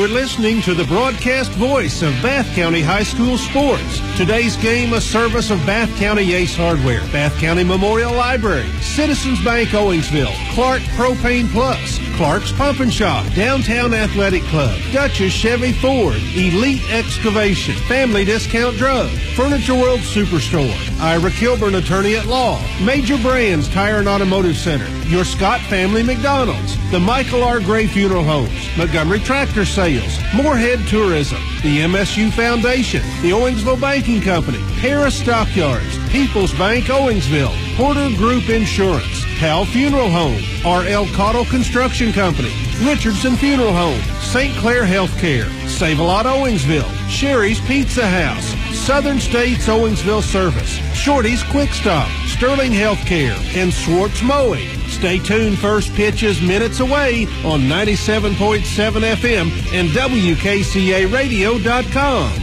You're listening to the broadcast voice of Bath County High School sports. Today's game, a service of Bath County Ace Hardware, Bath County Memorial Library, Citizens Bank Owensville, Clark Propane Plus, Clark's Pump and Shop, Downtown Athletic Club, Dutchess Chevy Ford, Elite Excavation, Family Discount Drug, Furniture World Superstore, Ira Kilburn Attorney at Law, Major Brands Tire and Automotive Center, Your Scott Family McDonald's, the Michael R. Gray Funeral Homes, Montgomery Tractor Sales, Moorhead Tourism, the MSU Foundation, the Owensville Banking Company, Harris Stockyards, People's Bank Owensville, Porter Group Insurance, Powell Funeral Home, R.L. Cottle Construction Company, Richardson Funeral Home, St. Clair Healthcare, Save-A-Lot Owensville, Sherry's Pizza House, Southern States Owensville Service, Shorty's Quick Stop, Sterling Healthcare, and Swartz Mowing. Stay tuned. First pitch is minutes away on 97.7 FM and WKCARadio.com.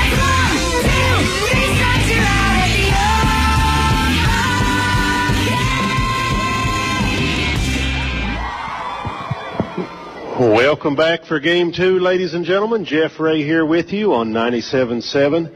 Welcome back for Game 2, ladies and gentlemen. Jeff Ray here with you on 97.7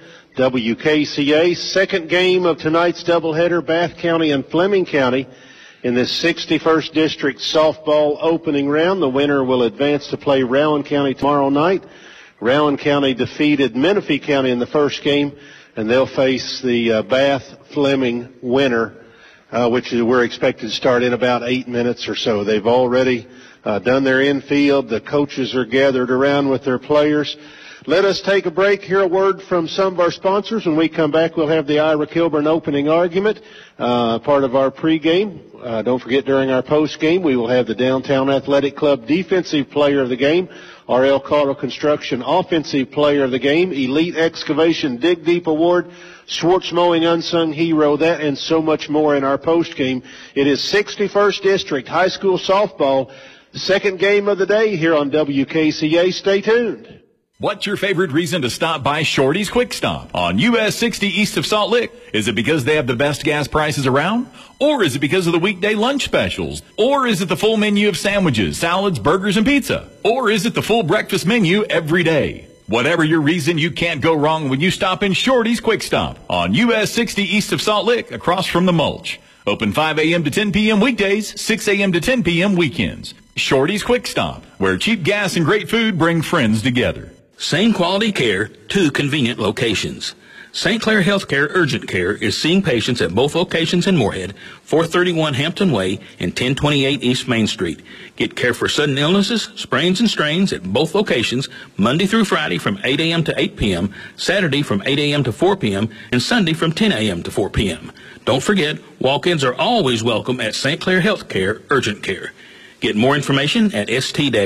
WKCA. Second game of tonight's doubleheader, Bath County and Fleming County in this 61st District softball opening round. The winner will advance to play Rowan County tomorrow night. Rowan County defeated Menifee County in the first game, and they'll face the Bath-Fleming winner, which we're expected to start in about 8 minutes or so. They've already done their infield. The coaches are gathered around with their players. Let us take a break, hear a word from some of our sponsors. When we come back, we'll have the Ira Kilburn opening argument, part of our pregame. Don't forget, during our postgame, we will have the Downtown Athletic Club defensive player of the game, R.L. Cottle Construction offensive player of the game, Elite Excavation Dig Deep Award, Swartz Mowing Unsung Hero, that and so much more in our postgame. It is 61st District High School softball, the second game of the day here on WKCA. Stay tuned. What's your favorite reason to stop by Shorty's Quick Stop on US 60 east of Salt Lick? Is it because they have the best gas prices around? Or is it because of the weekday lunch specials? Or is it the full menu of sandwiches, salads, burgers, and pizza? Or is it the full breakfast menu every day? Whatever your reason, you can't go wrong when you stop in Shorty's Quick Stop on US 60 east of Salt Lick across from the mulch. Open 5 a.m. to 10 p.m. weekdays, 6 a.m. to 10 p.m. weekends. Shorty's Quick Stop, where cheap gas and great food bring friends together. Same quality care, 2 convenient locations. St. Clair Healthcare Urgent Care is seeing patients at both locations in Moorhead, 431 Hampton Way and 1028 East Main Street. Get care for sudden illnesses, sprains and strains at both locations, Monday through Friday from 8 a.m. to 8 p.m., Saturday from 8 a.m. to 4 p.m., and Sunday from 10 a.m. to 4 p.m. Don't forget, walk-ins are always welcome at St. Clair Healthcare Urgent Care. Get more information at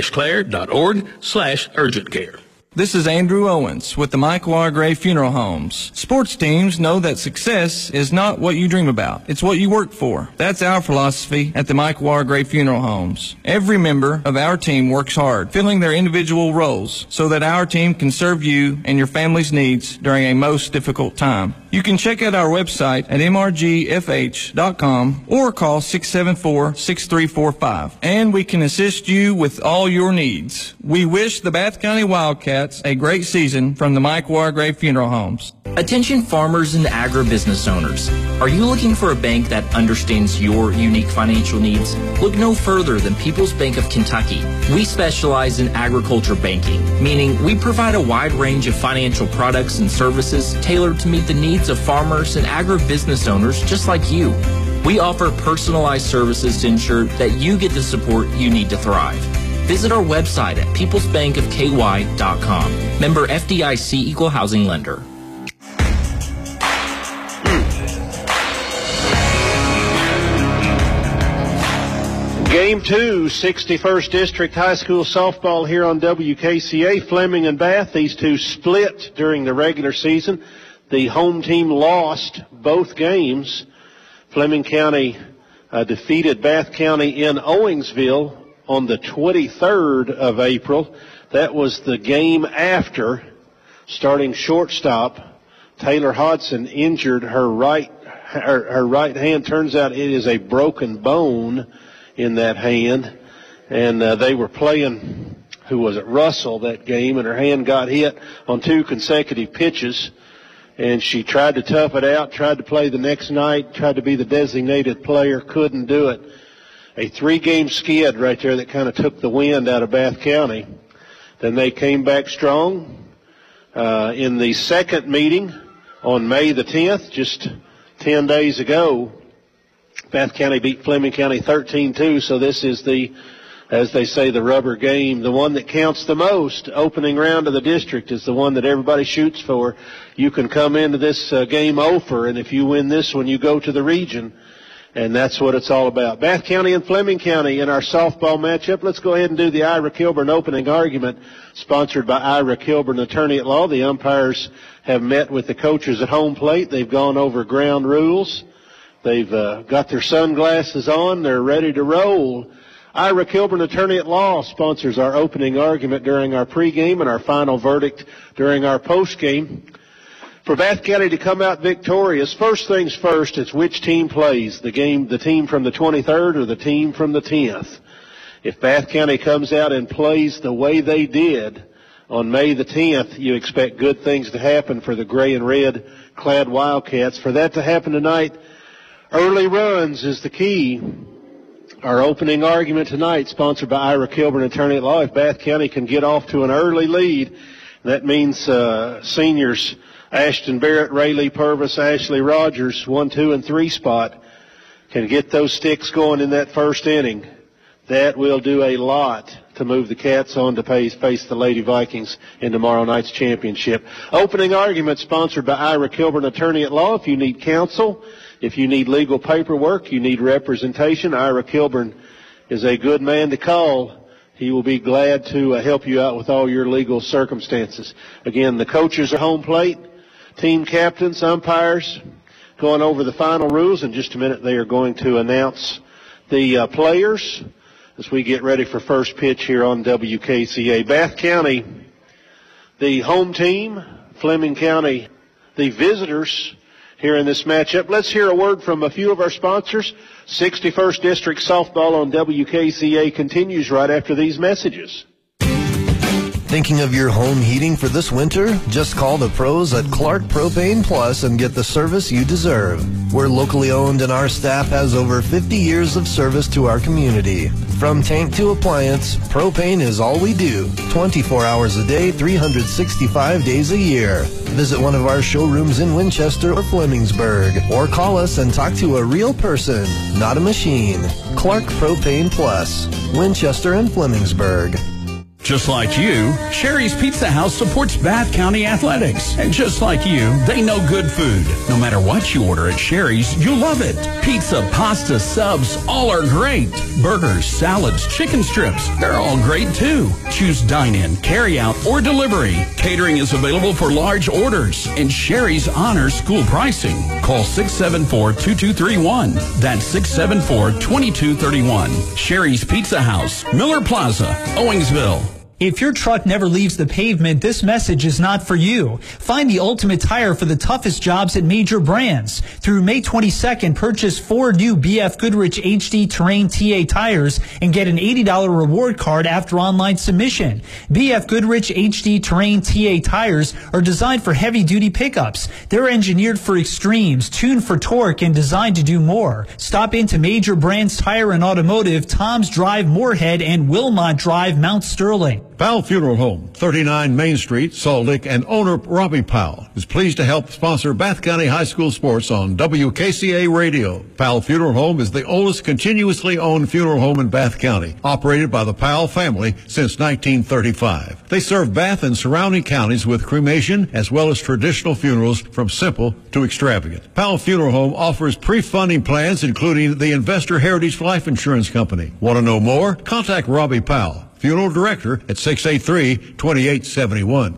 st-clair.org/urgentcare. This is Andrew Owens with the Michael R. Gray Funeral Homes. Sports teams know that success is not what you dream about. It's what you work for. That's our philosophy at the Michael R. Gray Funeral Homes. Every member of our team works hard, filling their individual roles so that our team can serve you and your family's needs during a most difficult time. You can check out our website at mrgfh.com or call 674-6345, and we can assist you with all your needs. We wish the Bath County Wildcats a great season from the Mike Wargrave Funeral Homes. Attention farmers and agribusiness owners. Are you looking for a bank that understands your unique financial needs? Look no further than People's Bank of Kentucky. We specialize in agriculture banking, meaning we provide a wide range of financial products and services tailored to meet the needs of farmers and agribusiness owners just like you. We offer personalized services to ensure that you get the support you need to thrive. Visit our website at peoplesbankofky.com. Member FDIC Equal Housing Lender. Game 2, 61st District High School softball here on WKCA. Fleming and Bath, these two split during the regular season. The home team lost both games. Fleming County defeated Bath County in Owensville on the 23rd of April. That was the game after starting shortstop Taylor Hodson injured her right hand. Turns out it is a broken bone in that hand, and they were playing who was at Russell that game, and her hand got hit on 2 consecutive pitches. And she tried to tough it out, tried to play the next night, tried to be the designated player, couldn't do it. A 3-game skid right there that kind of took the wind out of Bath County. Then they came back strong. In the second meeting on May the 10th, just 10 days ago, Bath County beat Fleming County 13-2, so this is the, as they say, the rubber game. The one that counts the most, opening round of the district, is the one that everybody shoots for. You can come into this game over, and if you win this one, you go to the region. And that's what it's all about. Bath County and Fleming County in our softball matchup. Let's go ahead and do the Ira Kilburn opening argument, sponsored by Ira Kilburn, attorney at law. The umpires have met with the coaches at home plate. They've gone over ground rules. They've got their sunglasses on. They're ready to roll. Ira Kilburn, attorney at law, sponsors our opening argument during our pregame and our final verdict during our postgame. For Bath County to come out victorious, first things first, it's which team plays, the team from the 23rd or the team from the 10th. If Bath County comes out and plays the way they did on May the 10th, you expect good things to happen for the gray and red clad Wildcats. For that to happen tonight, early runs is the key. Our opening argument tonight, sponsored by Ira Kilburn, attorney at law. If Bath County can get off to an early lead, that means seniors Ashton Barrett, Rayleigh Purvis, Ashley Rogers, 1, 2, and 3 spot, can get those sticks going in that first inning. That will do a lot to move the Cats on to face the Lady Vikings in tomorrow night's championship. Opening argument sponsored by Ira Kilburn, attorney at law. If you need counsel, if you need legal paperwork, you need representation, Ira Kilburn is a good man to call. He will be glad to help you out with all your legal circumstances. Again, the coaches are home plate, team captains, umpires, going over the final rules. In just a minute, they are going to announce the players as we get ready for first pitch here on WKCA. Bath County, the home team, Fleming County, the visitors here in this matchup. Let's hear a word from a few of our sponsors. 61st District Softball on WKCA continues right after these messages. Thinking of your home heating for this winter? Just call the pros at Clark Propane Plus and get the service you deserve. We're locally owned and our staff has over 50 years of service to our community. From tank to appliance, propane is all we do. 24 hours a day, 365 days a year. Visit one of our showrooms in Winchester or Flemingsburg, or call us and talk to a real person, not a machine. Clark Propane Plus, Winchester and Flemingsburg. Just like you, Sherry's Pizza House supports Bath County Athletics. And just like you, they know good food. No matter what you order at Sherry's, you'll love it. Pizza, pasta, subs, all are great. Burgers, salads, chicken strips, they're all great too. Choose dine-in, carry-out, or delivery. Catering is available for large orders. And Sherry's honors school pricing. Call 674-2231. That's 674-2231. Sherry's Pizza House, Miller Plaza, Owingsville. If your truck never leaves the pavement, this message is not for you. Find the ultimate tire for the toughest jobs at major brands. Through May 22nd, purchase 4 new BF Goodrich HD Terrain TA tires and get an $80 reward card after online submission. BF Goodrich HD Terrain TA tires are designed for heavy-duty pickups. They're engineered for extremes, tuned for torque, and designed to do more. Stop into Major Brands Tire and Automotive, Tom's Drive, Moorhead, and Wilmot Drive, Mount Sterling. Powell Funeral Home, 39 Main Street, Salt Lake, and owner Robbie Powell is pleased to help sponsor Bath County High School sports on WKCA Radio. Powell Funeral Home is the oldest continuously owned funeral home in Bath County, operated by the Powell family since 1935. They serve Bath and surrounding counties with cremation as well as traditional funerals from simple to extravagant. Powell Funeral Home offers pre-funding plans including the Investor Heritage Life Insurance Company. Want to know more? Contact Robbie Powell, Funeral Director, at 683-2871.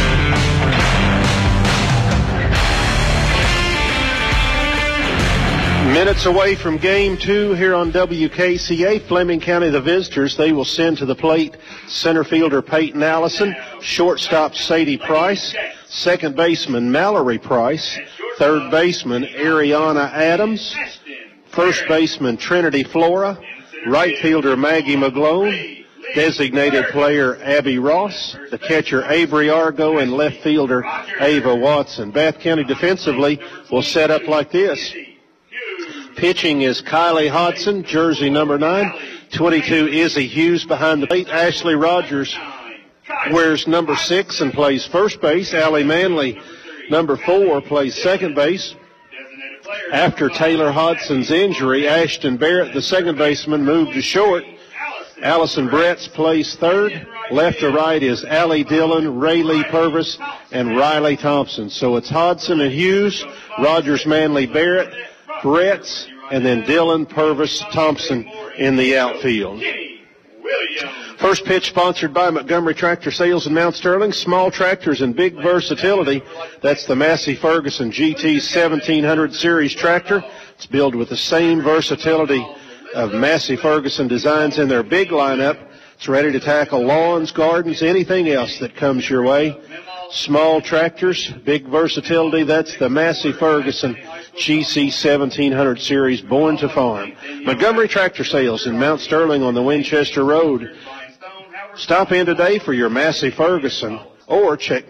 Minutes away from Game 2 here on WKCA. Fleming County, the visitors, they will send to the plate center fielder Peyton Allison, shortstop Sadie Price, second baseman Mallory Price, third baseman Ariana Adams, first baseman Trinity Flora, right fielder Maggie McGlone, designated player Abby Ross, the catcher Avery Argo, and left fielder Ava Watson. Bath County defensively will set up like this. Pitching is Kylie Hodson, jersey number 9. 22, Izzy Hughes behind the plate. Ashley Rogers wears number 6 and plays first base. Allie Manley, number 4, plays second base. After Taylor Hodson's injury, Ashton Barrett, the second baseman, moved to short. Allison Bretz plays third. Left to right is Allie Dillon, Raylee Purvis, and Riley Thompson. So it's Hodson and Hughes, Rogers, Manley, Barrett, Bretz, and then Dillon, Purvis, Thompson in the outfield. First pitch sponsored by Montgomery Tractor Sales in Mount Sterling. Small tractors and big versatility. That's the Massey Ferguson GT 1700 Series tractor. It's built with the same versatility of Massey Ferguson designs in their big lineup. It's ready to tackle lawns, gardens, anything else that comes your way. Small tractors, big versatility. That's the Massey Ferguson GC 1700 Series, born to farm. Montgomery Tractor Sales in Mount Sterling on the Winchester Road. Stop in today for your Massey Ferguson or check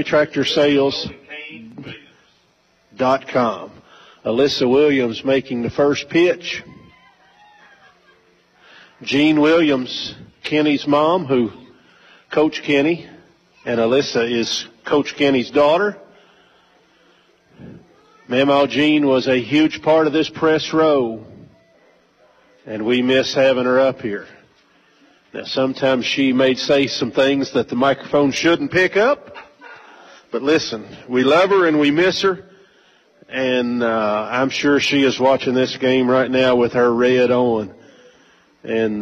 MontgomeryTractorSales.com. Alyssa Williams making the first pitch. Jean Williams, Kenny's mom, who Coach Kenny, and Alyssa is Coach Kenny's daughter. Mamaw Jean was a huge part of this press row, and we miss having her up here. Now, sometimes she may say some things that the microphone shouldn't pick up, but listen, we love her and we miss her, and I'm sure she is watching this game right now with her red on, and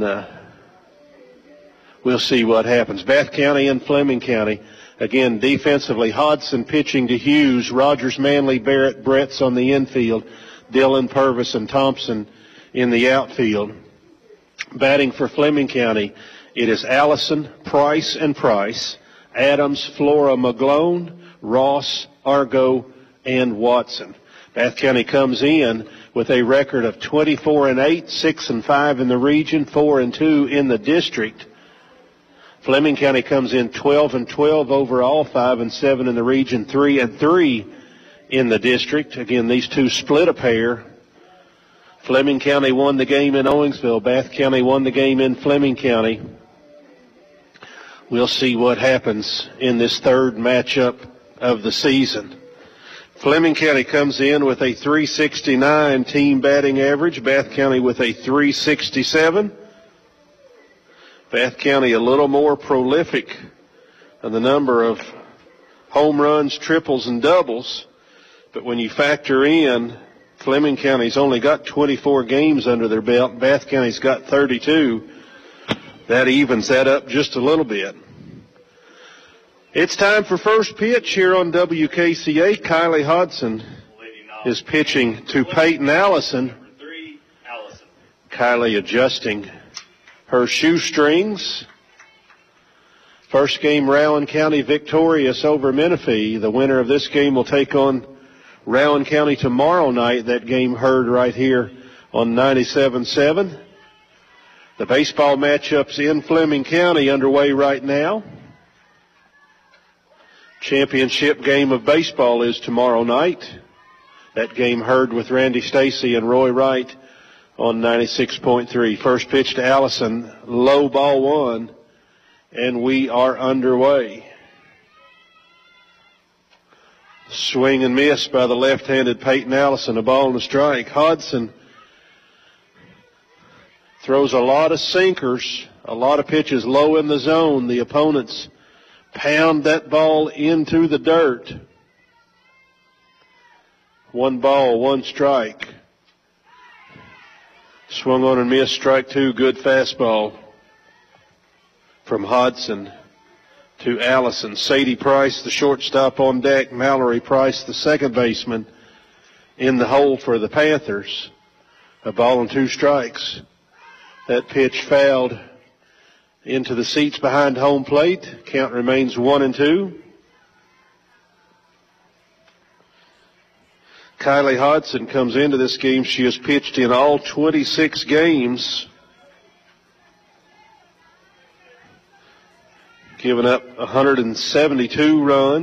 we'll see what happens. Bath County and Fleming County. Again, defensively, Hodson pitching to Hughes, Rogers, Manley, Barrett, Bretz on the infield, Dillon, Purvis, and Thompson in the outfield. Batting for Fleming County, it is Allison, Price, and Price, Adams, Flora, McGlone, Ross, Argo, and Watson. Bath County comes in with a record of 24-8, 6-5 in the region, 4-2 in the district. Fleming County comes in 12-12 overall, 5-7 in the region, 3-3 in the district. Again, these two split a pair. Fleming County won the game in Owingsville. Bath County won the game in Fleming County. We'll see what happens in this third matchup of the season. Fleming County comes in with a .369 team batting average. Bath County with a .367. Bath County a little more prolific in the number of home runs, triples, and doubles. But when you factor in Fleming County's only got 24 games under their belt, Bath County's got 32, that evens that up just a little bit. It's time for first pitch here on WKCA. Kylie Hodson is pitching to Peyton Allison. Kylie adjusting her shoestrings. First game, Rowan County victorious over Menifee. The winner of this game will take on Rowan County tomorrow night. That game heard right here on 97.7. The baseball matchups in Fleming County underway right now. Championship game of baseball is tomorrow night. That game heard with Randy Stacy and Roy Wright on 96.3. First pitch to Allison, low ball one, and we are underway. Swing and miss by the left-handed Peyton Allison, a ball and a strike. Hodson throws a lot of sinkers, a lot of pitches low in the zone. The opponents pound that ball into the dirt. 1 ball, 1 strike. Swung on and missed, strike 2, good fastball from Hodson to Allison. Sadie Price, the shortstop, on deck. Mallory Price, the second baseman, in the hole for the Panthers. A ball and 2 strikes. That pitch fouled into the seats behind home plate. Count remains 1-2. Kylie Hodson comes into this game. She has pitched in all 26 games. given up 172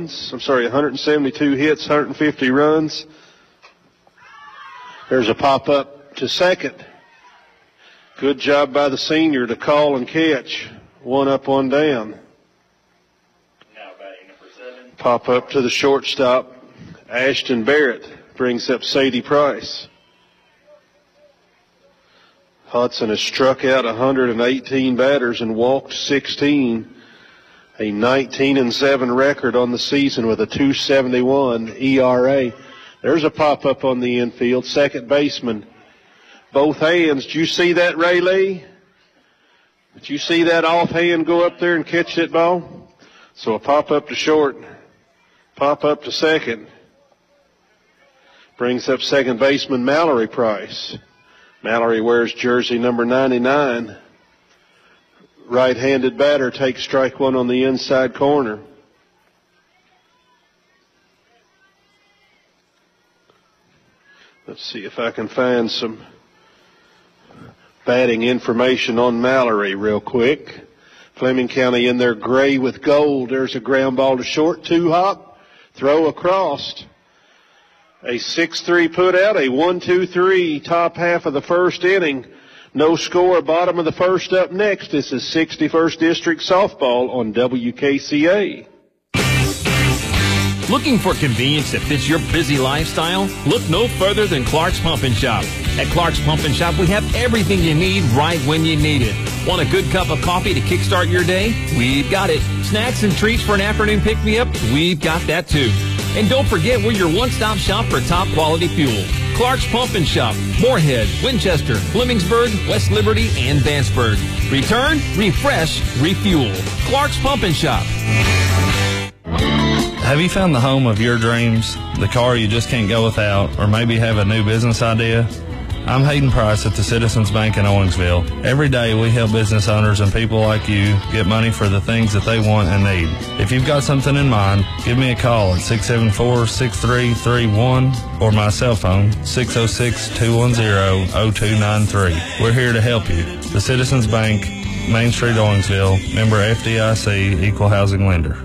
hits, 150 runs. There's a pop-up to second. Good job by the senior to call and catch. 1 up, 1 down. Now batting number 7. Pop-up to the shortstop. Ashton Barrett brings up Sadie Price. Hudson has struck out 118 batters and walked 16. A 19-7 record on the season with a 2.71 ERA. There's a pop-up on the infield. Second baseman. Both hands. Did you see that, Ray Lee? Did you see that offhand go up there and catch that ball? So a pop-up to short. Pop-up to second. Brings up second baseman Mallory Price. Mallory wears jersey number 99. Right-handed batter takes strike 1 on the inside corner. Let's see if I can find some batting information on Mallory real quick. Fleming County in their gray with gold. There's a ground ball to short, 2-hop, throw across. A 6-3 put out, a 1-2-3 top half of the first inning. No score, bottom of the first. Up next, this is 61st District Softball on WKCA. Looking for convenience that fits your busy lifestyle? Look no further than Clark's Pump and Shop. At Clark's Pump and Shop, we have everything you need right when you need it. Want a good cup of coffee to kickstart your day? We've got it. Snacks and treats for an afternoon pick-me-up? We've got that too. And don't forget, we're your one-stop shop for top-quality fuel. Clark's Pump and Shop, Moorhead, Winchester, Blemmingsburg, West Liberty, and Vanceburg. Return, refresh, refuel. Clark's Pump and Shop. Have you found the home of your dreams, the car you just can't go without, or maybe have a new business idea? I'm Hayden Price at the Citizens Bank in Owensville. Every day we help business owners and people like you get money for the things that they want and need. If you've got something in mind, give me a call at 674-6331 or my cell phone, 606-210-0293. We're here to help you. The Citizens Bank, Main Street, Owensville, member FDIC, equal housing lender.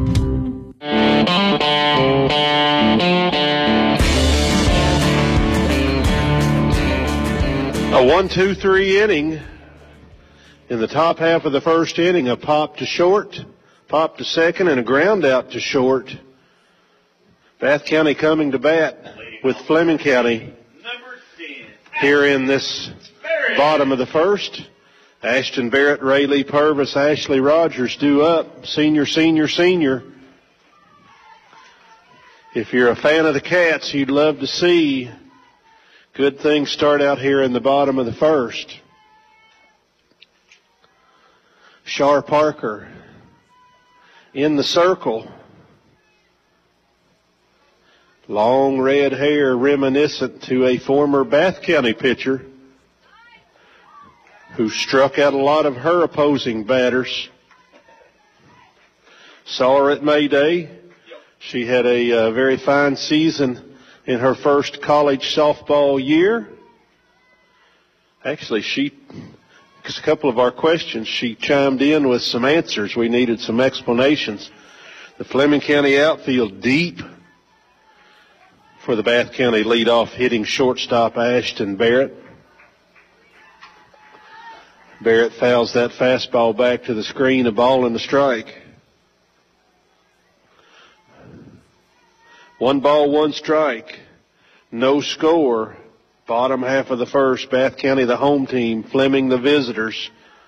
A 1-2-3 inning. In the top half of the first inning, a pop to short, pop to second, and a ground out to short. Bath County coming to bat with Fleming County here in this bottom of the first. Ashton Barrett, Rayleigh Purvis, Ashley Rogers due up. Senior. If you're a fan of the Cats, you'd love to see good things start out here in the bottom of the first. Shar Parker in the circle. Long red hair reminiscent to a former Bath County pitcher who struck out a lot of her opposing batters. Saw her at May Day. She had a very fine season in her first college softball year. Actually, because a couple of our questions, she chimed in with some answers. We needed some explanations. The Fleming County outfield deep for the Bath County leadoff hitting shortstop Ashton Barrett. Barrett fouls that fastball back to the screen, a ball and a strike. 1 ball, 1 strike. No score. Bottom half of the first. Bath County the home team. Fleming the visitors.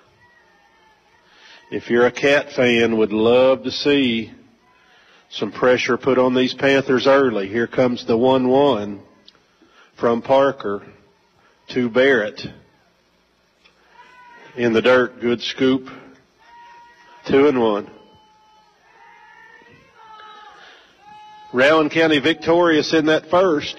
If you're a Cat fan, would love to see some pressure put on these Panthers early. Here comes the 1-1 from Parker to Barrett. In the dirt. Good scoop. 2-1. Rowan County victorious in that first.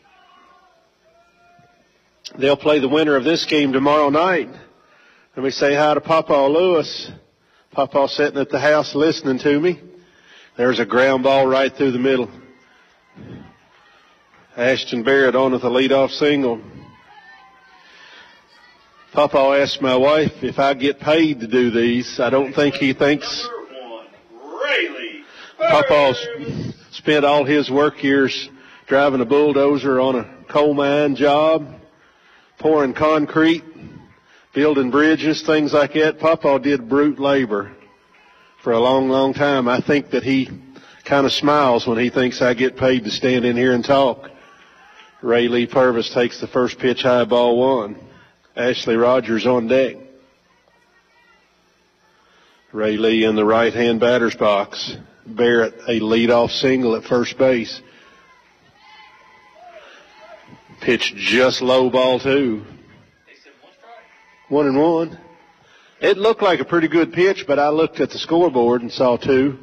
They'll play the winner of this game tomorrow night. Let me say hi to Papa Lewis. Papa sitting at the house listening to me. There's a ground ball right through the middle. Ashton Barrett on with a leadoff single. Papa asked my wife if I get paid to do these. I don't think he thinks Papa's spent all his work years driving a bulldozer on a coal mine job, pouring concrete, building bridges, things like that. Papa did brute labor for a long, long time. I think that he kind of smiles when he thinks I get paid to stand in here and talk. Ray Lee Purvis takes the first pitch, high, ball one. Ashley Rogers on deck. Ray Lee in the right-hand batter's box. Barrett a leadoff single at first base. Pitch just low, ball two. 1-1. It looked like a pretty good pitch, but I looked at the scoreboard and saw 2.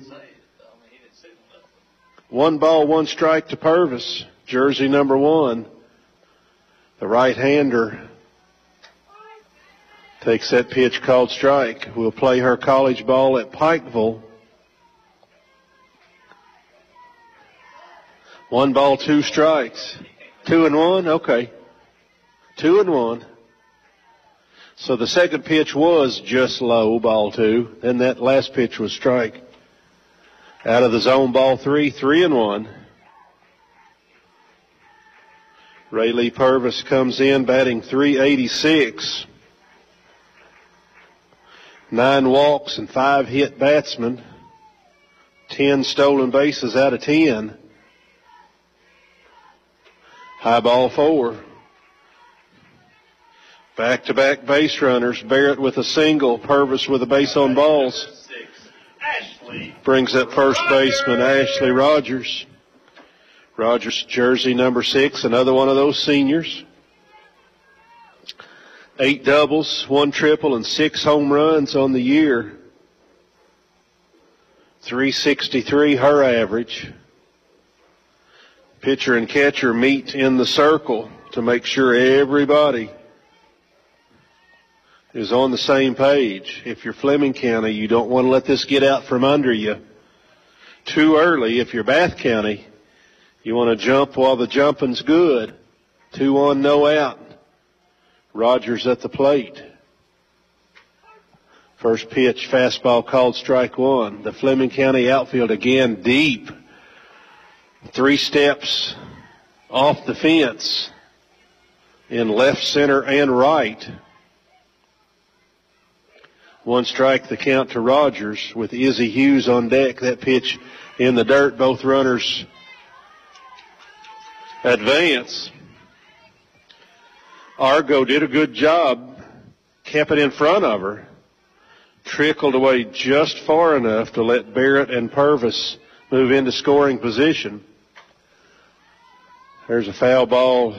1 ball, 1 strike to Purvis, jersey number 1. The right-hander takes that pitch called strike. Will play her college ball at Pikeville. 1 ball, 2 strikes. 2-1, okay. 2-1. So the second pitch was just low, ball 2. Then that last pitch was strike. Out of the zone, ball 3, 3-1. Ray Lee Purvis comes in batting .386. 9 walks and 5 hit batsmen. 10 stolen bases out of 10. High ball 4. Back-to-back base runners. Barrett with a single. Purvis with a base on balls. Brings up first baseman Ashley Rogers. Rogers, jersey number 6, another one of those seniors. 8 doubles, 1 triple, and 6 home runs on the year. .363 her average. Pitcher and catcher meet in the circle to make sure everybody is on the same page. If you're Fleming County, you don't want to let this get out from under you too early. If you're Bath County, you want to jump while the jumping's good. 2 on, no out. Rogers at the plate. First pitch, fastball called strike 1. The Fleming County outfield again deep. 3 steps off the fence in left, center, and right. 1 strike, the count to Rogers with Izzy Hughes on deck. That pitch in the dirt. Both runners advance. Argo did a good job. Kept it in front of her. Trickled away just far enough to let Barrett and Purvis move into scoring position. There's a foul ball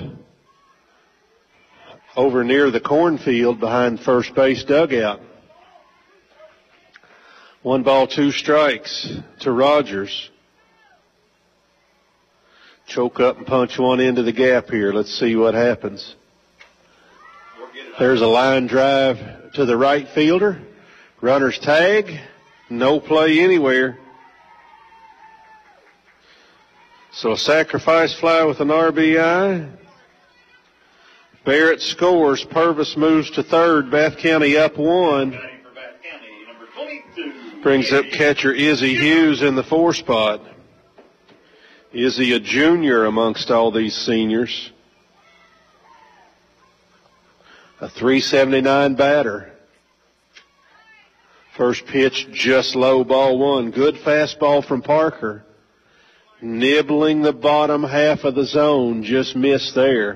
over near the cornfield behind first base dugout. 1 ball, 2 strikes to Rogers. Choke up and punch one into the gap here. Let's see what happens. There's a line drive to the right fielder. Runner's tag. No play anywhere. So a sacrifice fly with an RBI. Barrett scores. Purvis moves to third. Bath County up 1. Brings up catcher Izzy Hughes in the 4 spot. Izzy a junior amongst all these seniors. A .379 batter. First pitch just low, ball 1. Good fastball from Parker. Nibbling the bottom half of the zone. Just missed there.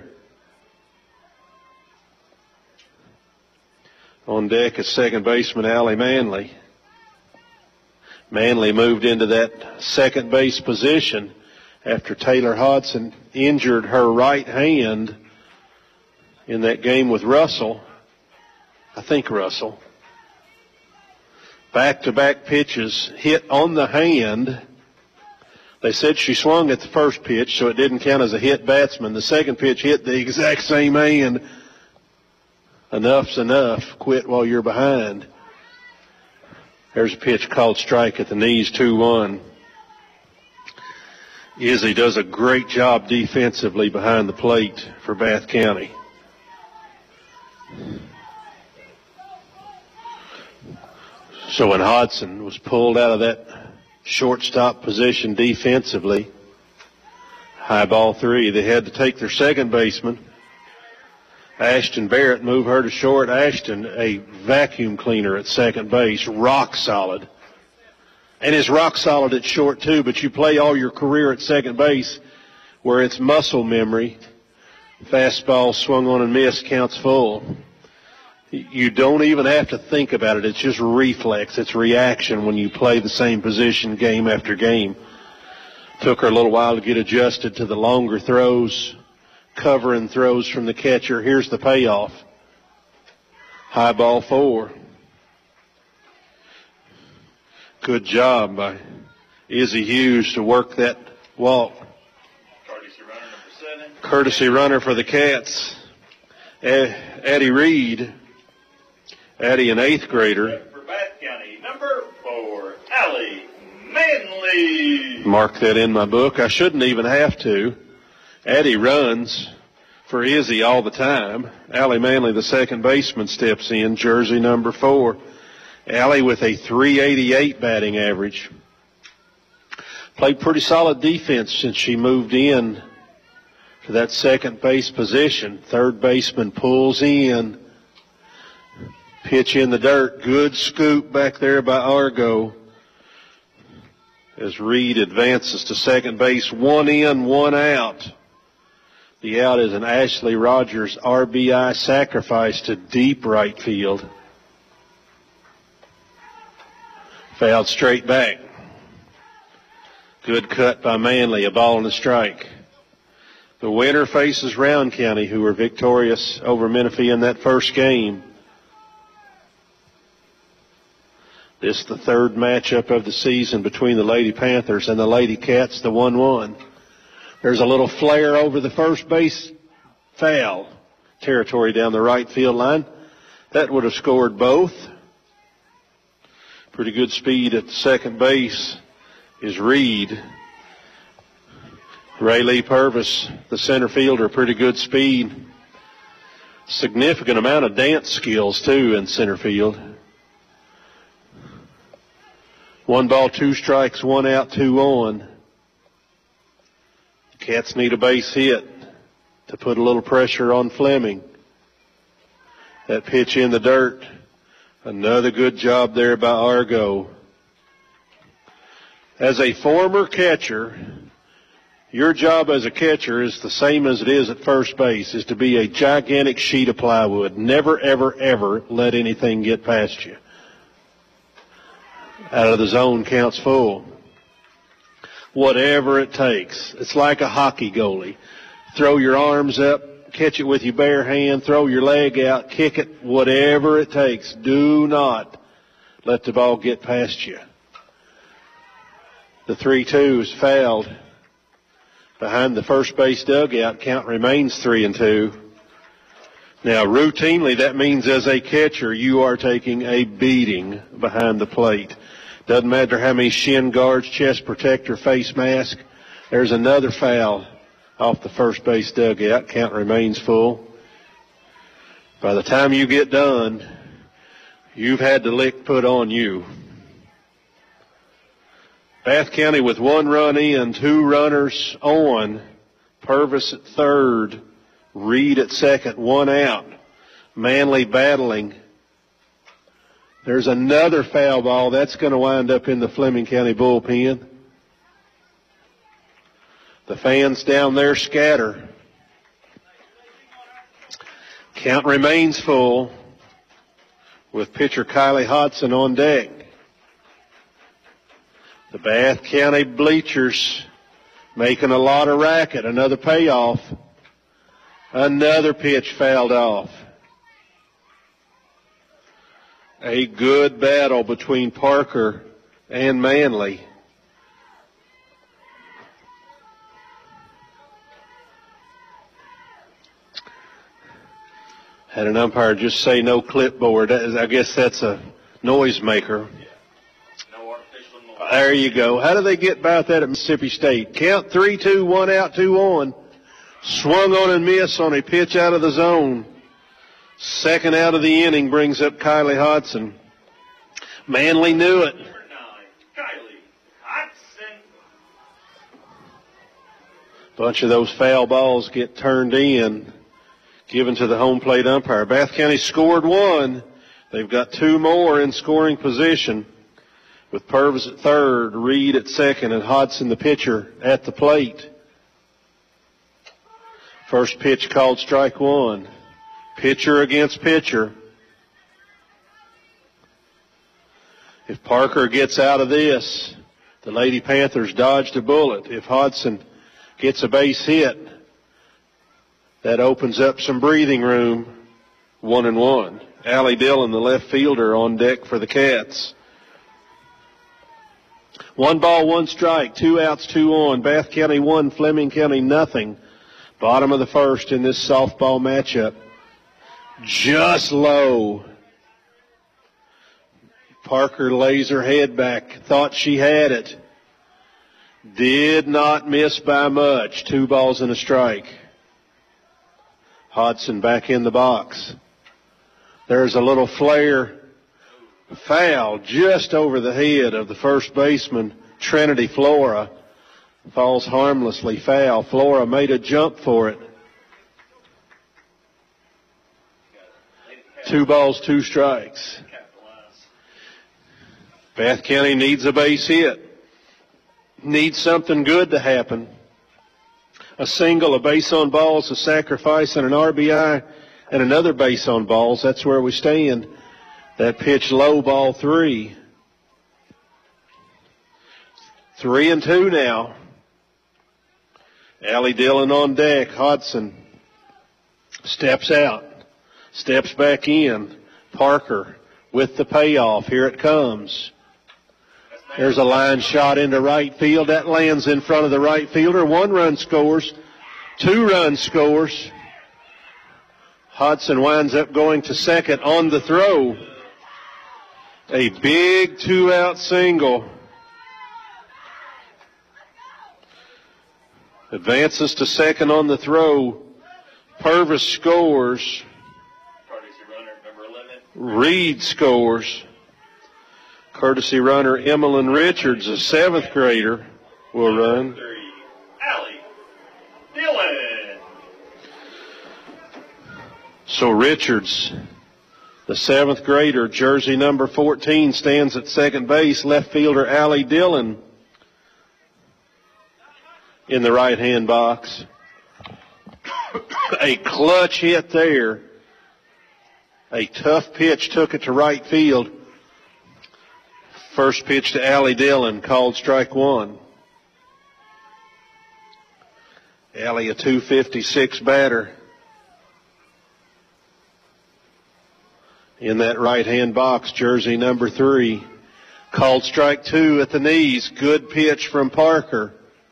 On deck is second baseman Allie Manley. Manley moved into that second base position after Taylor Hodson injured her right hand in that game with Russell. I think Russell. Back-to-back pitches hit on the hand. They said she swung at the first pitch, so it didn't count as a hit batsman. The second pitch hit the exact same hand. Enough's enough. Quit while you're behind. There's a pitch called strike at the knees, 2-1. Izzy does a great job defensively behind the plate for Bath County. So when Hodson was pulled out of that shortstop position defensively. High ball 3. They had to take their second baseman, Ashton Barrett, move her to short. Ashton, a vacuum cleaner at second base, rock solid. And is rock solid at short too, but you play all your career at second base where it's muscle memory. Fastball swung on and missed, counts full. You don't even have to think about it. It's just reflex. It's reaction when you play the same position game after game. Took her a little while to get adjusted to the longer throws, covering throws from the catcher. Here's the payoff. High ball 4. Good job by Izzy Hughes to work that walk. Courtesy runner for the Cats. Addie Reed. Addie, an 8th grader. For Bath County, number 4, Allie Manley. Mark that in my book. I shouldn't even have to. Addie runs for Izzy all the time. Allie Manley, the second baseman, steps in, jersey number 4. Allie with a .388 batting average. Played pretty solid defense since she moved in to that second base position. Third baseman pulls in. Pitch in the dirt. Good scoop back there by Argo as Reed advances to second base. 1 in, 1 out. The out is an Ashley Rogers RBI sacrifice to deep right field. Fouled straight back. Good cut by Manley. A ball and a strike. The winner faces Round County, who were victorious over Menifee in that first game. This is the third matchup of the season between the Lady Panthers and the Lady Cats, the 1-1. There's a little flare over the first base foul territory down the right field line. That would have scored both. Pretty good speed at second base is Reed. Raylee Purvis, the center fielder, pretty good speed. Significant amount of dance skills, too, in center field. 1 ball, 2 strikes, 1 out, 2 on. The Cats need a base hit to put a little pressure on Fleming. That pitch in the dirt. Another good job there by Argo. As a former catcher, your job as a catcher is the same as it is at first base, is to be a gigantic sheet of plywood. Never, ever, ever let anything get past you. Out of the zone, counts full. Whatever it takes. It's like a hockey goalie. Throw your arms up, catch it with your bare hand, throw your leg out, kick it, whatever it takes. Do not let the ball get past you. The 3-2 is fouled behind the first base dugout. Count remains 3-2. Now, routinely, that means as a catcher, you are taking a beating behind the plate. Doesn't matter how many shin guards, chest protector, face mask. There's another foul off the first base dugout. Count remains full. By the time you get done, you've had the lick put on you. Bath County with 1 run in, 2 runners on. Purvis at third. Reed at second, 1 out. Manley battling. There's another foul ball. That's going to wind up in the Fleming County bullpen. The fans down there scatter. Count remains full with pitcher Kylie Hodson on deck. The Bath County bleachers making a lot of racket. Another payoff. Another pitch fouled off. A good battle between Parker and Manley. Had an umpire just say no clipboard. I guess that's a noisemaker. No artificial noise. There you go. How do they get about that at Mississippi State? Count 3-2, 1 out, 2 on. Swung on and missed on a pitch out of the zone. Second out of the inning brings up Kylie Hodson. Manley knew it. Number 9, Kylie Bunch of those foul balls get turned in, given to the home plate umpire. Bath County scored one. They've got two more in scoring position, with Purvis at third, Reed at second, and Hodson, the pitcher, at the plate. First pitch called strike one. Pitcher against pitcher. If Parker gets out of this, the Lady Panthers dodged a bullet. If Hodson gets a base hit, that opens up some breathing room. 1-1. Allie Dillon, the left fielder, on deck for the Cats. 1 ball, 1 strike, 2 outs, 2 on. Bath County 1, Fleming County nothing. Bottom of the first in this softball matchup. Just low. Parker lays her head back, thought she had it. Did not miss by much. 2 balls and a strike. Hodson back in the box. There's a little flare. Foul just over the head of the first baseman, Trinity Flora. Falls harmlessly foul. Flora made a jump for it. 2 balls, 2 strikes. Bath County needs a base hit. Needs something good to happen. A single, a base on balls, a sacrifice, and an RBI, and another base on balls. That's where we stand. That pitch low, ball 3. 3-2 now. Allie Dillon on deck. Hodson steps out, steps back in. Parker with the payoff. Here it comes. There's a line shot into right field. That lands in front of the right fielder. 1 run scores. 2 runs scores. Hodson winds up going to second on the throw. A big 2-out single. Advances to second on the throw. Purvis scores. Reed scores. Courtesy runner Emmeline Richards, a 7th grader, will run. Allie Dillon. So Richards, the 7th grader, jersey number 14, stands at second base. Left fielder Allie Dillon in the right-hand box. A clutch hit there. A tough pitch took it to right field. First pitch to Allie Dillon, called strike 1. Allie, a .256 batter. In that right-hand box, jersey number 3. Called strike 2 at the knees. Good pitch from Parker.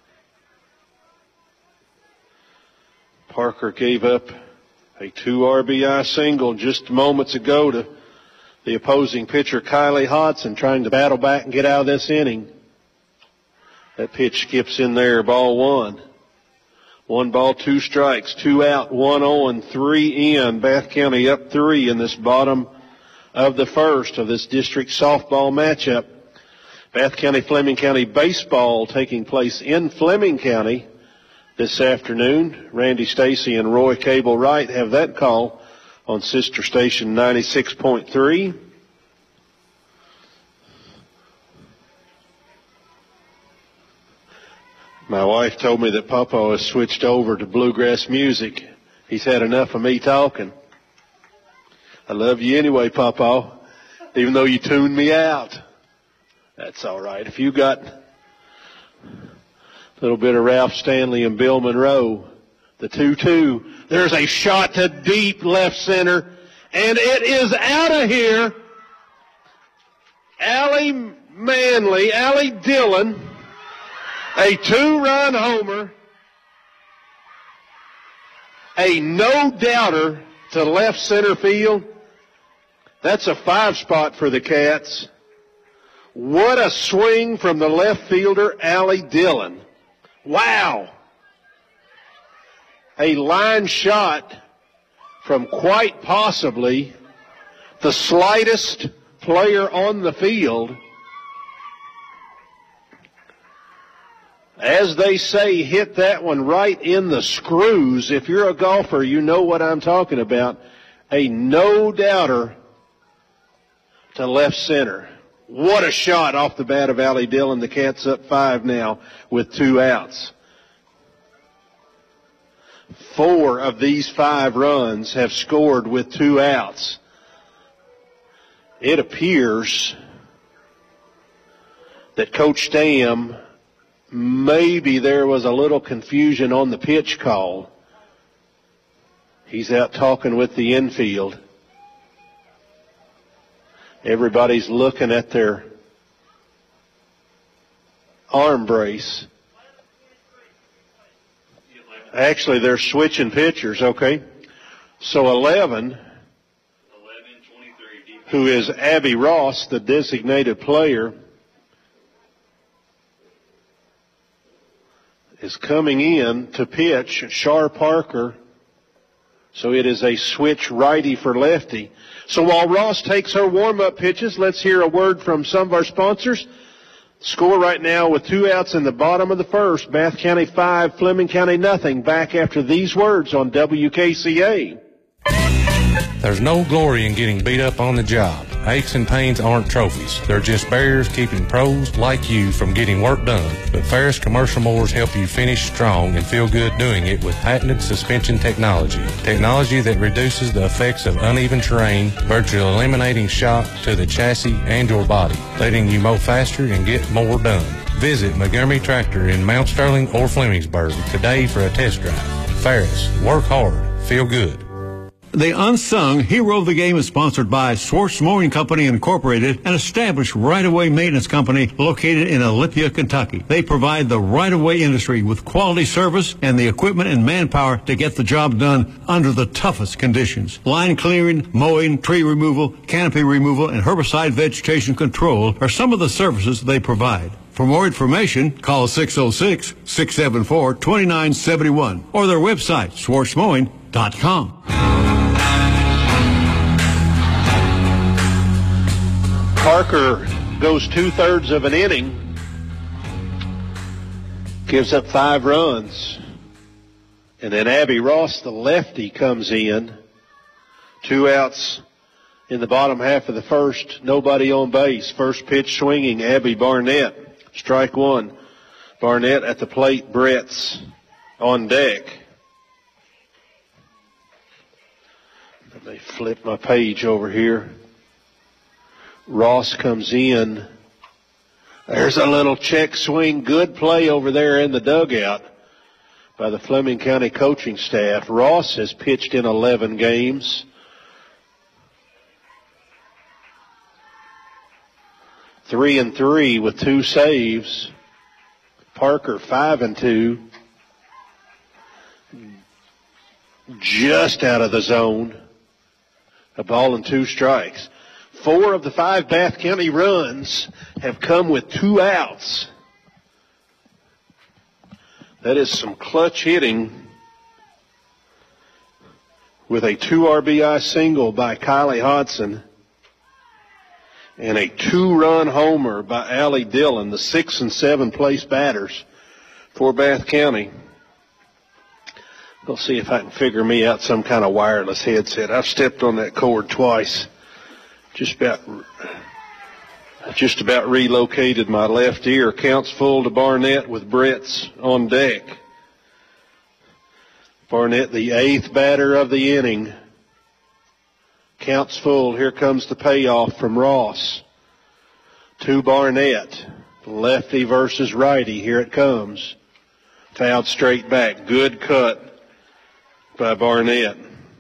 Parker gave up a 2 RBI single just moments ago to the opposing pitcher, Kylie Hodson, trying to battle back and get out of this inning. That pitch skips in there, ball 1. 1 ball, 2 strikes, 2 out, 1 on, 3 in. Bath County up 3 in this bottom of the first of this district softball matchup. Bath County, Fleming County baseball taking place in Fleming County this afternoon. Randy Stacy and Roy Cable Wright have that call on sister station 96.3. My wife told me that Papa has switched over to bluegrass music. He's had enough of me talking. I love you anyway, Papa, even though you tuned me out. That's all right. If you got a little bit of Ralph Stanley and Bill Monroe, the 2-2. There's a shot to deep left center, and it is out of here. Allie Dillon, a 2-run homer, a no-doubter to left center field. That's a 5 spot for the Cats. What a swing from the left fielder, Allie Dillon. Wow. A line shot from quite possibly the slightest player on the field. As they say, hit that one right in the screws. If you're a golfer, you know what I'm talking about. A no-doubter to left center. What a shot off the bat of Allie Dillon. The Cats up 5 now with 2 outs. 4 of these 5 runs have scored with 2 outs. It appears that Coach Stamm, maybe there was a little confusion on the pitch call. He's out talking with the infield. Everybody's looking at their arm brace. Actually, they're switching pitchers, okay? So 11, who is Abby Ross, the designated player, is coming in to pitch Shar Parker. So it is a switch righty for lefty. So while Ross takes her warm-up pitches, let's hear a word from some of our sponsors. Score right now with 2 outs in the bottom of the first. Bath County 5, Fleming County nothing. Back after these words on WKCA. There's no glory in getting beat up on the job. Aches and pains aren't trophies. They're just barriers keeping pros like you from getting work done. But Ferris Commercial Mowers help you finish strong and feel good doing it with patented suspension technology. Technology that reduces the effects of uneven terrain, virtually eliminating shock to the chassis and your body, letting you mow faster and get more done. Visit Montgomery Tractor in Mount Sterling or Flemingsburg today for a test drive. Ferris, work hard, feel good. The Unsung Hero of the Game is sponsored by Swartz Mowing Company Incorporated, an established right-of-way maintenance company located in Olympia, Kentucky. They provide the right-of-way industry with quality service and the equipment and manpower to get the job done under the toughest conditions. Line clearing, mowing, tree removal, canopy removal, and herbicide vegetation control are some of the services they provide. For more information, call 606-674-2971 or their website, swartzmowing.com. Parker goes 2/3 of an inning, gives up 5 runs. And then Abby Ross, the lefty, comes in. 2 outs in the bottom half of the first. Nobody on base. First pitch swinging, Abby Barnett. Strike 1. Barnett at the plate, Bretts on deck. Let me flip my page over here. Ross comes in. There's a little check swing. Good play over there in the dugout by the Fleming County coaching staff. Ross has pitched in 11 games. Three and 3 with 2 saves. Parker 5-2. Just out of the zone. A ball and 2 strikes. 4 of the 5 Bath County runs have come with 2 outs. That is some clutch hitting with a 2 RBI single by Kylie Hodson and a 2-run homer by Allie Dillon, the 6 and 7 place batters for Bath County. We'll see if I can figure me out some kind of wireless headset. I've stepped on that cord twice. Just about relocated my left ear. Counts full to Barnett with Bretts on deck. Barnett, the 8th batter of the inning. Counts full. Here comes the payoff from Ross to Barnett. Lefty versus righty. Here it comes. Fouled straight back. Good cut by Barnett.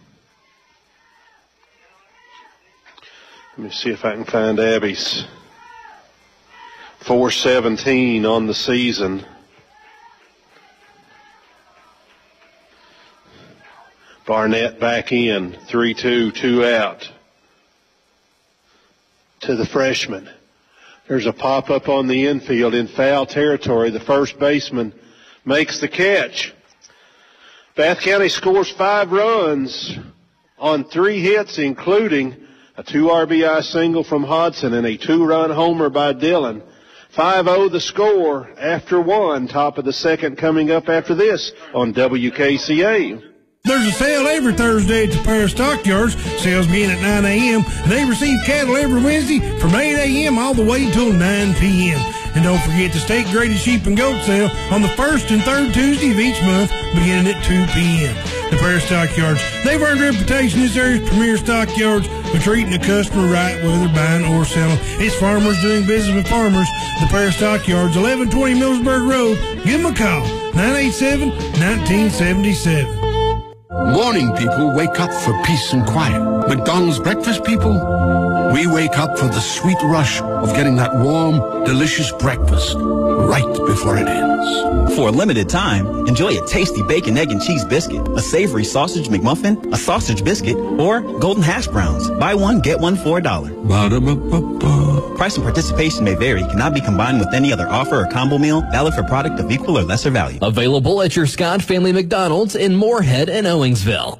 Let me see if I can find Abby's. 417 on the season. Barnett back in. 3-2, 2 out. To the freshman. There's a pop-up on the infield in foul territory. The first baseman makes the catch. Bath County scores 5 runs on 3 hits, including a 2 RBI single from Hodson and a 2-run homer by Dillon. 5-0 the score after 1. Top of the second coming up after this on WKCA. There's a sale every Thursday at the Paris Stockyards. Sales begin at 9 a.m. They receive cattle every Wednesday from 8 a.m. all the way until 9 p.m. And don't forget the state-graded sheep and goat sale on the first and third Tuesday of each month beginning at 2 p.m. The Paris Stockyards, they've earned a reputation as this area's premier stockyards for treating the customer right, whether buying or selling. It's farmers doing business with farmers. The Paris Stockyards, 1120 Millsburg Road. Give them a call, 987-1977. Morning people wake up for peace and quiet. McDonald's breakfast people, we wake up for the sweet rush of getting that warm, delicious breakfast right before it ends. For a limited time, enjoy a tasty bacon, egg, and cheese biscuit, a savory sausage McMuffin, a sausage biscuit, or golden hash browns. Buy one, get one for $1. Ba-da-ba-ba-ba. Price and participation may vary, cannot be combined with any other offer or combo meal, valid for product of equal or lesser value. Available at your Scott Family McDonald's in Moorhead and Owingsville.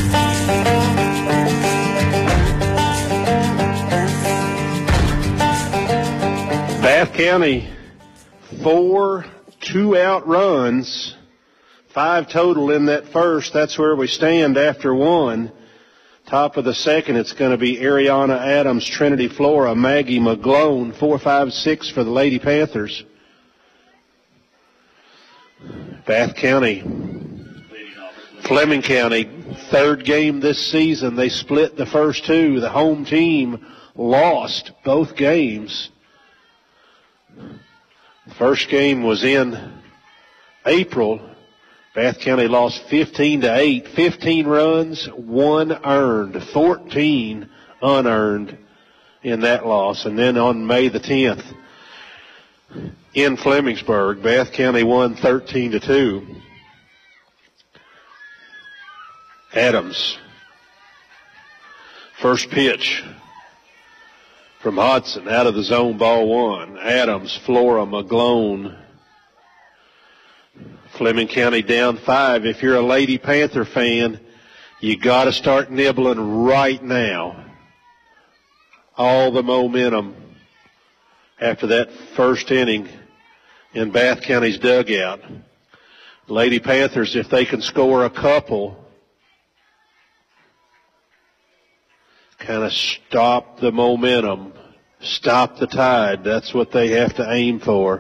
Bath County, 4 2-out runs, 5 total in that first. That's where we stand after 1. Top of the second, it's going to be Ariana Adams, Trinity Flora, Maggie McGlone, 4-5-6 for the Lady Panthers. Bath County, Fleming County, third game this season. They split the first 2. The home team lost both games. The first game was in April. Bath County lost 15-8. 15 runs, 1 earned, 14 unearned in that loss. And then on May the 10th, in Flemingsburg, Bath County won 13-2. Adams. First pitch from Hodson, out of the zone, ball 1. Adams, Flora, McGlone. Fleming County down 5. If you're a Lady Panther fan, you got to start nibbling right now. All the momentum after that first inning in Bath County's dugout. Lady Panthers, if they can score a couple, kind of stop the momentum, stop the tide. That's what they have to aim for.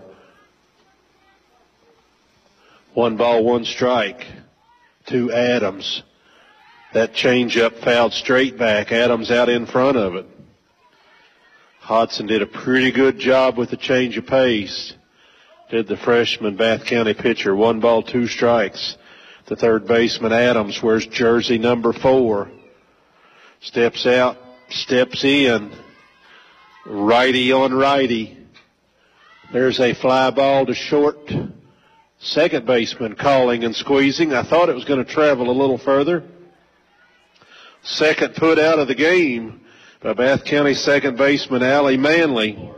1 ball, 1 strike to Adams. That changeup fouled straight back. Adams out in front of it. Hodson did a pretty good job with the change of pace. Did the freshman Bath County pitcher. 1 ball, 2 strikes. The third baseman Adams wears jersey number 4. Steps out, steps in. Righty on righty. There's a fly ball to short. Second baseman calling and squeezing. I thought it was going to travel a little further. Second put out of the game by Bath County second baseman Allie Manley.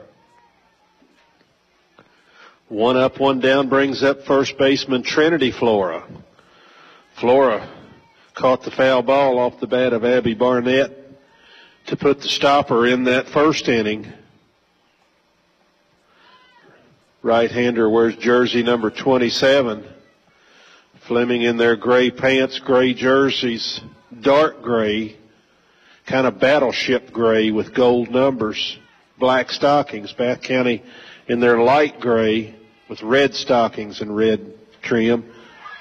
1 up, 1 down brings up first baseman Trinity Flora. Flora caught the foul ball off the bat of Abby Barnett to put the stopper in that first inning. Right-hander wears jersey number 27. Fleming in their gray pants, gray jerseys, dark gray, kind of battleship gray with gold numbers, black stockings. Bath County in their light gray with red stockings and red trim.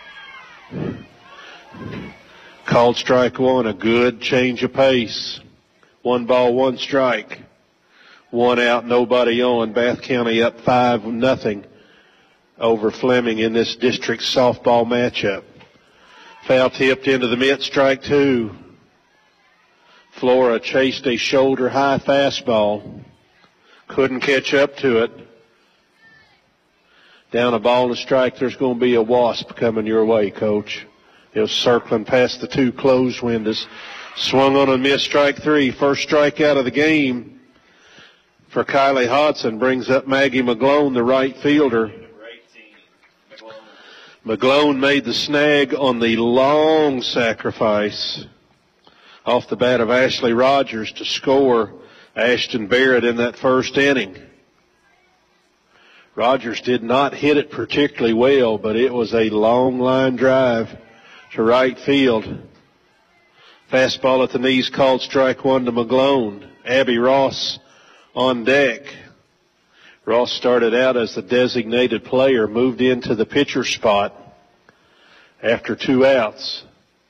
Called strike 1, a good change of pace. 1 ball, 1 strike. 1 out, nobody on. Bath County up 5-0 over Fleming in this district softball matchup. Foul tipped into the mitt, strike 2. Flora chased a shoulder high fastball. Couldn't catch up to it. Down a ball and a strike. There's going to be a wasp coming your way, Coach. It was circling past the 2 closed windows. Swung on and missed, strike 3. First strike out of the game for Kylie Hodson. Brings up Maggie McGlone, the right fielder. McGlone made the snag on the long sacrifice off the bat of Ashley Rogers to score Ashton Barrett in that first inning. Rogers did not hit it particularly well, but it was a long line drive to right field. Fastball at the knees called strike one to McGlone. Abby Ross on deck. Ross started out as the designated player, moved into the pitcher spot after 2 outs.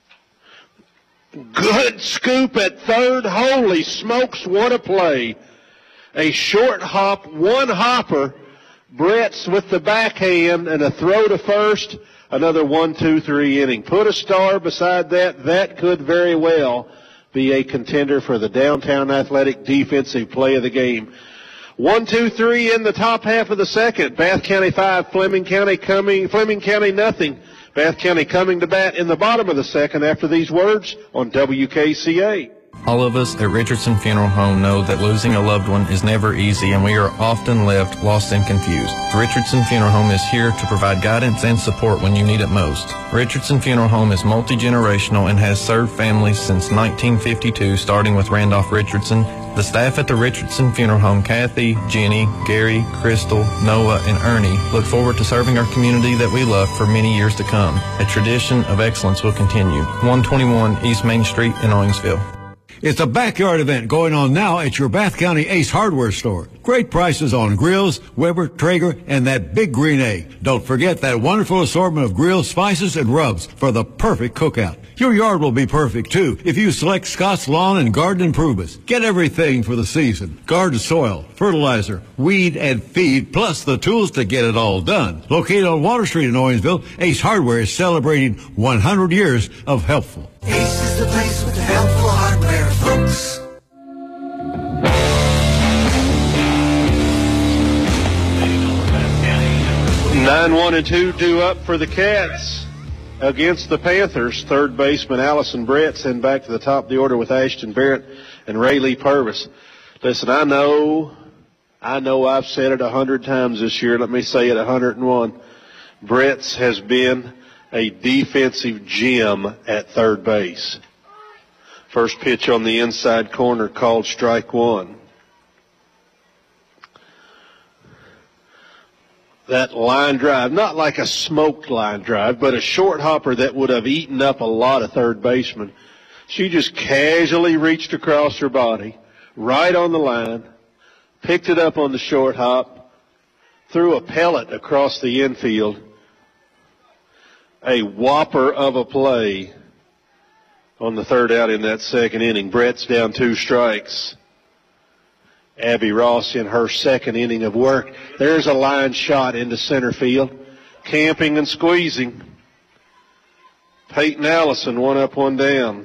Good scoop at third. Holy smokes, what a play. A short hop, one hopper. Brett's with the backhand and a throw to first. Another 1-2-3 inning. Put a star beside that. That could very well be a contender for the Downtown Athletic defensive play of the game. 1-2-3 in the top half of the second. Bath County 5, Fleming County nothing. Bath County coming to bat in the bottom of the second after these words on WKCA. All of us at Richardson Funeral Home know that losing a loved one is never easy, and we are often left lost and confused. Richardson Funeral Home is here to provide guidance and support when you need it most. Richardson Funeral Home is multi-generational and has served families since 1952, starting with Randolph Richardson. The staff at the Richardson Funeral Home, Kathy, Jenny, Gary, Crystal, Noah, and Ernie, look forward to serving our community that we love for many years to come. A tradition of excellence will continue. 121 East Main Street in Owensville. It's a backyard event going on now at your Bath County Ace Hardware store. Great prices on grills, Weber, Traeger, and that big green egg. Don't forget that wonderful assortment of grills, spices, and rubs for the perfect cookout. Your yard will be perfect, too, if you select Scott's Lawn and Garden Improvements. Get everything for the season. Garden soil, fertilizer, weed, and feed, plus the tools to get it all done. Located on Water Street in Owensville, Ace Hardware is celebrating 100 years of helpful. Ace is the place with the helpful hardware, folks. Nine 1-2 due up for the Cats against the Panthers. Third baseman Allison Brett sent back to the top of the order with Ashton Barrett and Raylee Purvis. Listen, I know I've said it 100 times this year. Let me say it 101. Brett's has been a defensive gem at third base. First pitch on the inside corner called strike one. That line drive, not like a smoked line drive, but a short hopper that would have eaten up a lot of third basemen. She just casually reached across her body, right on the line, picked it up on the short hop, threw a pellet across the infield. A whopper of a play on the third out in that second inning. Brett's down 2 strikes. Abby Ross in her second inning of work. There's a line shot into center field. Camping and squeezing. Peyton Allison, 1 up, 1 down.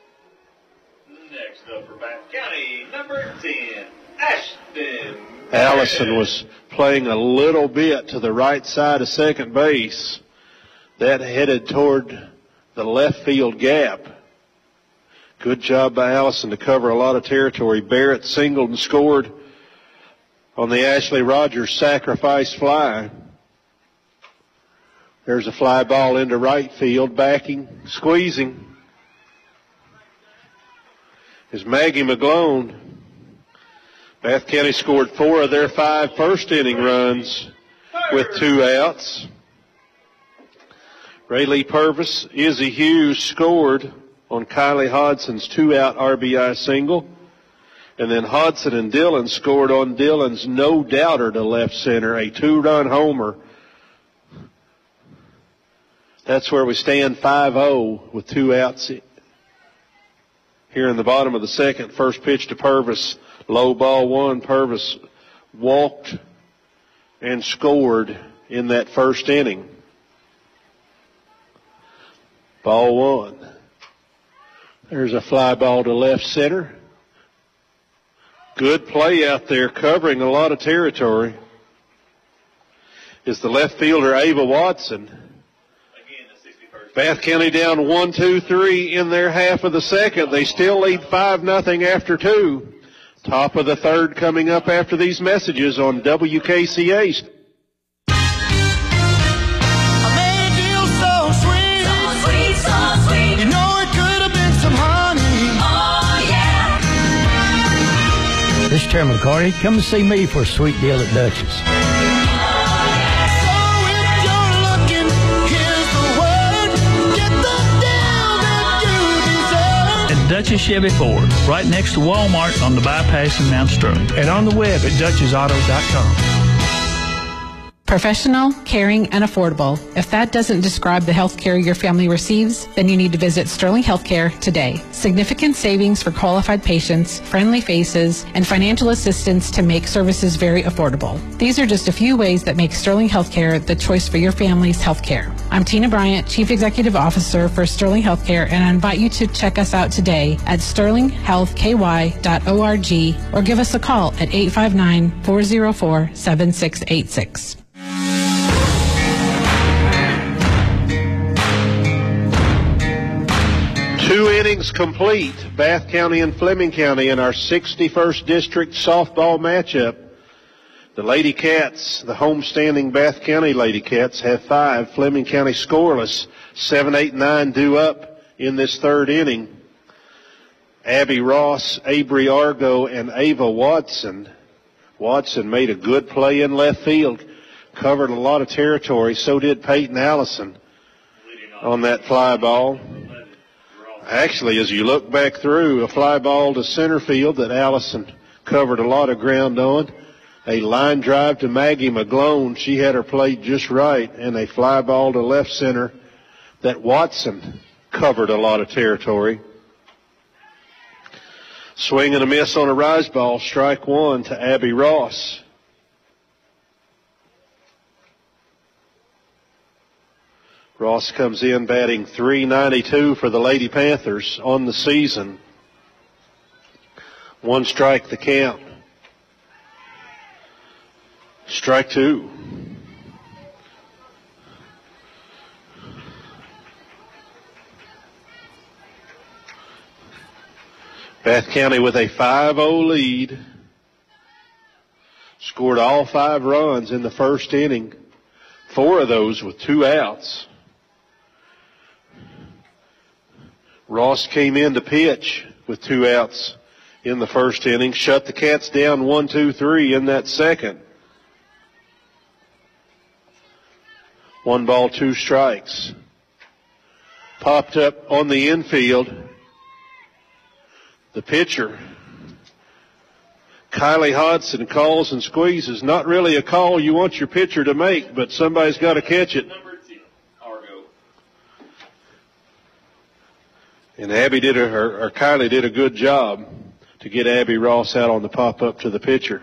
Next up for Bath County, number 10, Ashton. Allison was playing a little bit to the right side of second base. That headed toward the left field gap. Good job by Allison to cover a lot of territory. Barrett singled and scored on the Ashley Rogers sacrifice fly. There's a fly ball into right field, backing, squeezing. Is Maggie McGlone. Bath County scored 4 of their 5 first inning runs with 2 outs. Raylee Purvis, Izzy Hughes scored on Kylie Hodson's 2-out RBI single. And then Hodson and Dillon scored on Dillon's no-doubter to left center, a 2-run homer. That's where we stand 5-0 with 2 outs here in the bottom of the second. First pitch to Purvis, low ball 1. Purvis walked and scored in that first inning. Ball 1. There's a fly ball to left center. Good play out there, covering a lot of territory. Is the left fielder Ava Watson. Bath County down 1-2-3 in their half of the second. They still lead 5-0 after 2. Top of the third coming up after these messages on WKCA. This is Chairman McCarty. Come and see me for a sweet deal at Dutch's. Dutchess Chevy Ford, right next to Walmart on the bypass in Mount Sterling. And on the web at DutchessAuto.com. Professional, caring, and affordable. If that doesn't describe the health care your family receives, then you need to visit Sterling Healthcare today. Significant savings for qualified patients, friendly faces, and financial assistance to make services very affordable. These are just a few ways that make Sterling Healthcare the choice for your family's health care. I'm Tina Bryant, Chief Executive Officer for Sterling Healthcare, and I invite you to check us out today at sterlinghealthky.org or give us a call at 859-404-7686. 2 innings complete, Bath County and Fleming County in our 61st District softball matchup. The Lady Cats, the homestanding Bath County Lady Cats, have 5. Fleming County scoreless, 7, 8, 9 due up in this 3rd inning. Abby Ross, Avery Argo, and Ava Watson. Watson made a good play in left field, covered a lot of territory. So did Peyton Allison on that fly ball. Actually, as you look back through, a fly ball to center field that Allison covered a lot of ground on. A line drive to Maggie McGlone. She had her plate just right. And a fly ball to left center that Watson covered a lot of territory. Swing and a miss on a rise ball. Strike 1 to Abby Ross. Ross comes in batting .392 for the Lady Panthers on the season. 1 strike the count. Strike 2. Bath County with a 5-0 lead. Scored all 5 runs in the first inning. 4 of those with 2 outs. Ross came in to pitch with 2 outs in the first inning, shut the Cats down 1-2-3 in that second. 1 ball, 2 strikes. Popped up on the infield. The pitcher, Kylie Hodson, calls and squeezes. Not really a call you want your pitcher to make, but somebody's got to catch it. And Kylie did a good job to get Abby Ross out on the pop-up to the pitcher.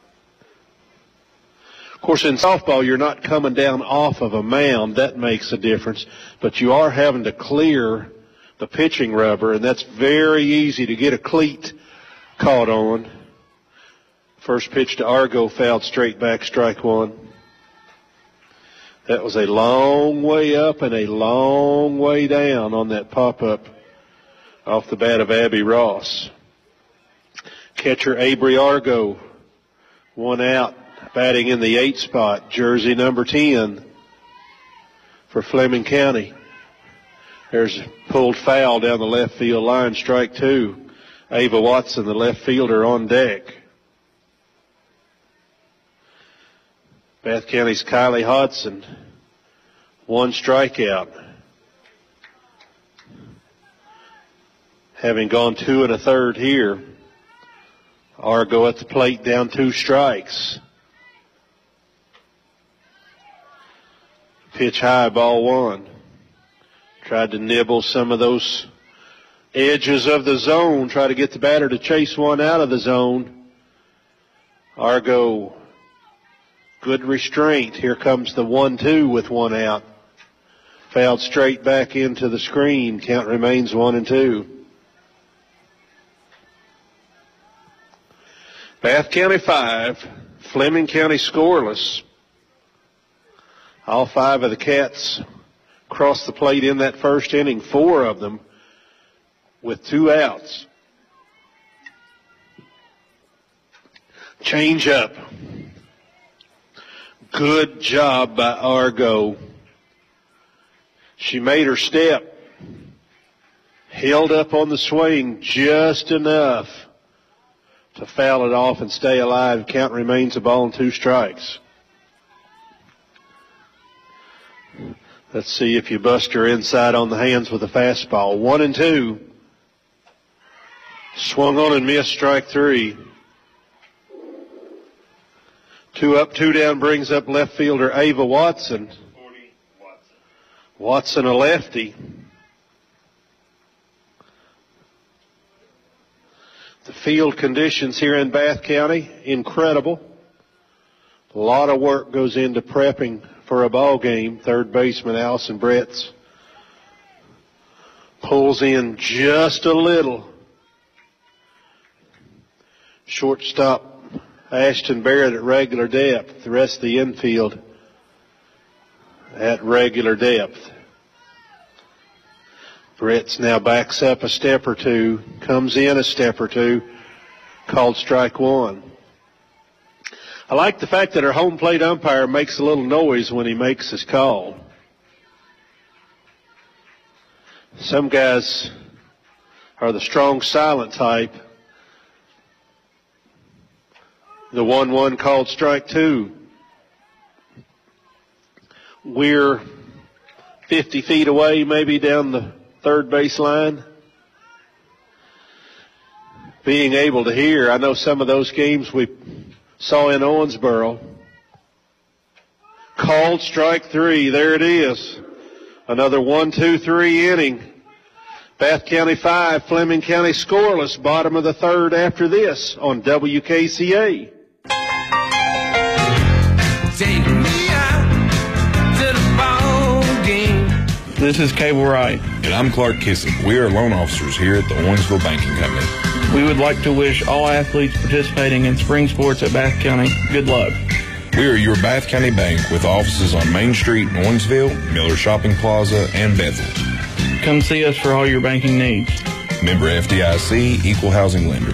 Of course, in softball, you're not coming down off of a mound. That makes a difference. But you are having to clear the pitching rubber, and that's very easy to get a cleat caught on. First pitch to Argo, fouled straight back, strike 1. That was a long way up and a long way down on that pop-up off the bat of Abby Ross. Catcher Avery Argo, 1 out, batting in the 8 spot, jersey number 10 for Fleming County. There's a pulled foul down the left field line, strike 2. Ava Watson, the left fielder, on deck. Bath County's Kylie Hodson, 1 strikeout. Having gone 2 1/3 here. Argo at the plate, down 2 strikes. Pitch high, ball 1. Tried to nibble some of those edges of the zone, try to get the batter to chase one out of the zone. Argo, good restraint. Here comes the 1-2 with 1 out. Fouled straight back into the screen. Count remains 1-2. Bath County 5, Fleming County scoreless. All 5 of the Cats crossed the plate in that first inning, 4 of them with 2 outs. Change up. Good job by Argo. She made her step. Held up on the swing just enough to foul it off and stay alive. Count remains a ball and 2 strikes. Let's see if you bust her inside on the hands with a fastball. 1-2. Swung on and missed, strike 3. 2 up, 2 down brings up left fielder Ava Watson. Watson, a lefty. The field conditions here in Bath County, incredible. A lot of work goes into prepping for a ball game. Third baseman Allison Bretz pulls in just a little. Shortstop Ashton Barrett at regular depth. The rest of the infield at regular depth. Bretz now backs up a step or two, comes in a step or two, called strike 1. I like the fact that our home plate umpire makes a little noise when he makes his call. Some guys are the strong silent type. The 1-1 called strike 2. We're 50 feet away, maybe down the third base line. Being able to hear, I know some of those games we saw in Owensboro. Called strike 3. There it is. Another 1-2-3 inning. Bath County 5, Fleming County scoreless. Bottom of the third after this on WKCA. Take me out to the ball game. This is Cable Wright. And I'm Clark Kissick. We are loan officers here at the Owensville Banking Company. We would like to wish all athletes participating in spring sports at Bath County good luck. We are your Bath County bank with offices on Main Street in Owensville, Miller Shopping Plaza, and Bethel. Come see us for all your banking needs. Member FDIC, Equal Housing Lender.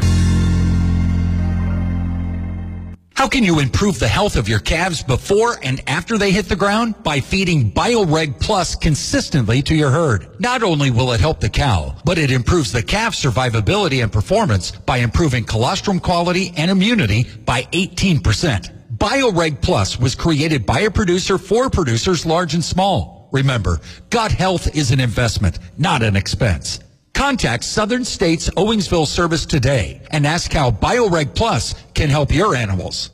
How can you improve the health of your calves before and after they hit the ground? By feeding BioReg Plus consistently to your herd. Not only will it help the cow, but it improves the calf's survivability and performance by improving colostrum quality and immunity by 18%. BioReg Plus was created by a producer for producers large and small. Remember, gut health is an investment, not an expense. Contact Southern States Owensville Service today and ask how BioReg Plus can help your animals.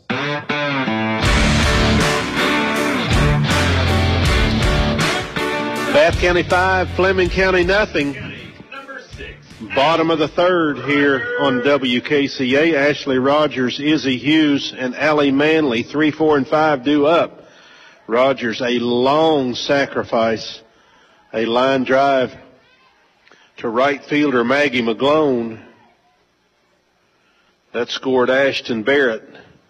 Bath County 5, Fleming County nothing. Bottom of the third here on WKCA. Ashley Rogers, Izzy Hughes, and Allie Manley, 3, 4, and 5 due up. Rogers, a long sacrifice, a line drive to right fielder Maggie McGlone. That scored Ashton Barrett.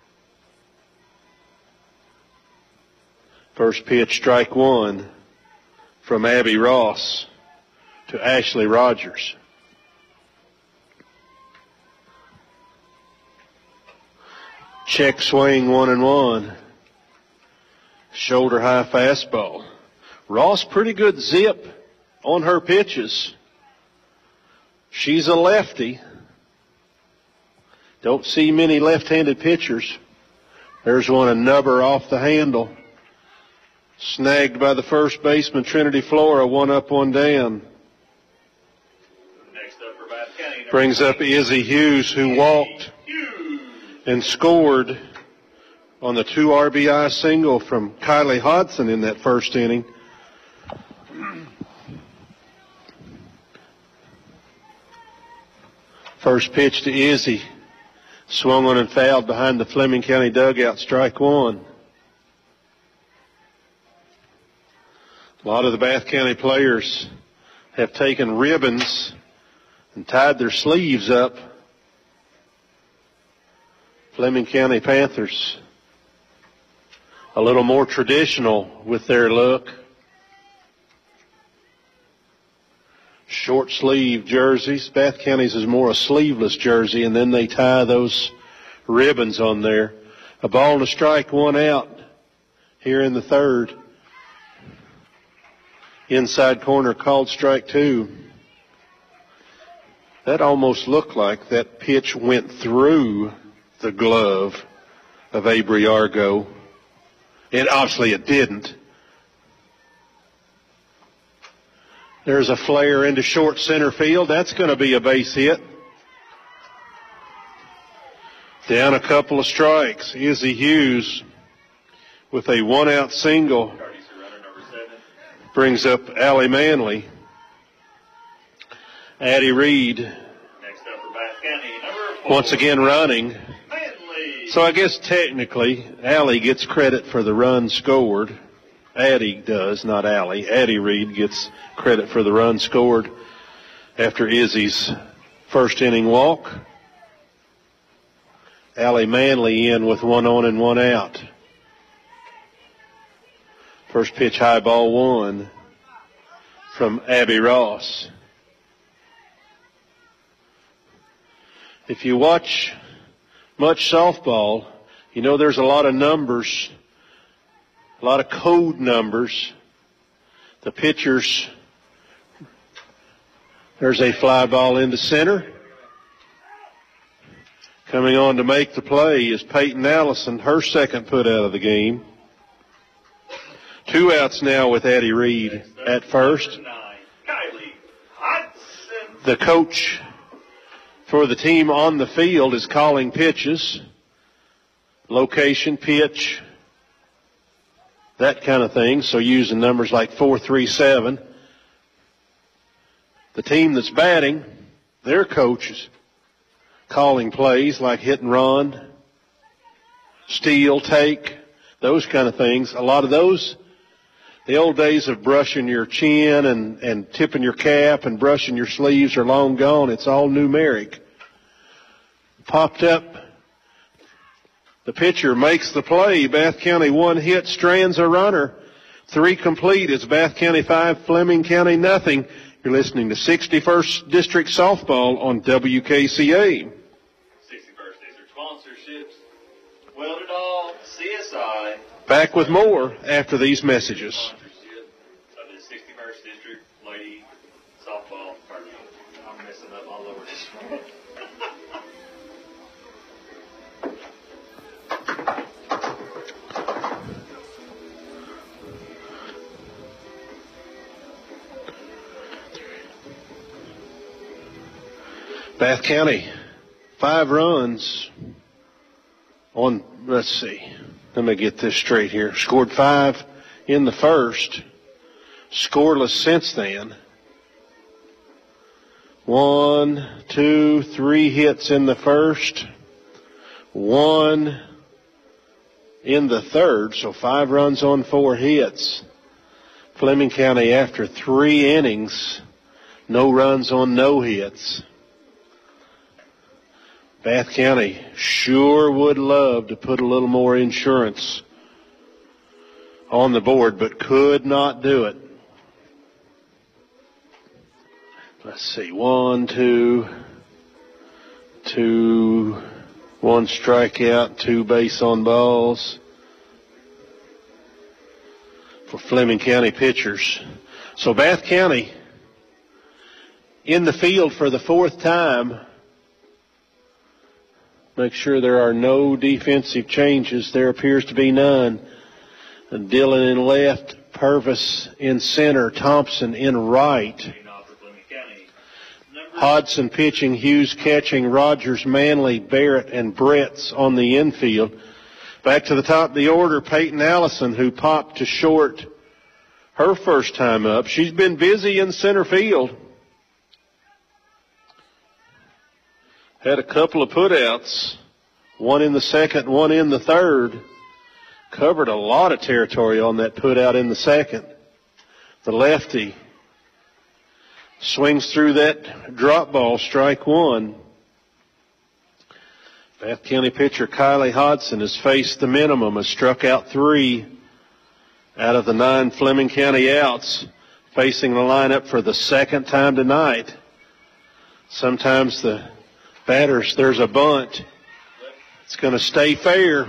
First pitch, strike 1 from Abby Ross to Ashley Rogers. Check swing, 1-1. Shoulder high fastball. Ross, pretty good zip on her pitches. She's a lefty. Don't see many left-handed pitchers. There's one, a nubber off the handle. Snagged by the first baseman, Trinity Flora, 1 up, 1 down. Next up for Bath County. Brings up Izzy Hughes, who walked and scored on the 2 RBI single from Kylie Hodson in that first inning. First pitch to Izzy. Swung on and fouled behind the Fleming County dugout, strike 1. A lot of the Bath County players have taken ribbons and tied their sleeves up. Fleming County Panthers, a little more traditional with their look. Short sleeve jerseys. Bath County's is more a sleeveless jersey, and then they tie those ribbons on there. A ball and a strike, 1 out here in the third. Inside corner called strike 2. That almost looked like that pitch went through the glove of Avery Argo. And obviously it didn't. There's a flare into short center field. That's going to be a base hit. Down a couple of strikes. Izzy Hughes with a one-out single brings up Allie Manley. Addie Reed once again running. So I guess technically Allie gets credit for the run scored. Addie does, not Allie. Addie Reed gets credit for the run scored after Izzy's first inning walk. Allie Manley in with one on and one out. First pitch, high ball one from Abby Ross. If you watch much softball, you know there's a lot of numbers, a lot of code numbers. The pitchers, there's a fly ball into center. Coming on to make the play is Peyton Allison, her second put out of the game. 2 outs now with Addie Reed at first. The coach for the team on the field is calling pitches, location, pitch, that kind of thing. So using numbers like 4-3-7. The team that's batting, their coaches calling plays like hit and run, steal, take, those kind of things. A lot of those, the old days of brushing your chin and tipping your cap and brushing your sleeves are long gone. It's all numeric. Popped up. The pitcher makes the play. Bath County 1 hit, strands a runner. 3 complete. It's Bath County 5, Fleming County nothing. You're listening to 61st District Softball on WKCA. 61st District sponsorships. Welded all, CSI. Back with more after these messages. Of the 61st District Lady Softball Tournament. I'm messing up all over this. Bath County, 5 runs on, let's see, let me get this straight here. Scored 5 in the first, scoreless since then. 1, 2, 3 hits in the first, 1 in the third, so 5 runs on 4 hits. Fleming County after 3 innings, no runs on no hits. Bath County sure would love to put a little more insurance on the board, but could not do it. Let's see, 1, 2, 1 strikeout, 2 base on balls for Fleming County pitchers. So Bath County in the field for the 4th time. Make sure there are no defensive changes. There appears to be none. And Dillon in left, Purvis in center, Thompson in right. Hodson pitching, Hughes catching, Rogers, Manley, Barrett, and Bretts on the infield. Back to the top of the order, Peyton Allison, who popped to short her first time up. She's been busy in center field. Had a couple of putouts, 1 in the second, 1 in the third. Covered a lot of territory on that putout in the second. The lefty swings through that drop ball, strike 1. Bath County pitcher Kylie Hodson has faced the minimum, has struck out 3 out of the 9 Fleming County outs, facing the lineup for the second time tonight. Sometimes the batters, there's a bunt. It's going to stay fair.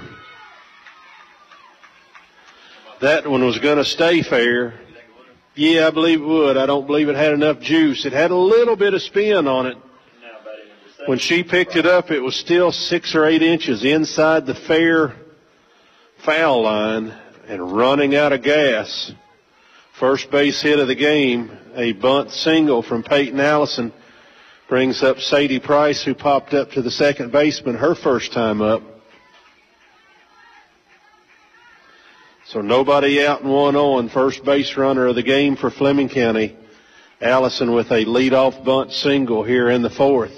That one was going to stay fair. Yeah, I believe it would. I don't believe it had enough juice. It had a little bit of spin on it. When she picked it up, it was still 6 or 8 inches inside the fair foul line and running out of gas. First base hit of the game, a bunt single from Peyton Allison. Brings up Sadie Price, who popped up to the second baseman her first time up. So nobody out and one on. First base runner of the game for Fleming County. Allison with a leadoff bunt single here in the fourth.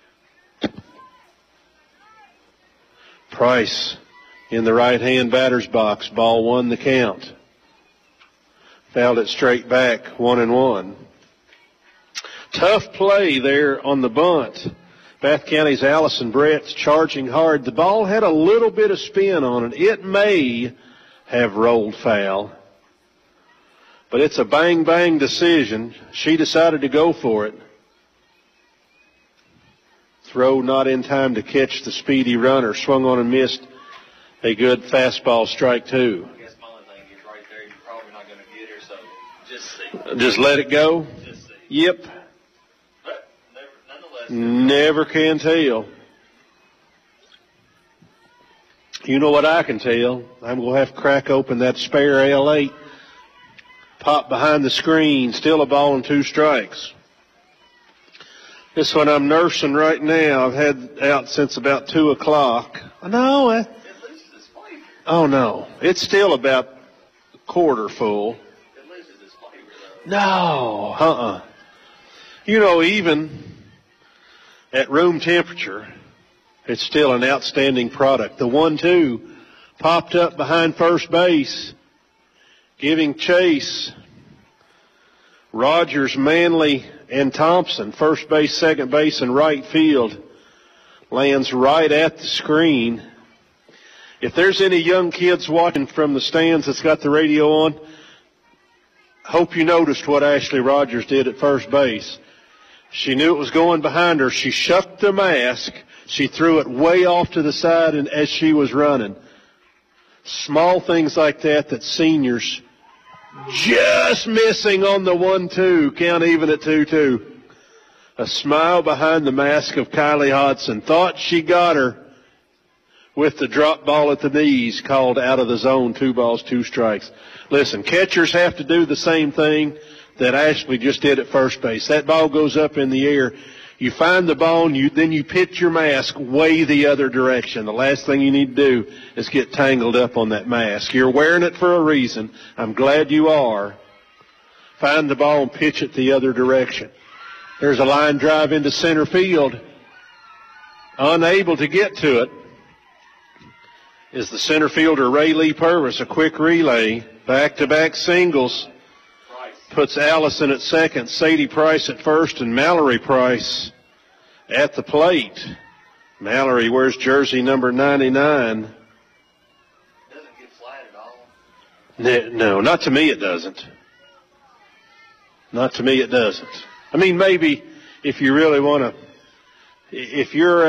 Price in the right-hand batter's box. Ball 1 the count. Fouled it straight back, 1-1. Tough play there on the bunt. Bath County's Allison Brett's charging hard. The ball had a little bit of spin on it. It may have rolled foul, but it's a bang-bang decision. She decided to go for it. Throw not in time to catch the speedy runner. Swung on and missed. A good fastball, strike 2. I guess my only thing is right there, you're probably not going to get her, so just see. Just let it go? Just see. Yep. But nonetheless. Never can tell. You know what I can tell? I'm going to have to crack open that spare L8. Pop behind the screen. Still a ball and 2 strikes. This one I'm nursing right now. I've had out since about 2 o'clock. No. It loses its flavor. Oh, no. It's still about a quarter full. It loses its flavor, No. though. You know, even at room temperature, it's still an outstanding product. The 1-2 popped up behind first base, giving chase. Rogers, Manley, and Thompson, first base, second base, and right field, lands right at the screen. If there's any young kids watching from the stands that's got the radio on, hope you noticed what Ashley Rogers did at first base. She knew it was going behind her. She shucked the mask. She threw it way off to the side and as she was running. Small things like that seniors just missing on the 1-2. Count even at 2-2. A smile behind the mask of Kylie Hodson. Thought she got her with the drop ball at the knees, called out of the zone. 2 balls, 2 strikes. Listen, catchers have to do the same thing that Ashley just did at first base. That ball goes up in the air. You find the ball, and then you pitch your mask way the other direction. The last thing you need to do is get tangled up on that mask. You're wearing it for a reason. I'm glad you are. Find the ball and pitch it the other direction. There's a line drive into center field. Unable to get to it is the center fielder, Ray Lee Purvis. A quick relay. Back-to-back singles. Puts Allison at second, Sadie Price at first, and Mallory Price at the plate. Mallory wears jersey number 99. Doesn't get flat at all. No, not to me it doesn't. Not to me it doesn't. I mean, maybe if you really want to, if you're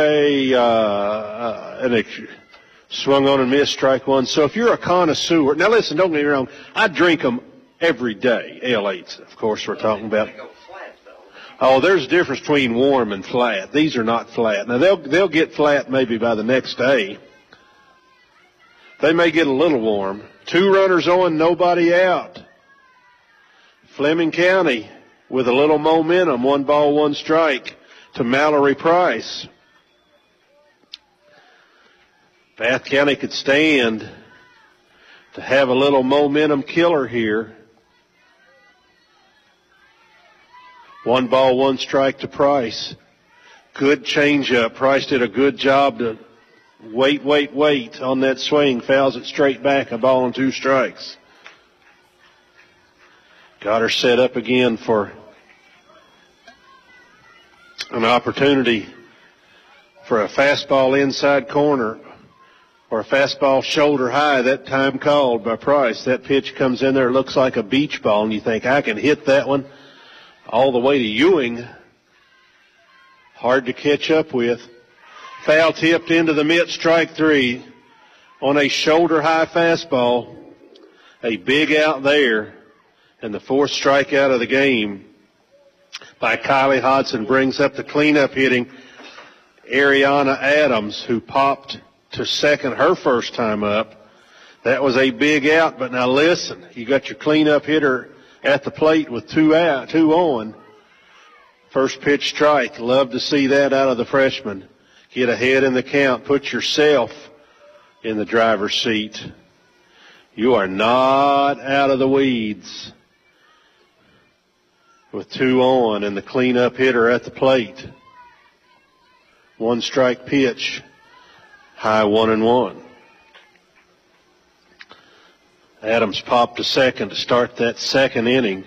swung on and missed, strike 1. So if you're a connoisseur, now listen, don't get me wrong, I drink them every day. L8s, of course, we're talking about. Oh, there's a difference between warm and flat. These are not flat. Now, they'll get flat maybe by the next day. They may get a little warm. 2 runners on, nobody out. Fleming County with a little momentum. 1 ball, 1 strike to Mallory Price. Bath County could stand to have a little momentum killer here. 1 ball, 1 strike to Price. Good changeup. Price did a good job to wait on that swing. Fouls it straight back. 1 ball and 2 strikes. Got her set up again for an opportunity for a fastball inside corner or a fastball shoulder high. That time called by Price. That pitch comes in there, looks like a beach ball, and you think, I can hit that one all the way to Ewing. Hard to catch up with. Foul tipped into the mitt, strike 3 on a shoulder-high fastball. A big out there, and the 4th strikeout of the game by Kylie Hodson brings up the cleanup hitting Ariana Adams, who popped to second her first time up. That was a big out, but now listen, you got your cleanup hitter at the plate with 2 on. First pitch strike. Love to see that out of the freshman. Get ahead in the count. Put yourself in the driver's seat. You are not out of the weeds. With 2 on and the cleanup hitter at the plate. 1 strike pitch. High 1-1. Adams popped to second to start that second inning.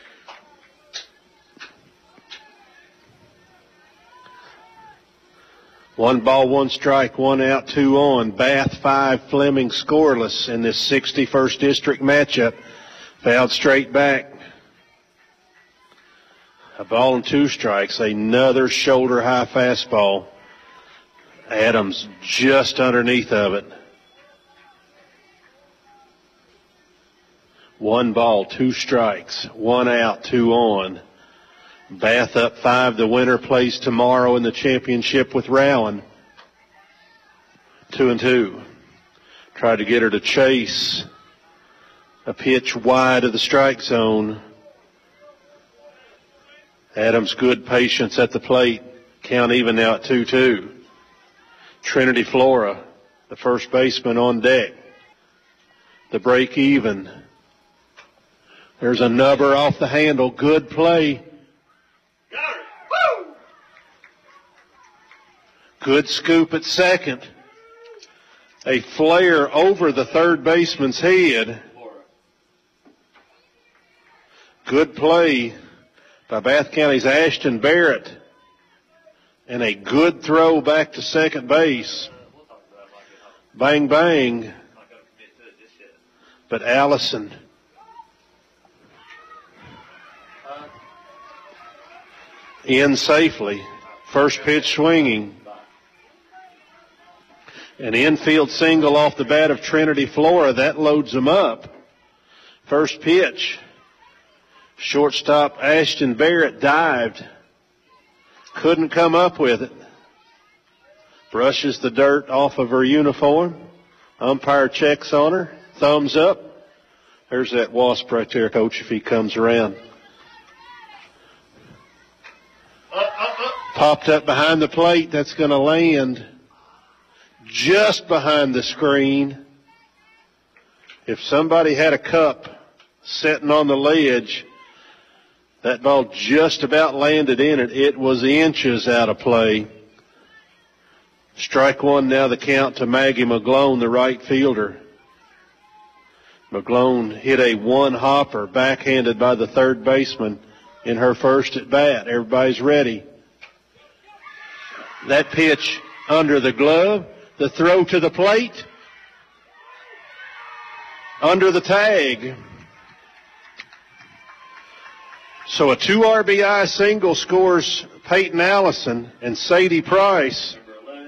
One ball, 1 strike, 1 out, 2 on. Bath 5, Fleming scoreless in this 61st District matchup. Fouled straight back. A ball and 2 strikes. Another shoulder high fastball. Adams just underneath of it. 1 ball, 2 strikes, 1 out, 2 on. Bath up 5. The winner plays tomorrow in the championship with Rowan. 2-2. Tried to get her to chase. A pitch wide of the strike zone. Adams good patience at the plate. Count even now at 2-2. Trinity Flora, the first baseman on deck. The break even. There's a nubber off the handle. Good play. Good scoop at second. A flare over the third baseman's head. Good play by Bath County's Ashton Barrett. And a good throw back to second base. Bang, bang. But Allison in safely. First pitch swinging. An infield single off the bat of Trinity Flora. That loads them up. First pitch. Shortstop Ashton Barrett dived. Couldn't come up with it. Brushes the dirt off of her uniform. Umpire checks on her. Thumbs up. There's that wasp right there, Coach, if he comes around. Popped up behind the plate. That's going to land just behind the screen. If somebody had a cup sitting on the ledge, that ball just about landed in it. It was inches out of play. Strike 1 now, the count to Maggie McGlone, the right fielder. McGlone hit a 1-hopper backhanded by the third baseman in her first at bat. Everybody's ready. That pitch under the glove. The throw to the plate. Under the tag. So a 2 RBI single scores Peyton Allison and Sadie Price.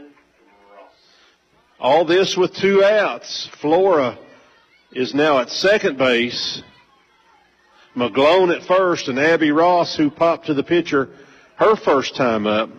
All this with 2 outs. Flora is now at second base. McGlone at first, and Abby Ross, who popped to the pitcher her first time up.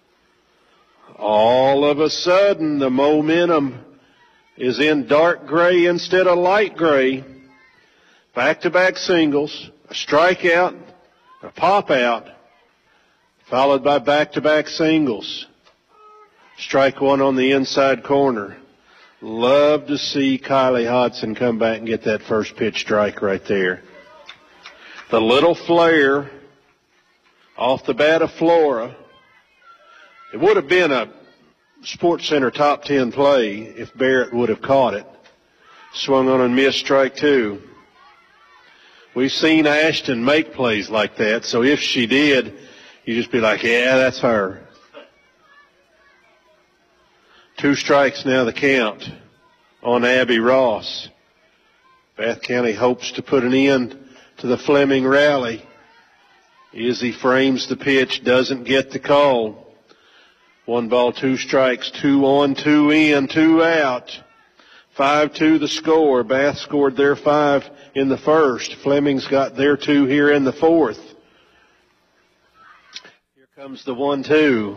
All of a sudden, the momentum is in dark gray instead of light gray. Back-to-back singles, a strikeout, a pop-out, followed by back-to-back singles. Strike 1 on the inside corner. Love to see Kylie Hodson come back and get that first pitch strike right there. The little flare off the bat of Flora. It would have been a Sports Center top 10 play if Barrett would have caught it. Swung on and missed, strike 2. We've seen Ashton make plays like that, so if she did, you just be like, yeah, that's her. 2 strikes now, the count on Abby Ross. Bath County hopes to put an end to the Fleming rally. Izzy frames the pitch, doesn't get the call. 1 ball, 2 strikes, 2 on, 2 in, 2 out. 5-2 the score. Bath scored their 5 in the first. Fleming's got their 2 here in the fourth. Here comes the 1-2.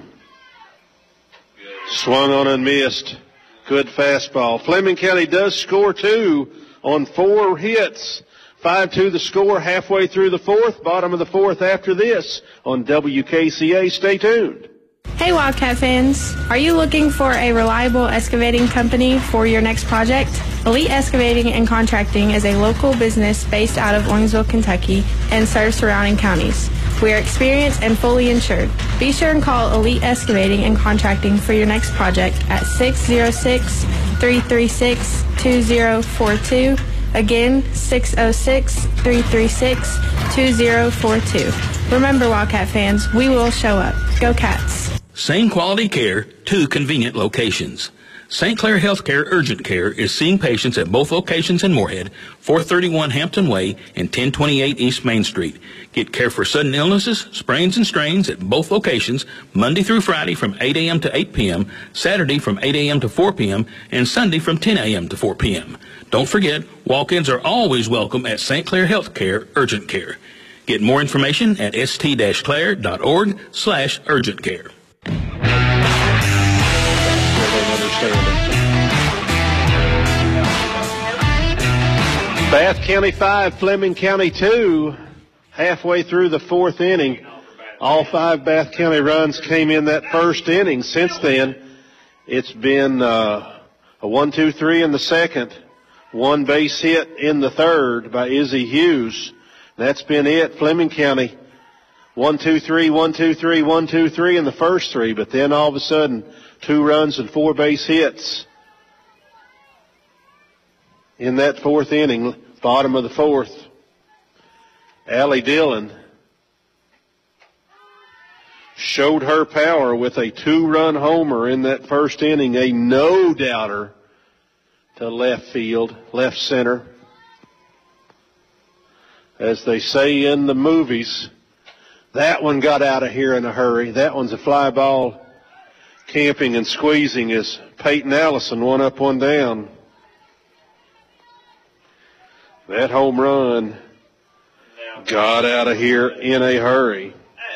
Swung on and missed. Good fastball. Fleming County does score 2 on 4 hits 5-2 the score halfway through the fourth. Bottom of the fourth after this on WKCA. Stay tuned. Hey Wildcat fans, are you looking for a reliable excavating company for your next project? Elite Excavating and Contracting is a local business based out of Owensville, Kentucky and serves surrounding counties. We are experienced and fully insured. Be sure and call Elite Excavating and Contracting for your next project at 606-336-2042. Again, 606-336-2042. Remember, Wildcat fans, we will show up. Go Cats. Same quality care, 2 convenient locations. St. Clair Healthcare Urgent Care is seeing patients at both locations in Moorhead, 431 Hampton Way and 1028 East Main Street. Get care for sudden illnesses, sprains and strains at both locations Monday through Friday from 8 a.m. to 8 p.m., Saturday from 8 a.m. to 4 p.m., and Sunday from 10 a.m. to 4 p.m. Don't forget, walk-ins are always welcome at St. Clair Healthcare Urgent Care. Get more information at st-clair.org/urgent-care. Bath County 5, Fleming County 2, halfway through the fourth inning. All 5 Bath County runs came in that first inning. Since then, it's been a 1-2-3 in the second, 1 base hit in the third by Izzy Hughes. That's been it. Fleming County, 1-2-3, 1-2-3, 1-2-3 in the first 3, but then all of a sudden, 2 runs and 4 base hits in that fourth inning, bottom of the fourth. Allie Dillon showed her power with a 2-run homer in that first inning, a no-doubter to left field, left center. As they say in the movies, that one got out of here in a hurry. That one's a fly ball. Camping and squeezing as Peyton Allison, 1 up, 1 down. That home run got out of here in a hurry.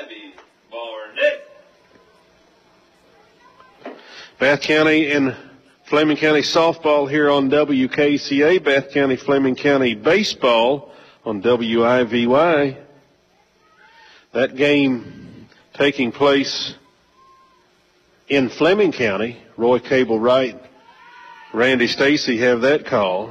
Bath County and Fleming County softball here on WKCA. Bath County, Fleming County baseball on WIVY. That game taking place in Fleming County. Roy Cable Wright, Randy Stacy have that call.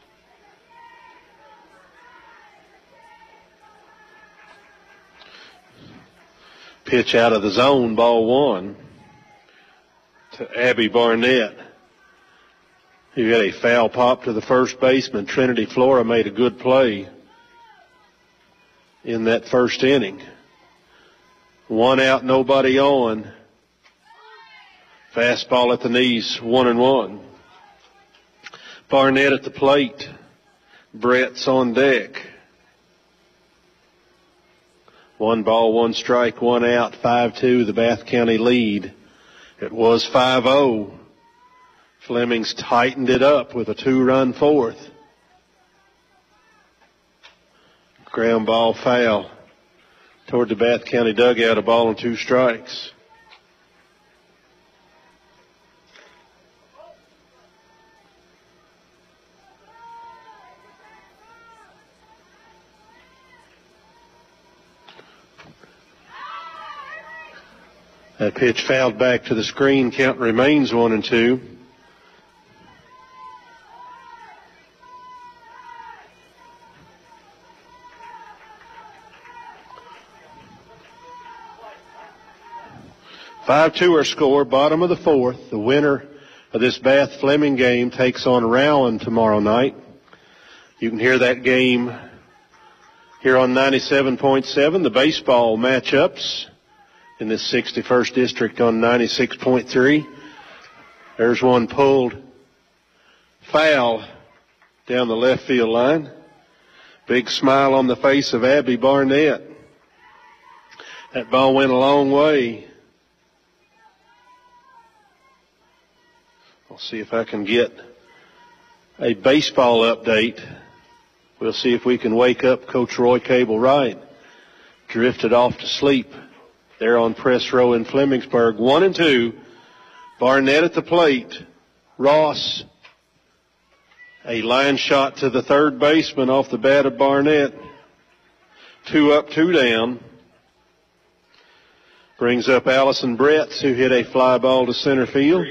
Pitch out of the zone, ball 1 to Abby Barnett, who had a foul pop to the first baseman. Trinity Flora made a good play in that first inning. 1 out, nobody on. Fastball at the knees, 1-1. Barnett at the plate. Brett's on deck. 1 ball, 1 strike, 1 out, 5-2, the Bath County lead. It was 5-0. Fleming's tightened it up with a 2-run fourth. Ground ball foul toward the Bath County dugout, a ball and 2 strikes. That pitch fouled back to the screen. Count remains 1-2. Our score, bottom of the fourth. The winner of this Bath Fleming game takes on Rowan tomorrow night. You can hear that game here on 97.7. The baseball matchups in this 61st district on 96.3. There's one pulled foul down the left field line. Big smile on the face of Abby Barnett. That ball went a long way. I'll see if I can get a baseball update. We'll see if we can wake up Coach Roy Cable Wright. Drifted off to sleep there on press row in Flemingsburg. 1-2. Barnett at the plate. Ross A line shot to the third baseman off the bat of Barnett. 2 up, 2 down. Brings up Allison Bretz, who hit a fly ball to center field.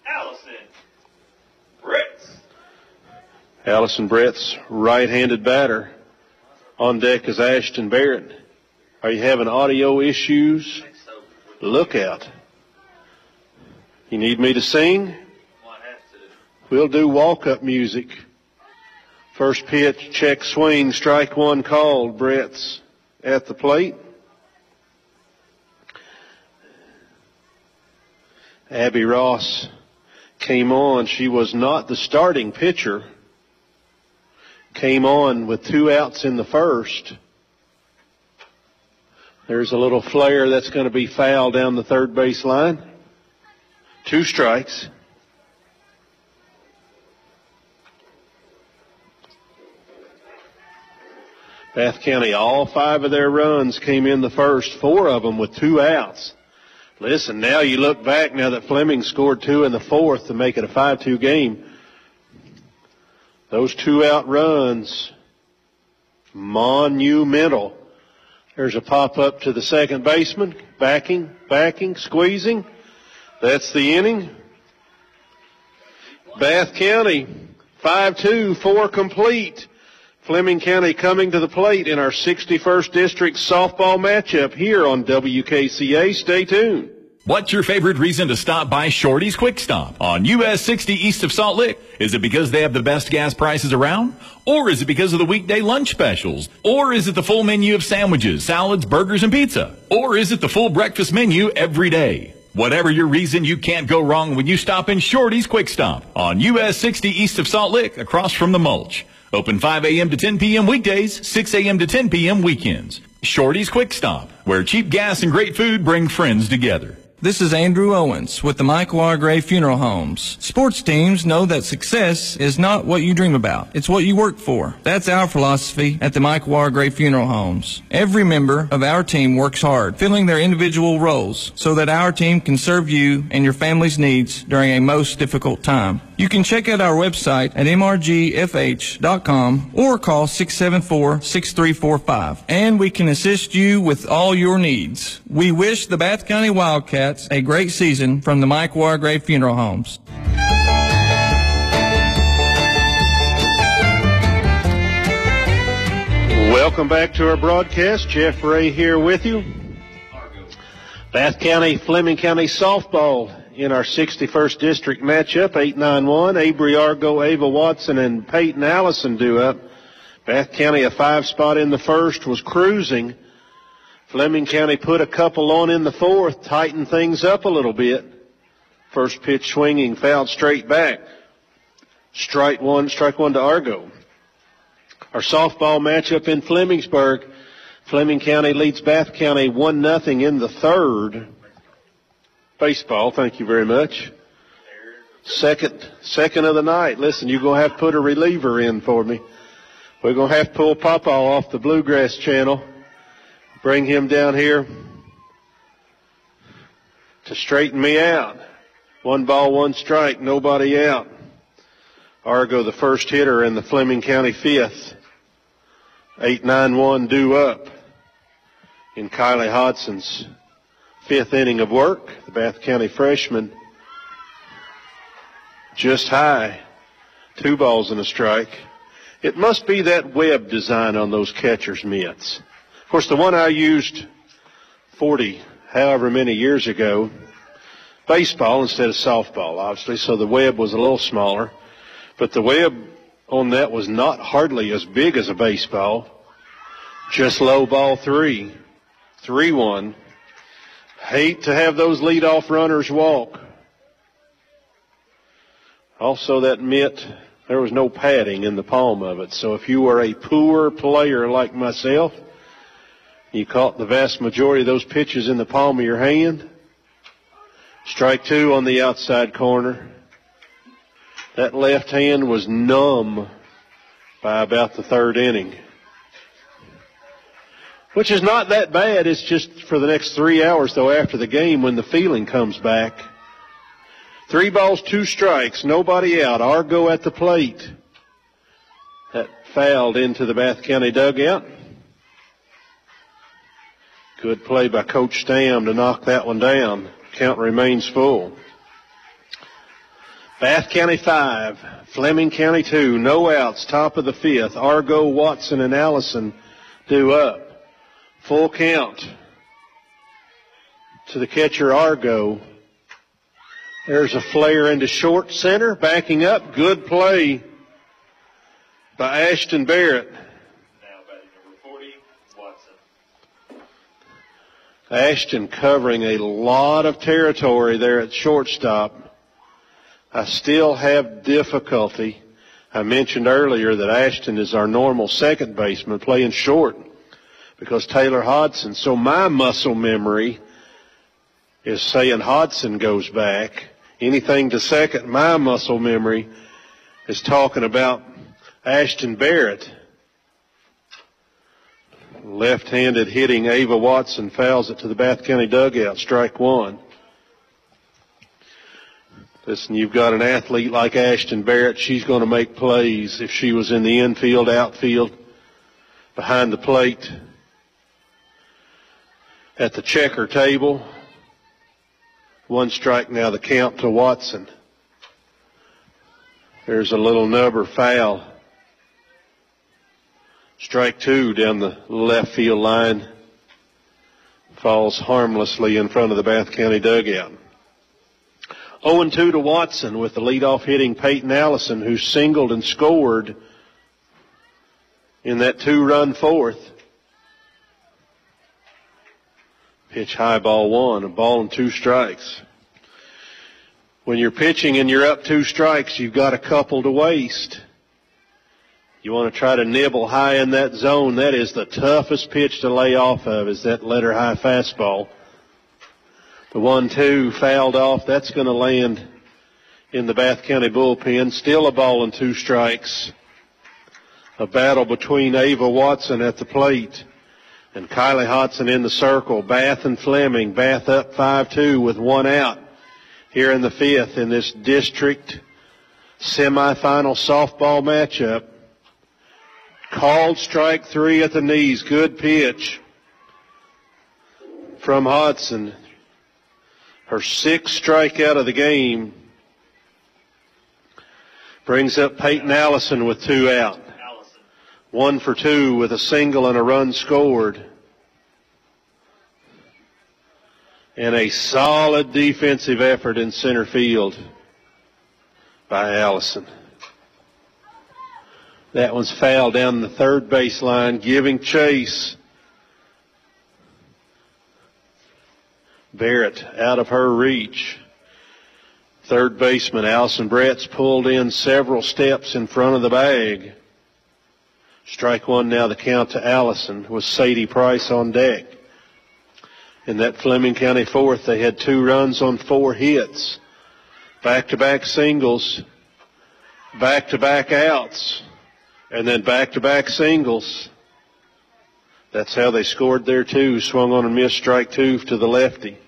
Allison Bretz, right-handed batter. On deck is Ashton Barrett. Are you having audio issues? Look out. You need me to sing? We'll do walk-up music. First pitch, check swing, strike one called. Bretz at the plate. Abby Ross came on. She was not the starting pitcher. Came on with 2 outs in the first. There's a little flare that's going to be foul down the third base line. 2 strikes. Bath County, all 5 of their runs came in the first, 4 of them with 2 outs. Listen, now you look back now that Fleming scored 2 in the fourth to make it a 5-2 game. Those 2-out runs, monumental. There's a pop-up to the second baseman, backing, squeezing. That's the inning. Bath County, 5-2, 4 complete. Fleming County coming to the plate in our 61st District softball matchup here on WKCA. Stay tuned. What's your favorite reason to stop by Shorty's Quick Stop on US 60 east of Salt Lick? Is it because they have the best gas prices around? Or is it because of the weekday lunch specials? Or is it the full menu of sandwiches, salads, burgers, and pizza? Or is it the full breakfast menu every day? Whatever your reason, you can't go wrong when you stop in Shorty's Quick Stop on US 60 east of Salt Lick across from the mulch. Open 5 a.m. to 10 p.m. weekdays, 6 a.m. to 10 p.m. weekends. Shorty's Quick Stop, where cheap gas and great food bring friends together. This is Andrew Owens with the Mike Wargrave Funeral Homes. Sports teams know that success is not what you dream about. It's what you work for. That's our philosophy at the Mike Wargrave Funeral Homes. Every member of our team works hard, filling their individual roles so that our team can serve you and your family's needs during a most difficult time. You can check out our website at mrgfh.com or call 674-6345, and we can assist you with all your needs. We wish the Bath County Wildcats a great season from the Mike Wargrave Funeral Homes. Welcome back to our broadcast. Jeff Ray here with you. Bath County, Fleming County softball in our 61st District matchup, 8-9-1. Avery Argo, Ava Watson, and Peyton Allison do up. Bath County, a 5 spot in the first, was cruising. Fleming County put a couple on in the fourth, tightened things up a little bit. First pitch swinging, fouled straight back. Strike one to Argo. Our softball matchup in Flemingsburg, Fleming County leads Bath County 1-0 in the third. Baseball, thank you very much. Second of the night. Listen, you're going to have to put a reliever in for me. We're going to have to pull Papa off the Bluegrass channel. Bring him down here to straighten me out. 1 ball, 1 strike, nobody out. Argo, the first hitter, and the Fleming County 5th. 8-9-1 due up in Kylie Hodson's 5th inning of work. The Bath County freshman just high. 2 balls and a strike. It must be that web design on those catcher's mitts. Of course, the one I used 40, however many years ago, baseball instead of softball, obviously, so the web was a little smaller. But the web on that was not hardly as big as a baseball. Just low ball 3. 3-1. Hate to have those leadoff runners walk. Also, that mitt, there was no padding in the palm of it. So if you were a poor player like myself, you caught the vast majority of those pitches in the palm of your hand. Strike 2 on the outside corner. That left hand was numb by about the 3rd inning. Which is not that bad. It's just for the next 3 hours, though, after the game when the feeling comes back. 3 balls, 2 strikes, nobody out. Argo at the plate. That fouled into the Bath County dugout. Good play by Coach Stam to knock that one down. Count remains full. Bath County 5, Fleming County 2, no outs, top of the 5th. Argo, Watson, and Allison due up. Full count to the catcher, Argo. There's a flare into short center, backing up. Good play by Ashton Barrett. Now batting number 40, Watson. Ashton covering a lot of territory there at shortstop. I still have difficulty. I mentioned earlier that Ashton is our normal second baseman playing short because Taylor Hodson. So my muscle memory is saying Hodson goes back. Anything to second, my muscle memory is talking about Ashton Barrett. Left-handed hitting Ava Watson fouls it to the Bath County dugout. Strike one. Listen, you've got an athlete like Ashton Barrett. She's going to make plays if she was in the infield, outfield, behind the plate, at the checker table. One strike now, the count to Watson. There's a little nubber foul. Strike two down the left field line. Falls harmlessly in front of the Bath County dugout. 0-2 to Watson with the leadoff hitting Peyton Allison, who singled and scored in that 2-run fourth. Pitch high, ball one, a ball and 2 strikes. When you're pitching and you're up 2 strikes, you've got a couple to waste. You want to try to nibble high in that zone. That is the toughest pitch to lay off of, is that letter high fastball. The 1-2 fouled off. That's going to land in the Bath County bullpen. Still a ball and 2 strikes. A battle between Ava Watson at the plate and Kylie Hodson in the circle. Bath and Fleming. Bath up 5-2 with 1 out here in the 5th in this district semifinal softball matchup. Called strike 3 at the knees. Good pitch from Hodson. Her 6th strikeout of the game brings up Peyton Allison with 2 out. 1 for 2 with a single and a run scored. And a solid defensive effort in center field by Allison. That one's fouled down the third baseline, giving chase. Barrett out of her reach. Third baseman Allison Brett's pulled in several steps in front of the bag. Strike one now, the count to Allison with Sadie Price on deck. In that Fleming County 4th, they had 2 runs on 4 hits. Back-to-back singles, back-to-back outs, and then back-to-back singles. That's how they scored there too. Swung on and missed, strike 2 to the lefty.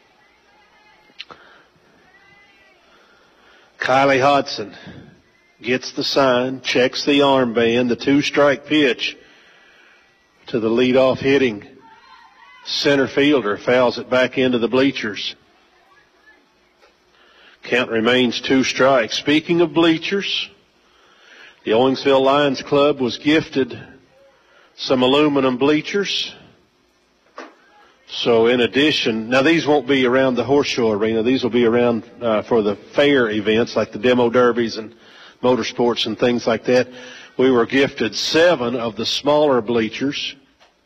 Kylie Hodson gets the sign, checks the armband, the 2-strike pitch to the leadoff hitting center fielder, fouls it back into the bleachers. Count remains 2 strikes. Speaking of bleachers, the Owensville Lions Club was gifted some aluminum bleachers. So in addition, now these won't be around the Horseshoe Arena. These will be around for the fair events like the demo derbies and motorsports and things like that. We were gifted 7 of the smaller bleachers,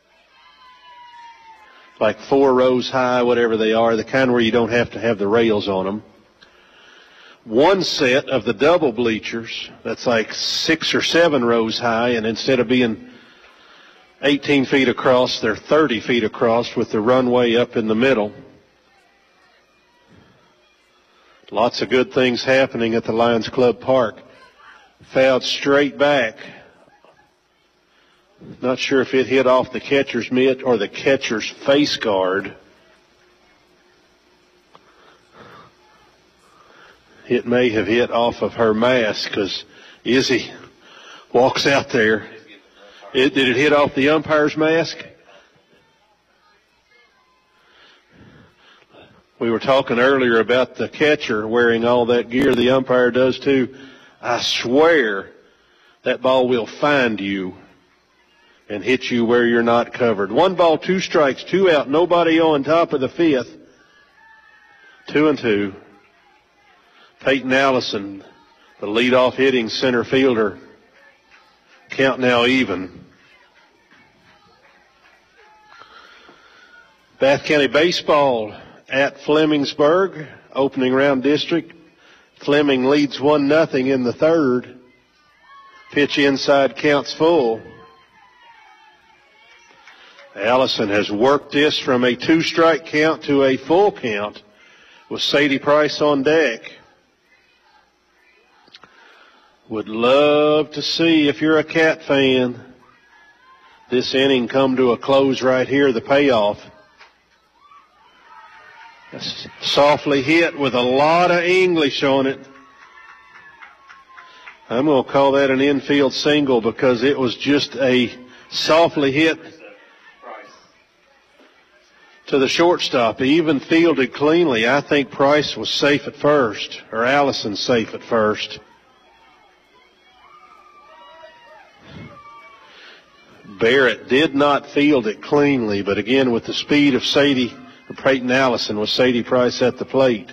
like 4 rows high, whatever they are, the kind where you don't have to have the rails on them. 1 set of the double bleachers, that's like 6 or 7 rows high, and instead of being 18 feet across, they're 30 feet across with the runway up in the middle. Lots of good things happening at the Lions Club Park. Fouled straight back. Not sure if it hit off the catcher's mitt or the catcher's face guard. It may have hit off of her mask because Izzy Walks out there. Did it hit off the umpire's mask? We were talking earlier about the catcher wearing all that gear. The umpire does too. I swear that ball will find you and hit you where you're not covered. 1 ball, 2 strikes, 2 out, nobody on, top of the 5th. 2-2. Peyton Allison, the leadoff hitting center fielder. Count now even. Bath County baseball at Flemingsburg, opening round district. Fleming leads 1-0 in the 3rd. Pitch inside, counts full. Allison has worked this from a 2-strike count to a full count with Sadie Price on deck. Would love to see, if you're a Cat fan, this inning come to a close right here, the payoff. Softly hit with a lot of English on it. I'm going to call that an infield single because it was just a softly hit to the shortstop. He even fielded cleanly. I think Price was safe at first, or Allison safe at first. Barrett did not field it cleanly, but again with the speed of Peyton Allison with Sadie Price at the plate.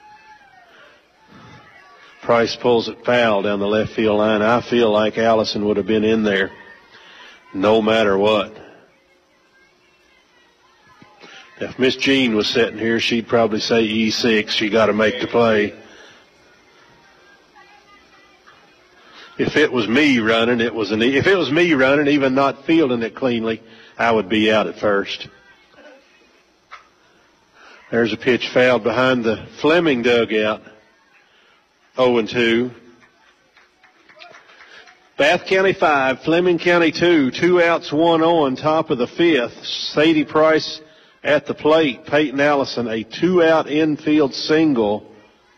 Price pulls it foul down the left field line. I feel like Allison would have been in there no matter what. If Miss Jean was sitting here, she'd probably say E6. She got to make the play. If it was me running, it was an E. If it was me running, even not fielding it cleanly, I would be out at first. There's a pitch fouled behind the Fleming dugout. 0-2. Bath County 5, Fleming County 2. 2 outs, 1 on, top of the 5th. Sadie Price at the plate. Peyton Allison, a 2-out infield single.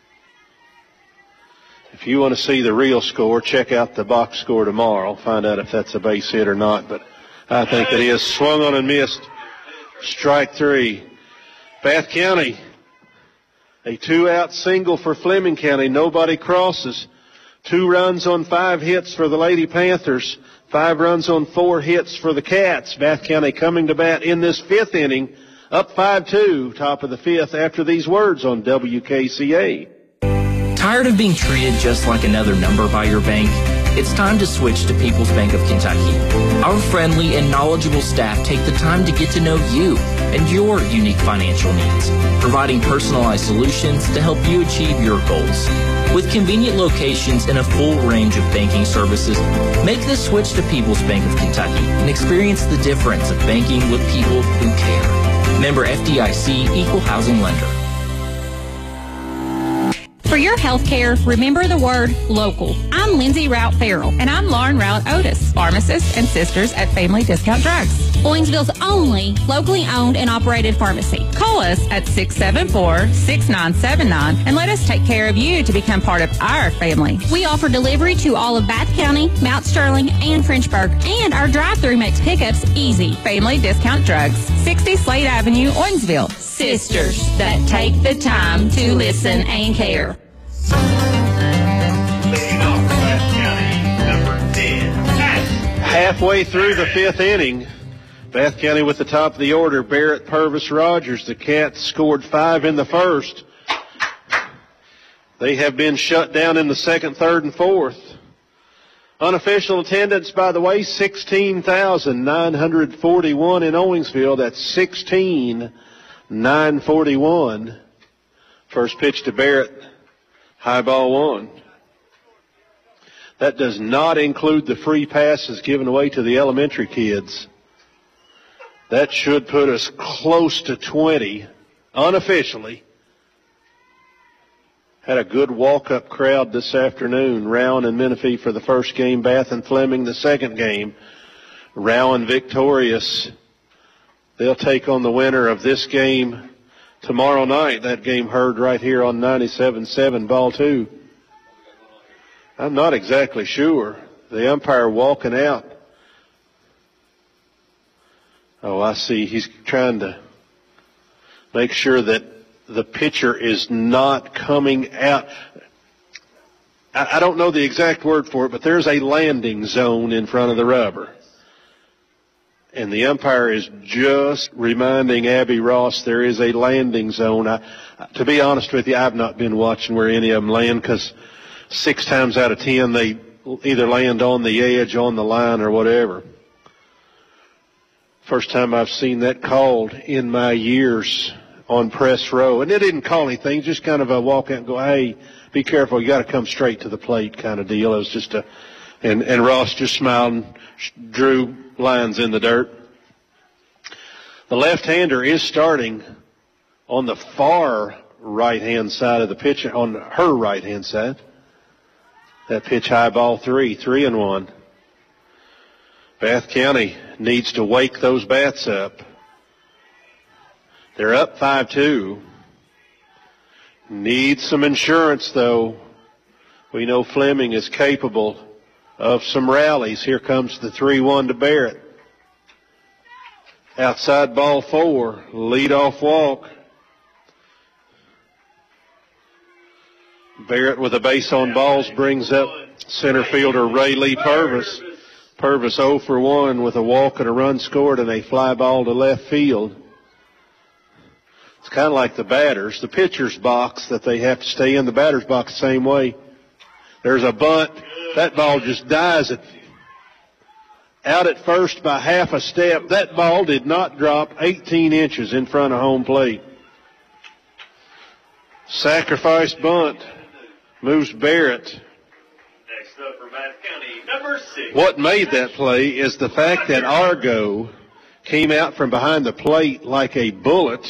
If you want to see the real score, check out the box score tomorrow. Find out if that's a base hit or not. But I think it is. Swung on and missed. Strike 3. Bath County, a 2-out single for Fleming County. Nobody crosses. 2 runs on 5 hits for the Lady Panthers. 5 runs on 4 hits for the Cats. Bath County coming to bat in this 5th inning. Up 5-2, top of the 5th after these words on WKCA. Tired of being treated just like another number by your bank? It's time to switch to People's Bank of Kentucky. Our friendly and knowledgeable staff take the time to get to know you and your unique financial needs, providing personalized solutions to help you achieve your goals. With convenient locations and a full range of banking services, make the switch to People's Bank of Kentucky and experience the difference of banking with people who care. Member FDIC, Equal Housing Lender. For your health care, remember the word local. I'm Lindsay Rout Farrell. And I'm Lauren Rout Otis, pharmacists and sisters at Family Discount Drugs. Owensville's only locally owned and operated pharmacy. Call us at 674-6979 and let us take care of you to become part of our family. We offer delivery to all of Bath County, Mount Sterling, and Frenchburg, and our drive-thru makes pickups easy. Family Discount Drugs, 60 Slade Avenue, Owensville. Sisters that take the time to listen and care. Halfway through the 5th inning, Bath County with the top of the order, Barrett, Purvis, Rogers. The Cats scored 5 in the 1st. They have been shut down in the 2nd, 3rd, and 4th. Unofficial attendance, by the way, 16,941 in Owensville. That's 16,941. First pitch to Barrett, high ball 1. That does not include the free passes given away to the elementary kids. That should put us close to 20, unofficially. Had a good walk-up crowd this afternoon. Rowan and Menifee for the first game, Bath and Fleming the second game. Rowan victorious. They'll take on the winner of this game tomorrow night. That game heard right here on 97.7 Ball 2. I'm not exactly sure. The umpire walking out. Oh, I see. He's trying to make sure that the pitcher is not coming out. I don't know the exact word for it, but there's a landing zone in front of the rubber. And the umpire is just reminding Abby Ross there is a landing zone. To be honest with you, I've not been watching where any of them land, because 6 times out of 10 they either land on the edge, on the line, or whatever. First time I've seen that called in my years on press row. And they didn't call anything, just kind of a walk out and go, hey, be careful, you got to come straight to the plate kind of deal. It was just and Ross just smiled and drew lines in the dirt. The left-hander is starting on the far right-hand side of the pitch, on her right-hand side. That pitch high, ball 3-1. Bath County needs to wake those bats up. They're up 5-2. Need some insurance, though. We know Fleming is capable of some rallies. Here comes the 3-1 to Barrett. Outside ball 4, leadoff walk. Barrett with a base on balls brings up center fielder Ray Lee Purvis. Purvis 0 for 1 with a walk and a run scored and a fly ball to left field. It's kind of like the batters, the pitcher's box that they have to stay in. The batter's box the same way. There's a bunt. That ball just dies out at first by half a step. That ball did not drop 18 inches in front of home plate. Sacrifice bunt moves Barrett. Next up for Bath County, number 6. What made that play is the fact that Argo came out from behind the plate like a bullet.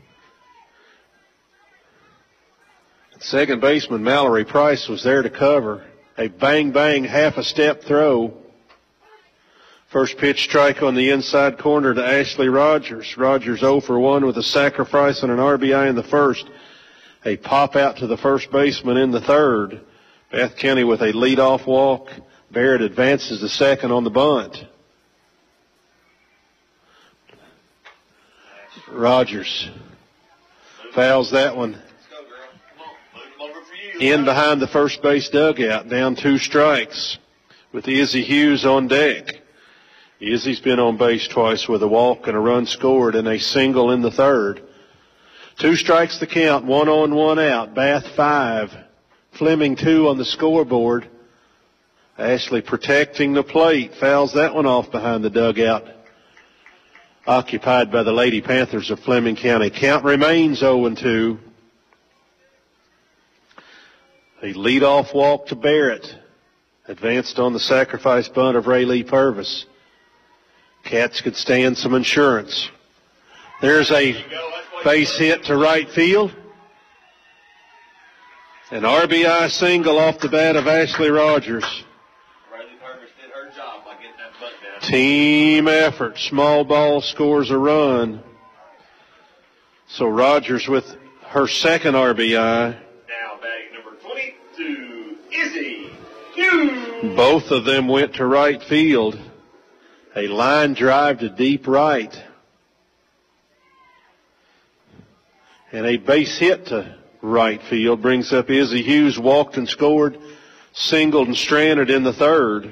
Second baseman Mallory Price was there to cover. A bang-bang half-a-step throw. First pitch strike on the inside corner to Ashley Rogers. Rogers 0 for 1 with a sacrifice and an RBI in the first. A pop out to the first baseman in the third. Bath County with a leadoff walk. Barrett advances to second on the bunt. Rogers fouls that one in behind the first base dugout, down 2 strikes with Izzy Hughes on deck. Izzy's been on base twice with a walk and a run scored and a single in the third. 2 strikes to count, 1 on, 1 out. Bath 5, Fleming 2 on the scoreboard. Ashley protecting the plate, fouls that one off behind the dugout. Occupied by the Lady Panthers of Fleming County. Count remains 0-2. A leadoff walk to Barrett. Advanced on the sacrifice bunt of Ray Lee Purvis. Cats could stand some insurance. There's a base hit to right field. An RBI single off the bat of Ashley Rogers. Ray Lee Purvis did her job by getting that bunt down. Team effort. Small ball scores a run. So Rogers with her second RBI. Izzy Hughes. Both of them went to right field. A line drive to deep right. And a base hit to right field brings up Izzy Hughes, walked and scored, singled and stranded in the third.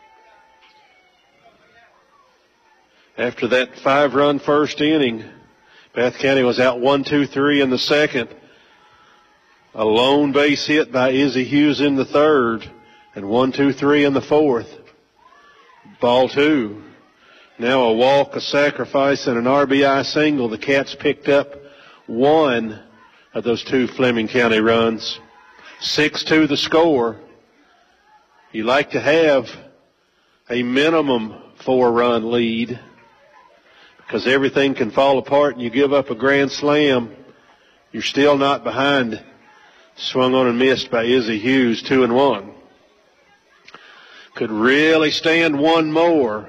After that 5-run first inning, Bath County was out 1-2-3 in the second. A lone base hit by Izzy Hughes in the third, and 1-2-3 in the fourth. Ball 2. Now a walk, a sacrifice, and an RBI single. The Cats picked up 1 of those 2 Fleming County runs. 6-2 the score. You like to have a minimum 4-run lead because everything can fall apart and you give up a grand slam. You're still not behind. Swung on and missed by Izzy Hughes, 2-1. Could really stand 1 more.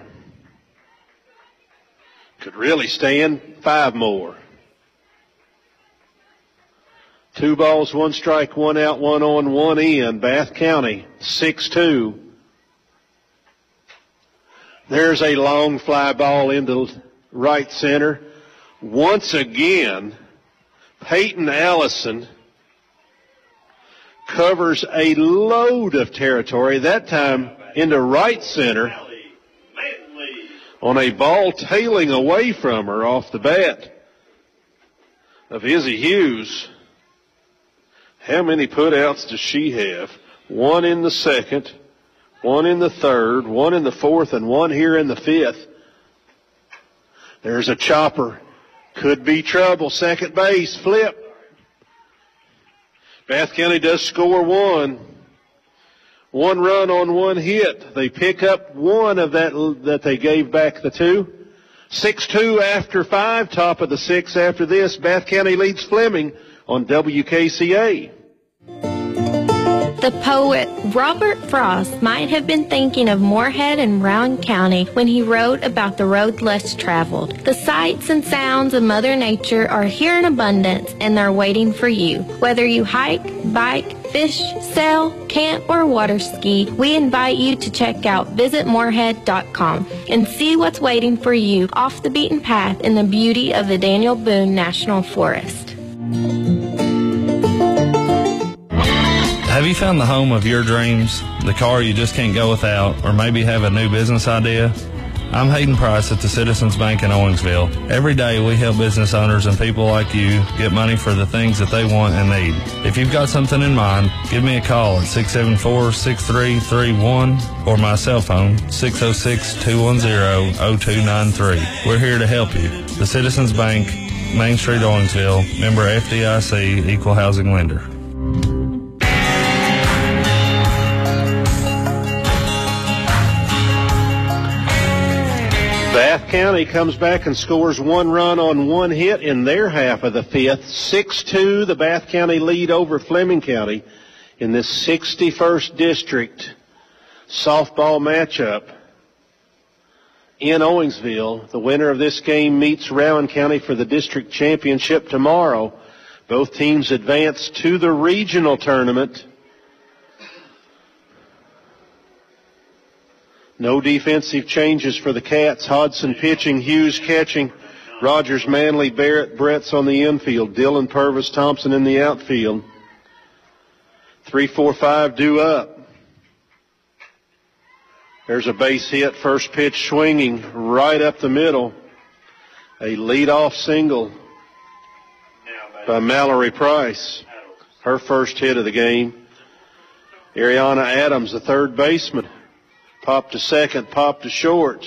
Could really stand 5 more. 2 balls, 1 strike, 1 out, 1 on, 1 in. Bath County, 6-2. There's a long fly ball into right center. Once again, Peyton Allison covers a load of territory, that time into right center on a ball tailing away from her off the bat of Izzy Hughes. How many putouts does she have? One in the second, one in the third, one in the fourth, and one here in the fifth. There's a chopper. Could be trouble. Second base, flip. Bath County does score one. One run on one hit. They pick up one of that they gave back the two. 6-2 after 5, top of the 6 after this. Bath County leads Fleming on WKCA. The poet Robert Frost might have been thinking of Moorhead and Rowan County when he wrote about the road less traveled. The sights and sounds of Mother Nature are here in abundance, and they're waiting for you. Whether you hike, bike, fish, sail, camp, or water ski, we invite you to check out visitmoorhead.com and see what's waiting for you off the beaten path in the beauty of the Daniel Boone National Forest. Have you found the home of your dreams, the car you just can't go without, or maybe have a new business idea? I'm Hayden Price at the Citizens Bank in Owensville. Every day we help business owners and people like you get money for the things that they want and need. If you've got something in mind, give me a call at 674-6331 or my cell phone, 606-210-0293. We're here to help you. The Citizens Bank, Main Street, Owensville, member FDIC, equal housing lender. Bath County comes back and scores one run on one hit in their half of the fifth. 6-2, the Bath County lead over Fleming County in this 61st District softball matchup in Owensville. The winner of this game meets Rowan County for the district championship tomorrow. Both teams advance to the regional tournament. No defensive changes for the Cats. Hodson pitching, Hughes catching, Rogers, Manley, Barrett, Bretts on the infield, Dillon, Purvis, Thompson in the outfield. 3-4-5 due up. There's a base hit, first pitch swinging right up the middle. A leadoff single by Mallory Price. Her first hit of the game. Ariana Adams, the third baseman. Popped to second, popped to short.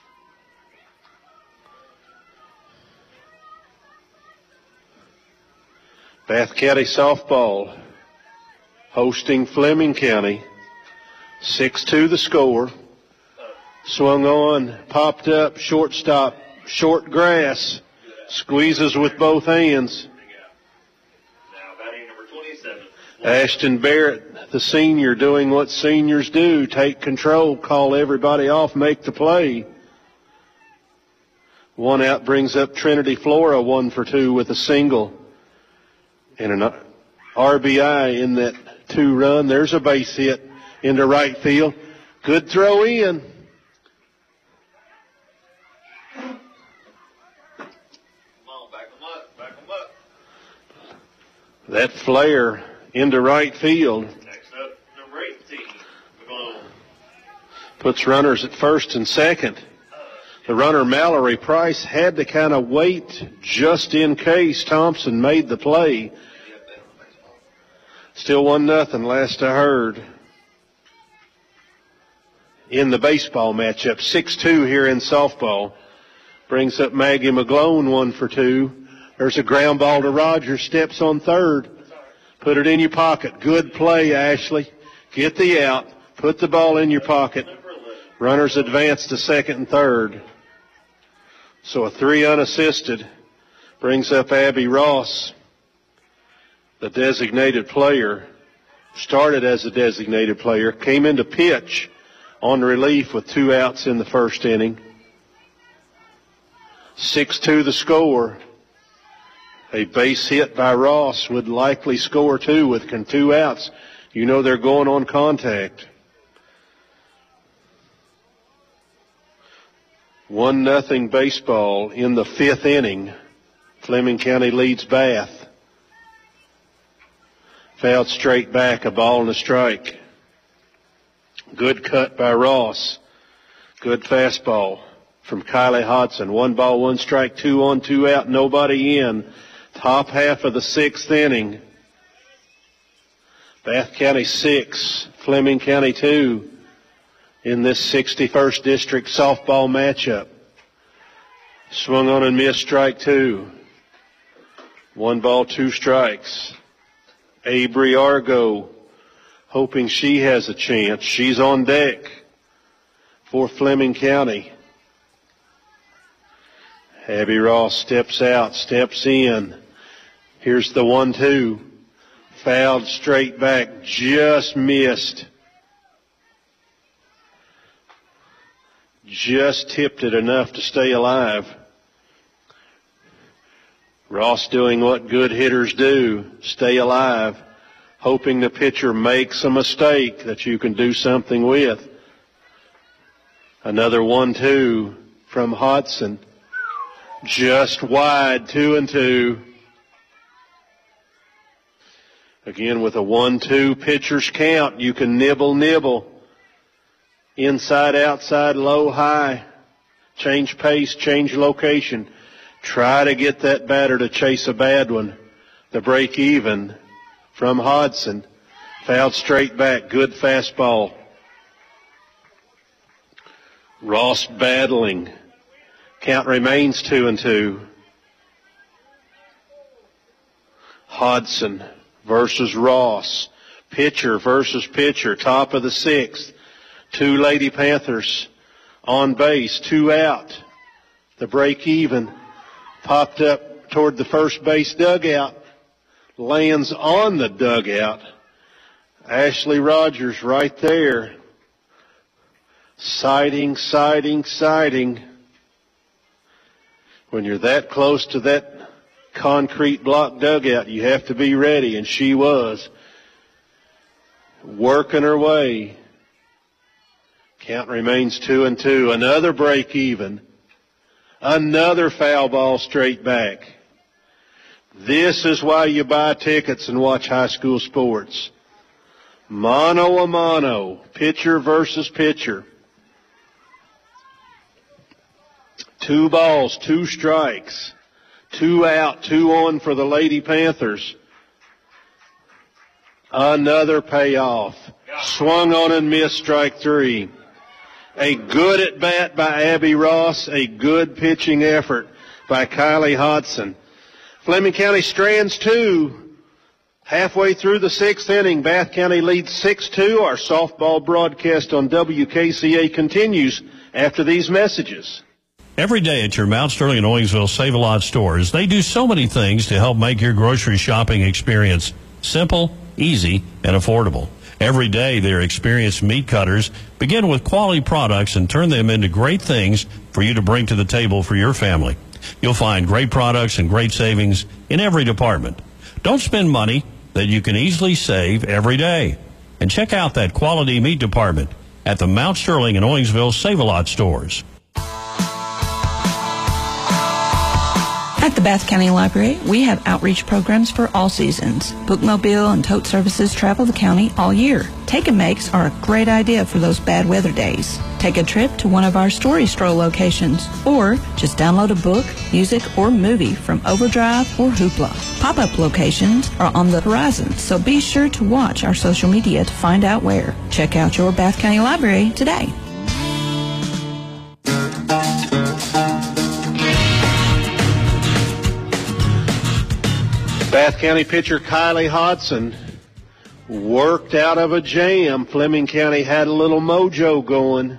Bath County softball hosting Fleming County. 6-2 the score. Swung on, popped up, shortstop, short grass. Squeezes with both hands. Ashton Barrett, the senior, doing what seniors do. Take control, call everybody off, make the play. One out brings up Trinity Flora, 1 for 2 with a single. And an RBI in that 2-run. There's a base hit into right field. Good throw in. That flare into right field. Next up, number 18, McClone. Puts runners at first and second. The runner, Mallory Price, had to kind of wait just in case Thompson made the play. Still 1-0 last I heard. In the baseball matchup, 6-2 here in softball. Brings up Maggie McGlone, 1 for 2. There's a ground ball to Rogers, steps on third. Put it in your pocket. Good play, Ashley. Get the out. Put the ball in your pocket. Runners advance to second and third. So a 3 unassisted brings up Abby Ross, the designated player. Started as a designated player. Came into pitch on relief with 2 outs in the first inning. 6-2 the score. A base hit by Ross would likely score 2 with 2 outs. You know they're going on contact. 1-0 baseball in the 5th inning. Fleming County leads Bath. Fouled straight back, a ball and a strike. Good cut by Ross. Good fastball from Kylie Hodson. 1 ball, 1 strike, 2 on, 2 out, nobody in. Top half of the 6th inning. Bath County 6, Fleming County 2 in this 61st District softball matchup. Swung on and missed, strike 2. 1 ball, 2 strikes. Avery Argo hoping she has a chance. She's on deck for Fleming County. Abby Ross steps out, steps in. Here's the 1-2. Fouled straight back, just missed. Just tipped it enough to stay alive. Ross doing what good hitters do, stay alive, hoping the pitcher makes a mistake that you can do something with. Another 1-2 from Hodson. Just wide, 2-2. Again, with a 1-2 pitcher's count, you can nibble. Inside, outside, low, high. Change pace, change location. Try to get that batter to chase a bad one. The break even from Hodson. Fouled straight back, good fastball. Ross battling. Count remains 2-2. Hodson versus Ross. Pitcher versus pitcher. Top of the 6th. 2 Lady Panthers on base. 2 out. The break even. Popped up toward the first base dugout. Lands on the dugout. Ashley Rogers right there. Sighting. When you're that close to that concrete block dugout, you have to be ready, and she was. Working her way. Count remains 2-2. Another break even. Another foul ball straight back. This is why you buy tickets and watch high school sports. Mano a mano. Pitcher versus pitcher. 2 balls, 2 strikes. 2 out, 2 on for the Lady Panthers. Another payoff. Swung on and missed, strike 3. A good at bat by Abby Ross. A good pitching effort by Kylie Hodson. Fleming County strands 2. Halfway through the 6th inning, Bath County leads 6-2. Our softball broadcast on WKCA continues after these messages. Every day at your Mount Sterling and Owensville Save-A-Lot stores, they do so many things to help make your grocery shopping experience simple, easy, and affordable. Every day, their experienced meat cutters begin with quality products and turn them into great things for you to bring to the table for your family. You'll find great products and great savings in every department. Don't spend money that you can easily save every day. And check out that quality meat department at the Mount Sterling and Owensville Save-A-Lot stores. At the Bath County Library, we have outreach programs for all seasons. Bookmobile and tote services travel the county all year. Take and makes are a great idea for those bad weather days. Take a trip to one of our Story Stroll locations, or just download a book, music, or movie from Overdrive or Hoopla. Pop-up locations are on the horizon, so be sure to watch our social media to find out where. Check out your Bath County Library today. Bath County pitcher Kylie Hodson worked out of a jam. Fleming County had a little mojo going.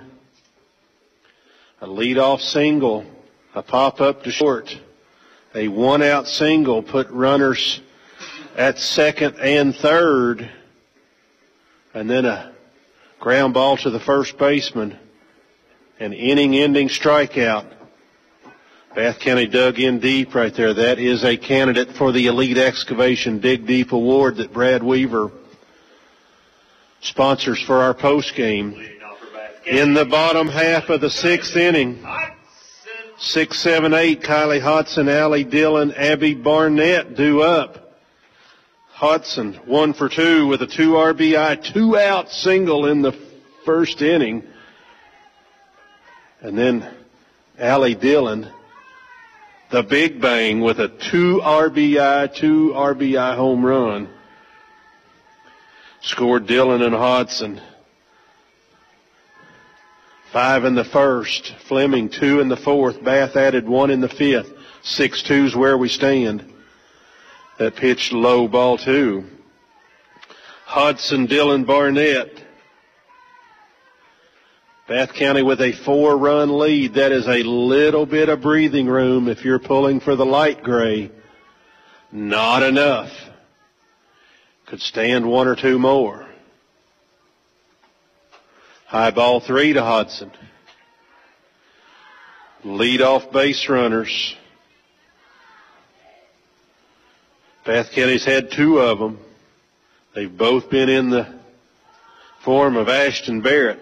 A leadoff single, a pop-up to short, a one-out single put runners at second and third, and then a ground ball to the first baseman, an inning-ending strikeout. Bath County dug in deep right there. That is a candidate for the Elite Excavation Dig Deep Award that Brad Weaver sponsors for our post game. In the bottom half of the 6th inning, 6, 7, 8, Kylie Hodson, Allie Dillon, Abby Barnett due up. Hodson 1 for 2 with a 2 RBI, 2-out single in the first inning. And then Allie Dillon, the big bang with a 2 RBI home run. Scored Dillon and Hodson. 5 in the first. Fleming 2 in the fourth. Bath added 1 in the fifth. 6-2's where we stand. That pitch low, ball 2. Hodson, Dillon, Barnett. Bath County with a 4-run lead. That is a little bit of breathing room if you're pulling for the light gray. Not enough. Could stand 1 or 2 more. High ball 3 to Hodson. Lead off base runners. Bath County's had 2 of them. They've both been in the form of Ashton Barrett.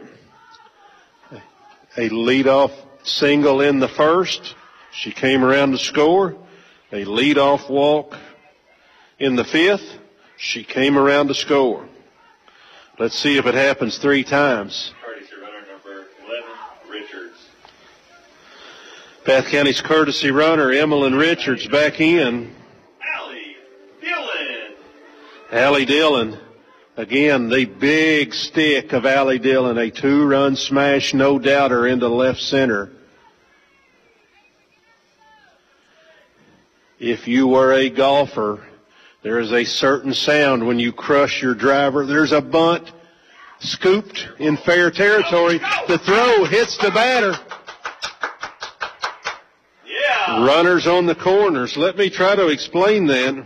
A leadoff single in the first. She came around to score. A leadoff walk in the fifth. She came around to score. Let's see if it happens 3 times. Courtesy runner number 11, Richards. Bath County's courtesy runner, Emmeline Richards, back in. Allie Dillon. Allie Dillon. Again, the big stick of Allie Dillon, a 2-run smash, no doubter, into left center. If you were a golfer, there is a certain sound when you crush your driver. There's a bunt scooped in fair territory. The throw hits the batter. Yeah. Runners on the corners. Let me try to explain that.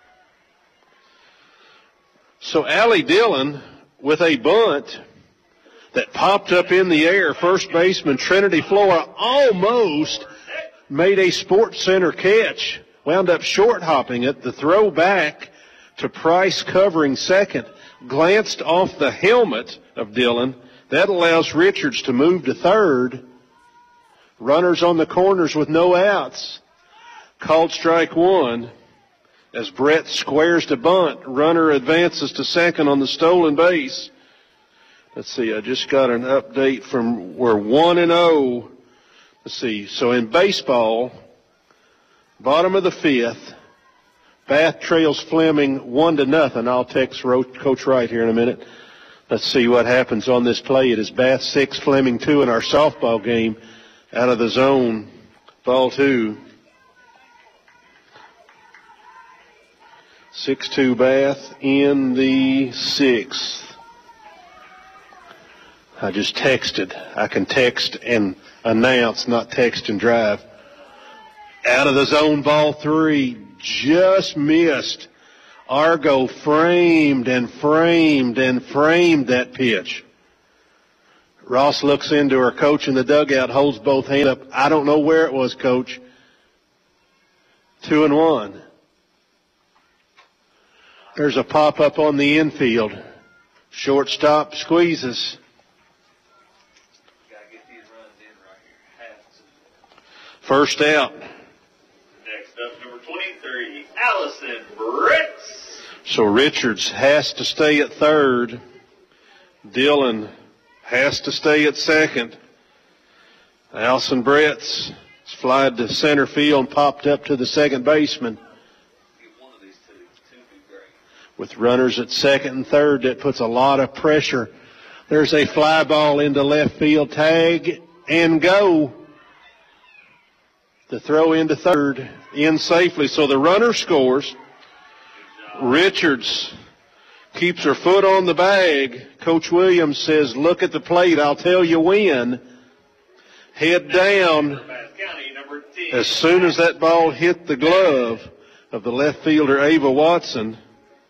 So Allie Dillon with a bunt that popped up in the air. First baseman Trinity Flora almost made a Sports Center catch. Wound up short hopping it. The throw back to Price covering second. Glanced off the helmet of Dillon. That allows Richards to move to third. Runners on the corners with no outs. Called strike 1. As Brett squares to bunt, runner advances to second on the stolen base. Let's see, I just got an update from we're 1-0. Let's see, so in baseball, bottom of the fifth, Bath trails Fleming 1-0. I'll text Coach Wright here in a minute. Let's see what happens on this play. It is Bath 6, Fleming 2 in our softball game. Out of the zone, ball 2. 6-2 Bath in the 6th. I just texted. I can text and announce, not text and drive. Out of the zone, ball 3. Just missed. Argo framed and framed and framed that pitch. Ross looks into her coach in the dugout, holds both hands up. I don't know where it was, Coach. 2-1. There's a pop-up on the infield. Shortstop squeezes. First out. Next up, number 23, Allison Britz. So Richards has to stay at third. Dillon has to stay at second. Allison Britz flied to center field and popped up to the second baseman. With runners at second and third, that puts a lot of pressure. There's a fly ball into left field. Tag and go. The throw into third, in safely. So the runner scores. Richards keeps her foot on the bag. Coach Williams says, look at the plate. I'll tell you when. Head down. As soon as that ball hit the glove of the left fielder, Ava Watson,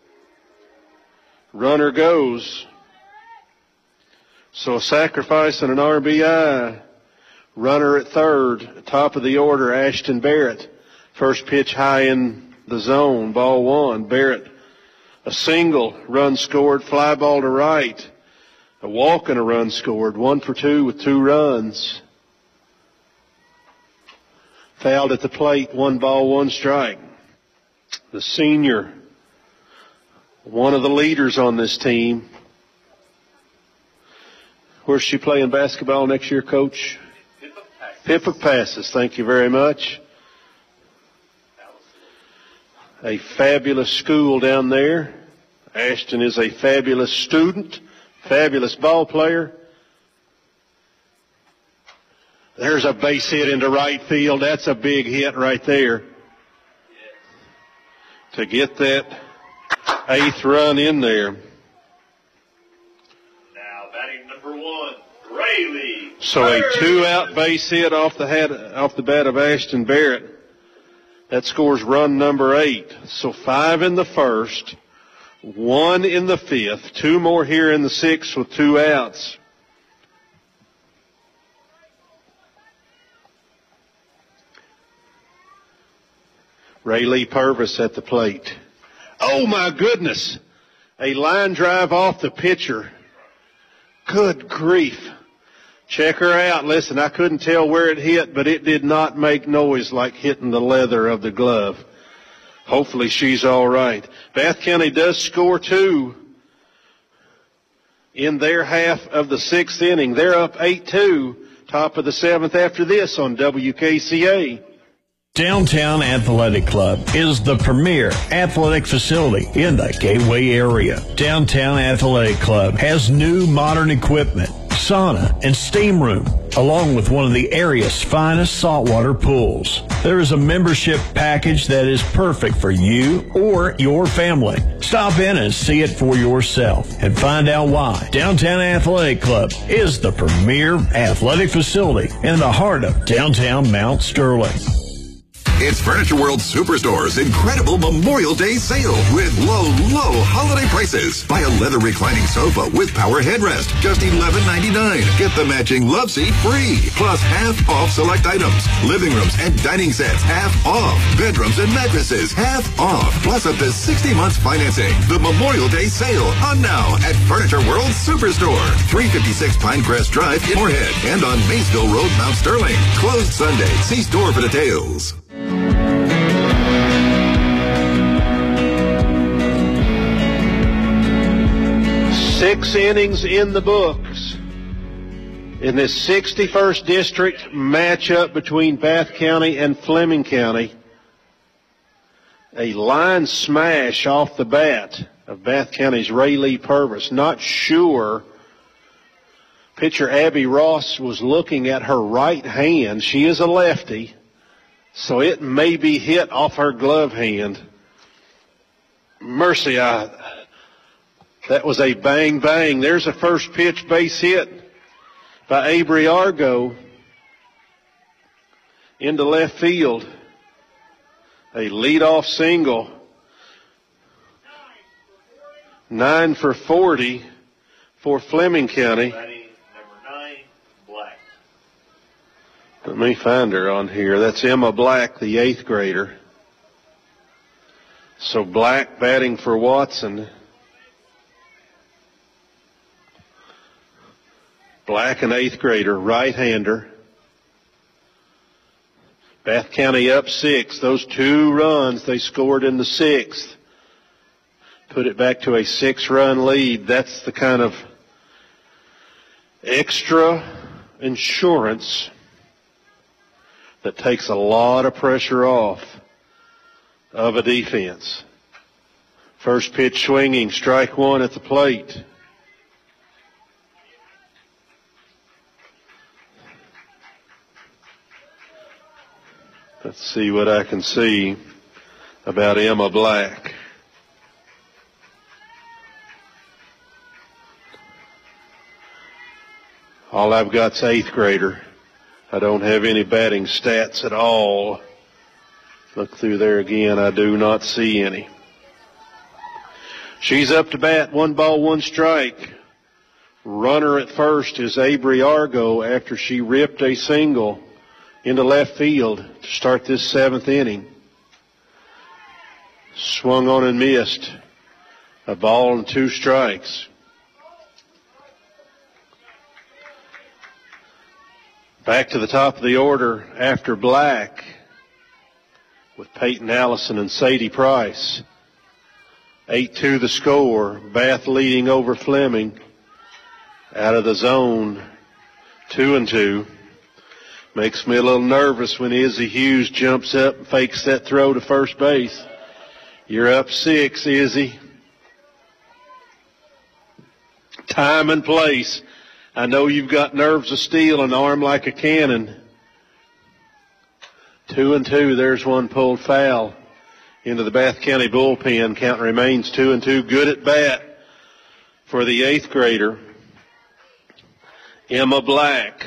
runner goes. So a sacrifice and an RBI. Runner at third, top of the order, Ashton Barrett. First pitch high in the zone, ball 1. Barrett, a single, run scored, fly ball to right. A walk and a run scored, 1 for 2 with 2 runs. Fouled at the plate, 1 ball, 1 strike. The senior, one of the leaders on this team. Where's she playing basketball next year, Coach? Hippopasis. Thank you very much. A fabulous school down there. Ashton is a fabulous student, fabulous ball player. There's a base hit into right field. That's a big hit right there. To get that 8th run in there. Now batting number 1, Rayleigh. So a 2-out base hit off the bat of Ashton Barrett. That scores run number 8. So 5 in the first, 1 in the 5th, 2 more here in the 6th with 2 outs. Rayleigh Purvis at the plate. Oh my goodness! A line drive off the pitcher. Good grief. Check her out. Listen, I couldn't tell where it hit, but it did not make noise like hitting the leather of the glove. Hopefully she's all right. Bath County does score 2 in their half of the 6th inning. They're up 8-2, top of the 7th after this on WKCA. Downtown Athletic Club is the premier athletic facility in the Gateway area. Downtown Athletic Club has new modern equipment, sauna, and steam room, along with one of the area's finest saltwater pools. There is a membership package that is perfect for you or your family. Stop in and see it for yourself and find out why Downtown Athletic Club is the premier athletic facility in the heart of downtown Mount Sterling. It's Furniture World Superstore's incredible Memorial Day sale with low holiday prices. Buy a leather reclining sofa with power headrest, just $11.99. Get the matching love seat free. Plus half off select items. Living rooms and dining sets, half off. Bedrooms and mattresses, half off. Plus up to 60 months financing. The Memorial Day sale on now at Furniture World Superstore. 356 Pinecrest Drive in Moorhead and on Maysville Road, Mount Sterling. Closed Sunday. See store for details. 6 innings in the books in this 61st District matchup between Bath County and Fleming County. A line smash off the bat of Bath County's Rayleigh Purvis. Not sure. Pitcher Abby Ross was looking at her right hand. She is a lefty, so it may be hit off her glove hand. Mercy, that was a bang, bang. There's a first pitch base hit by Avery Argo into left field. A leadoff single. 9 for 40 for Fleming County. Number 9, Black. Let me find her on here. That's Emma Black, the 8th grader. So Black batting for Watson. Black, an 8th grader, right-hander. Bath County up 6. Those 2 runs they scored in the 6th put it back to a 6-run lead. That's the kind of extra insurance that takes a lot of pressure off of a defense. First pitch swinging, strike 1 at the plate. Let's see what I can see about Emma Black. All I've got's 8th grader. I don't have any batting stats at all. Look through there again. I do not see any. She's up to bat. 1 ball, 1 strike. Runner at first is Avery Argo after she ripped a single into left field to start this 7th inning. Swung on and missed. A ball and 2 strikes. Back to the top of the order after Black with Peyton Allison and Sadie Price. 8-2 the score. Bath leading over Fleming. Out of the zone, 2-2. Makes me a little nervous when Izzy Hughes jumps up and fakes that throw to first base. You're up 6, Izzy. Time and place. I know you've got nerves of steel and an arm like a cannon. 2-2. There's one pulled foul into the Bath County bullpen. Count remains 2-2. Good at bat for the 8th grader, Emma Black.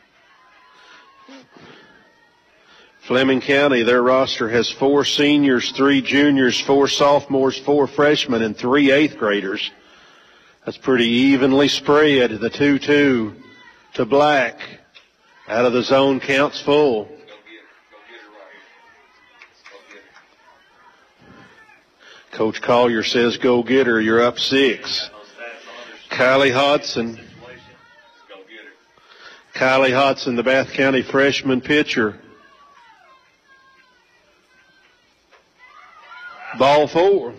Fleming County, their roster has 4 seniors, 3 juniors, 4 sophomores, 4 freshmen, and 3 8th graders. That's pretty evenly spread. The 2-2 to Black. Out of the zone, counts full. Coach Collier says go get her. You're up 6. Kylie Hodson. Kylie Hodson, the Bath County freshman pitcher. Ball 4.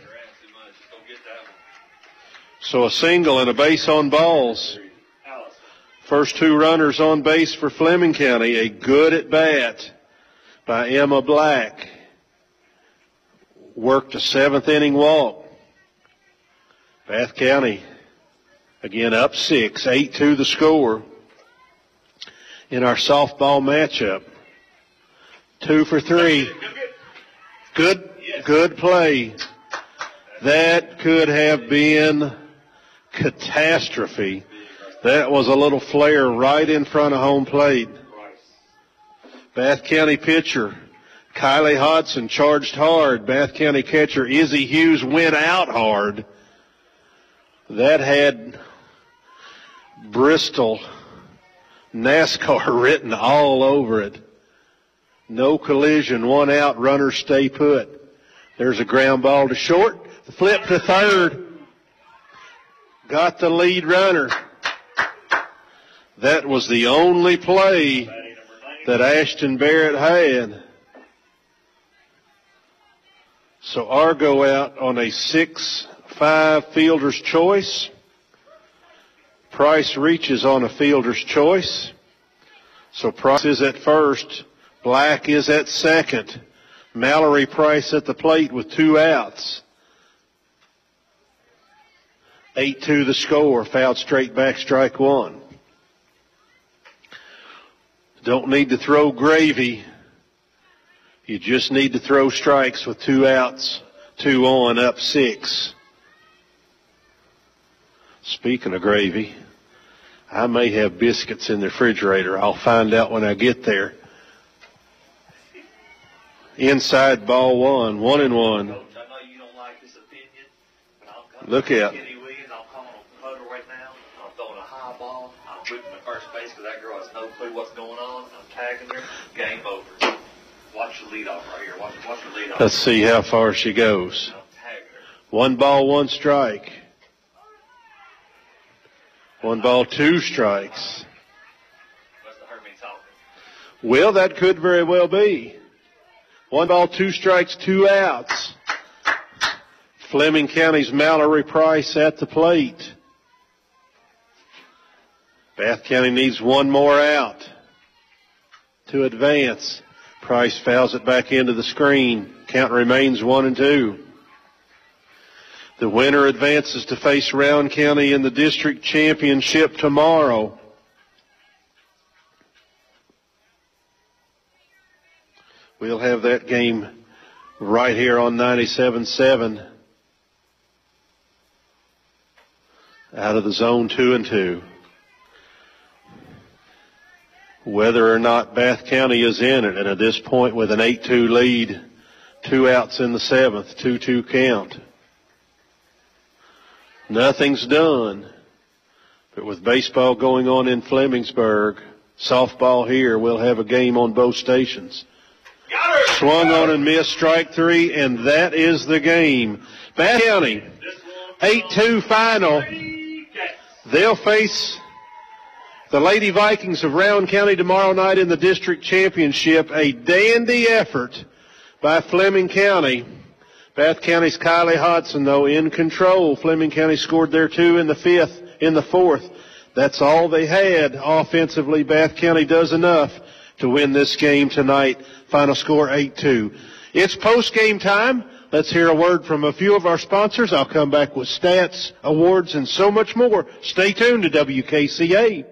So a single and a base on balls. First 2 runners on base for Fleming County. A good at bat by Emma Black. Worked a 7th inning walk. Bath County again up 6. 8-2 the score in our softball matchup. 2 for 3. Good play. That could have been catastrophe. That was a little flare right in front of home plate. Bath County pitcher Kylie Hodson charged hard. Bath County catcher Izzy Hughes went out hard. That had Bristol NASCAR written all over it. No collision, 1 out, runners stay put. There's a ground ball to short. The flip to third. Got the lead runner. That was the only play that Ashton Barrett had. So Argo out on a 6-5 fielder's choice. Price reaches on a fielder's choice. So Price is at first. Black is at second. Mallory Price at the plate with 2 outs. 8-2 the score. Fouled straight back, strike 1. Don't need to throw gravy. You just need to throw strikes with 2 outs, 2 on, up 6. Speaking of gravy, I may have biscuits in the refrigerator. I'll find out when I get there. Inside ball 1, 1-1. I know you don't like this opinion, but I'm coming. Look out. Kenny Williams, I'm calling on the huddle right now. I'm throwing a high ball. I'm whipping the first base because that girl has no clue what's going on. I'm tagging her. Game over. Watch the leadoff right here. Watch the leadoff. Let's see how far she goes. 1 ball, 1 strike. 1 ball, 2 strikes. Must have heard me talking. Well, that could very well be. 1 ball, 2 strikes, 2 outs. Fleming County's Mallory Price at the plate. Bath County needs 1 more out to advance. Price fouls it back into the screen. Count remains 1-2. The winner advances to face Round County in the district championship tomorrow. We'll have that game right here on 97.7. Out of the zone, 2-2. Whether or not Bath County is in it, and at this point with an 8-2 lead, 2 outs in the 7th, 2-2 count. Nothing's done. But with baseball going on in Flemingsburg, softball here, we'll have a game on both stations. Swung on and missed, strike 3, and that is the game. Bath County, 8-2 final. They'll face the Lady Vikings of Round County tomorrow night in the district championship. A dandy effort by Fleming County. Bath County's Kylie Hodson, though, in control. Fleming County scored there 2 in the fourth. That's all they had offensively. Bath County does enough to win this game tonight. Final score 8-2. It's post-game time. Let's hear a word from a few of our sponsors. I'll come back with stats, awards, and so much more. Stay tuned to WKCA.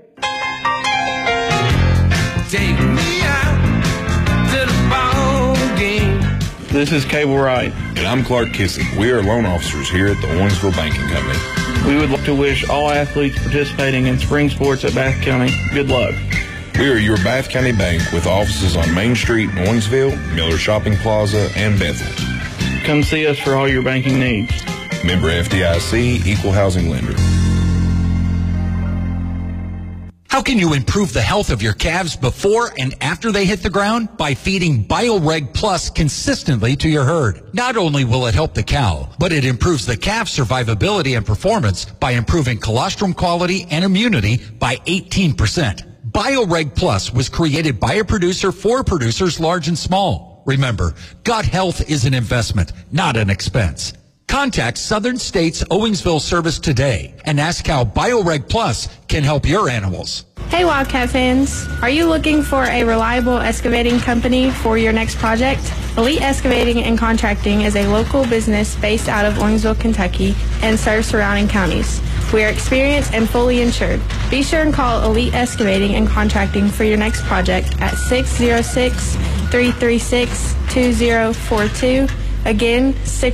Take me out to the ball game. This is Cable Wright. And I'm Clark Kissick. We are loan officers here at the Owensville Banking Company. We would like to wish all athletes participating in spring sports at Bath County good luck. We are your Bath County Bank with offices on Main Street in Owensville, Miller Shopping Plaza, and Bethel. Come see us for all your banking needs. Member FDIC, Equal Housing Lender. How can you improve the health of your calves before and after they hit the ground? By feeding BioReg Plus consistently to your herd. Not only will it help the cow, but it improves the calf survivability and performance by improving colostrum quality and immunity by 18%. BioReg Plus was created by a producer for producers large and small. Remember, gut health is an investment, not an expense. Contact Southern States Owensville Service today and ask how BioReg Plus can help your animals. Hey Wildcat fans, are you looking for a reliable excavating company for your next project? Elite Excavating and Contracting is a local business based out of Owensville, Kentucky and serves surrounding counties. We are experienced and fully insured. Be sure and call Elite Excavating and Contracting for your next project at 606-336-2042. Again,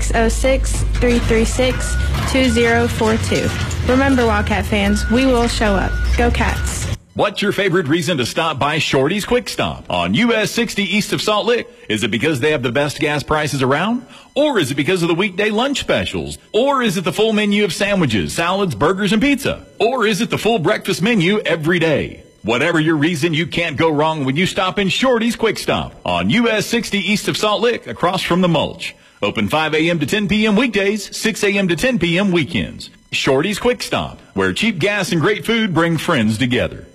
606-336-2042. Remember, Wildcat fans, we will show up. Go Cats. What's your favorite reason to stop by Shorty's Quick Stop on US 60 east of Salt Lick? Is it because they have the best gas prices around? Or is it because of the weekday lunch specials? Or is it the full menu of sandwiches, salads, burgers, and pizza? Or is it the full breakfast menu every day? Whatever your reason, you can't go wrong when you stop in Shorty's Quick Stop on US 60 east of Salt Lick across from the mulch. Open 5 a.m. to 10 p.m. weekdays, 6 a.m. to 10 p.m. weekends. Shorty's Quick Stop, where cheap gas and great food bring friends together.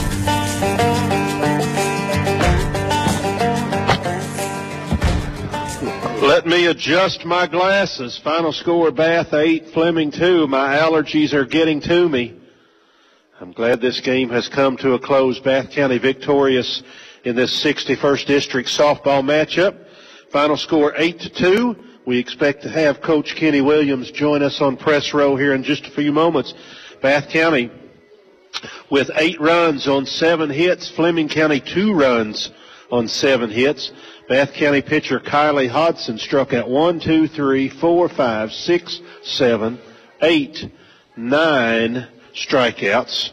Let me adjust my glasses. Final score, Bath 8, Fleming 2. My allergies are getting to me. I'm glad this game has come to a close. Bath County victorious in this 61st District softball matchup. Final score 8-2. We expect to have Coach Kenny Williams join us on press row here in just a few moments. Bath County with 8 runs on 7 hits. Fleming County 2 runs on 7 hits. Bath County pitcher Kylie Hodson struck out 1, 2, 3, 4, 5, 6, 7, 8, 9 strikeouts.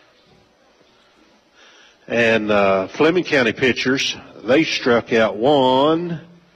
And Fleming County pitchers, they struck out one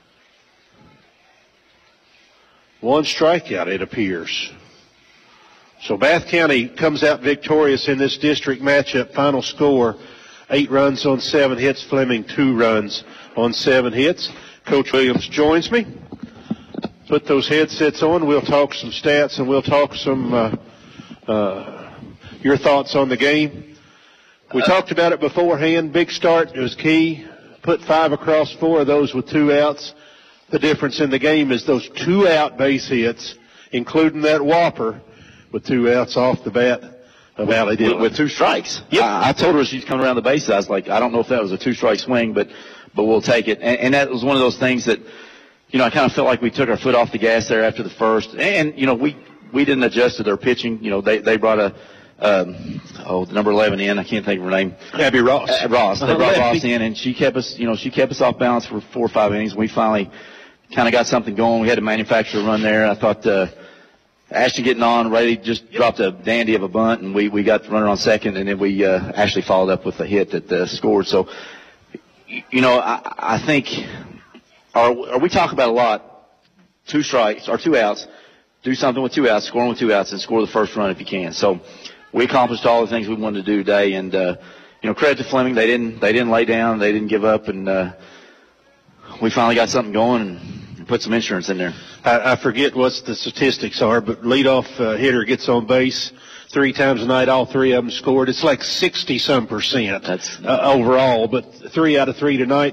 strikeout, it appears. So Bath County comes out victorious in this district matchup. Final score, 8 runs on 7 hits. Fleming 2 runs on 7 hits. Coach Williams joins me. Put those headsets on. We'll talk some stats and we'll talk some your thoughts on the game. We talked about it beforehand. Big start was key. Put 5 across, 4 of those with 2 outs. The difference in the game is those 2 out base hits, including that whopper with 2 outs off the bat of Allie Dillon. With 2 strikes. Yep. I told her she's coming around the bases. I was like, I don't know if that was a 2-strike swing, but we'll take it. And that was one of those things that, you know, I kind of felt like we took our foot off the gas there after the first. And, you know, we didn't adjust to their pitching. You know, they brought the number 11 in. I can't think of her name. Abby Ross. Ross. They brought Ross in, and she kept us off balance for 4 or 5 innings. We finally kind of got something going. We had to manufacture a run there. I thought Ashton getting on, Ray just dropped a dandy of a bunt, and we got the runner on second, and then we actually followed up with a hit that scored. So, you know, I think we talk about a lot, 2 strikes or 2 outs, do something with 2 outs, score with 2 outs, and score the first run if you can. So we accomplished all the things we wanted to do today, and you know, credit to Fleming. They didn't lay down, they didn't give up, and we finally got something going and put some insurance in there. I forget what the statistics are, but leadoff hitter gets on base 3 times a night. All 3 of them scored. It's like 60-some%. That's overall, but 3 out of 3 tonight.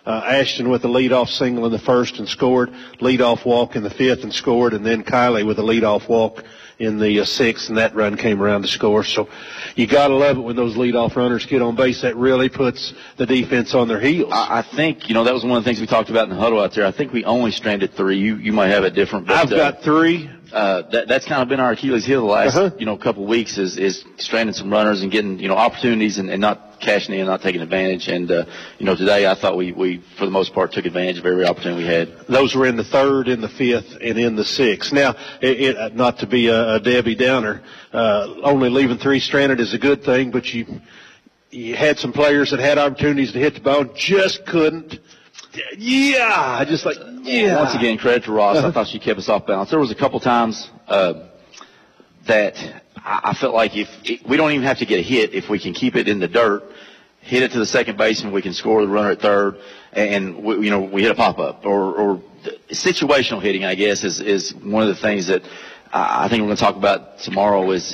Ashton with a leadoff single in the first and scored, leadoff walk in the fifth and scored, and then Kylie with a leadoff walk in the sixth, and that run came around to score. So you got to love it when those leadoff runners get on base. That really puts the defense on their heels. I think, that was one of the things we talked about in the huddle out there. I think we only stranded 3. You might have it different. But, I've got 3. That's kind of been our Achilles heel the last, couple of weeks is stranding some runners and getting, opportunities and not cashing in, not taking advantage. And, today I thought we, for the most part, took advantage of every opportunity we had. Those were in the third, in the fifth, and in the sixth. Now, not to be a Debbie Downer, only leaving 3 stranded is a good thing, but you had some players that had opportunities to hit the ball, just couldn't. Once again, credit to Ross. I thought she kept us off balance. There was a couple times that I felt like if we don't even have to get a hit, if we can keep it in the dirt, hit it to the second baseman, we can score the runner at third, and we hit a pop up or situational hitting. I guess is one of the things that I think we're going to talk about tomorrow. Is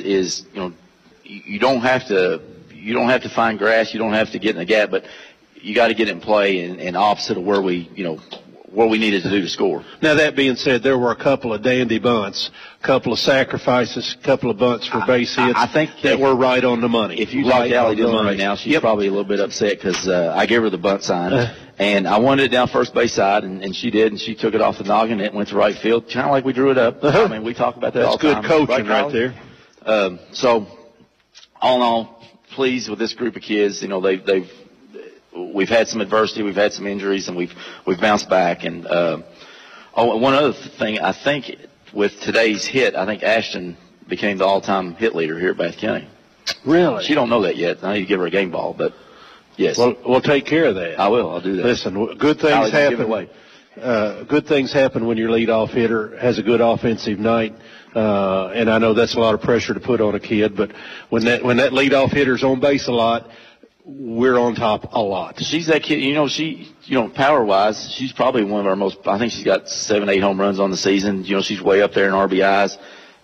you don't have to find grass, you don't have to get in the gap, but you got to get it in play and opposite of where we needed to do to score. Now, that being said, there were a couple of dandy bunts, a couple of sacrifices, a couple of bunts for base hits I think that were right on the money. If you talk to Allie Dillon right now, she's probably a little bit upset because I gave her the bunt sign. And I wanted it down first base side, and she did, and she took it off the noggin, and it went to right field, kind of like we drew it up. I mean, we talk about that all the time. That's good coaching right there. So, all in all, pleased with this group of kids. We've had some adversity, we've had some injuries, and we've bounced back. And one other thing, I think with today's hit, I think Ashton became the all-time hit leader here at Bath County. Really? She don't know that yet. I need to give her a game ball, but yes. Well, we'll take care of that. I will. I'll do that. Listen, good things happen. Good things happen when your leadoff hitter has a good offensive night. And I know that's a lot of pressure to put on a kid, but when that leadoff hitter's on base a lot, we're on top a lot. She's that kid, power-wise, she's probably one of our most, I think she's got 7-8 home runs on the season. She's way up there in RBIs.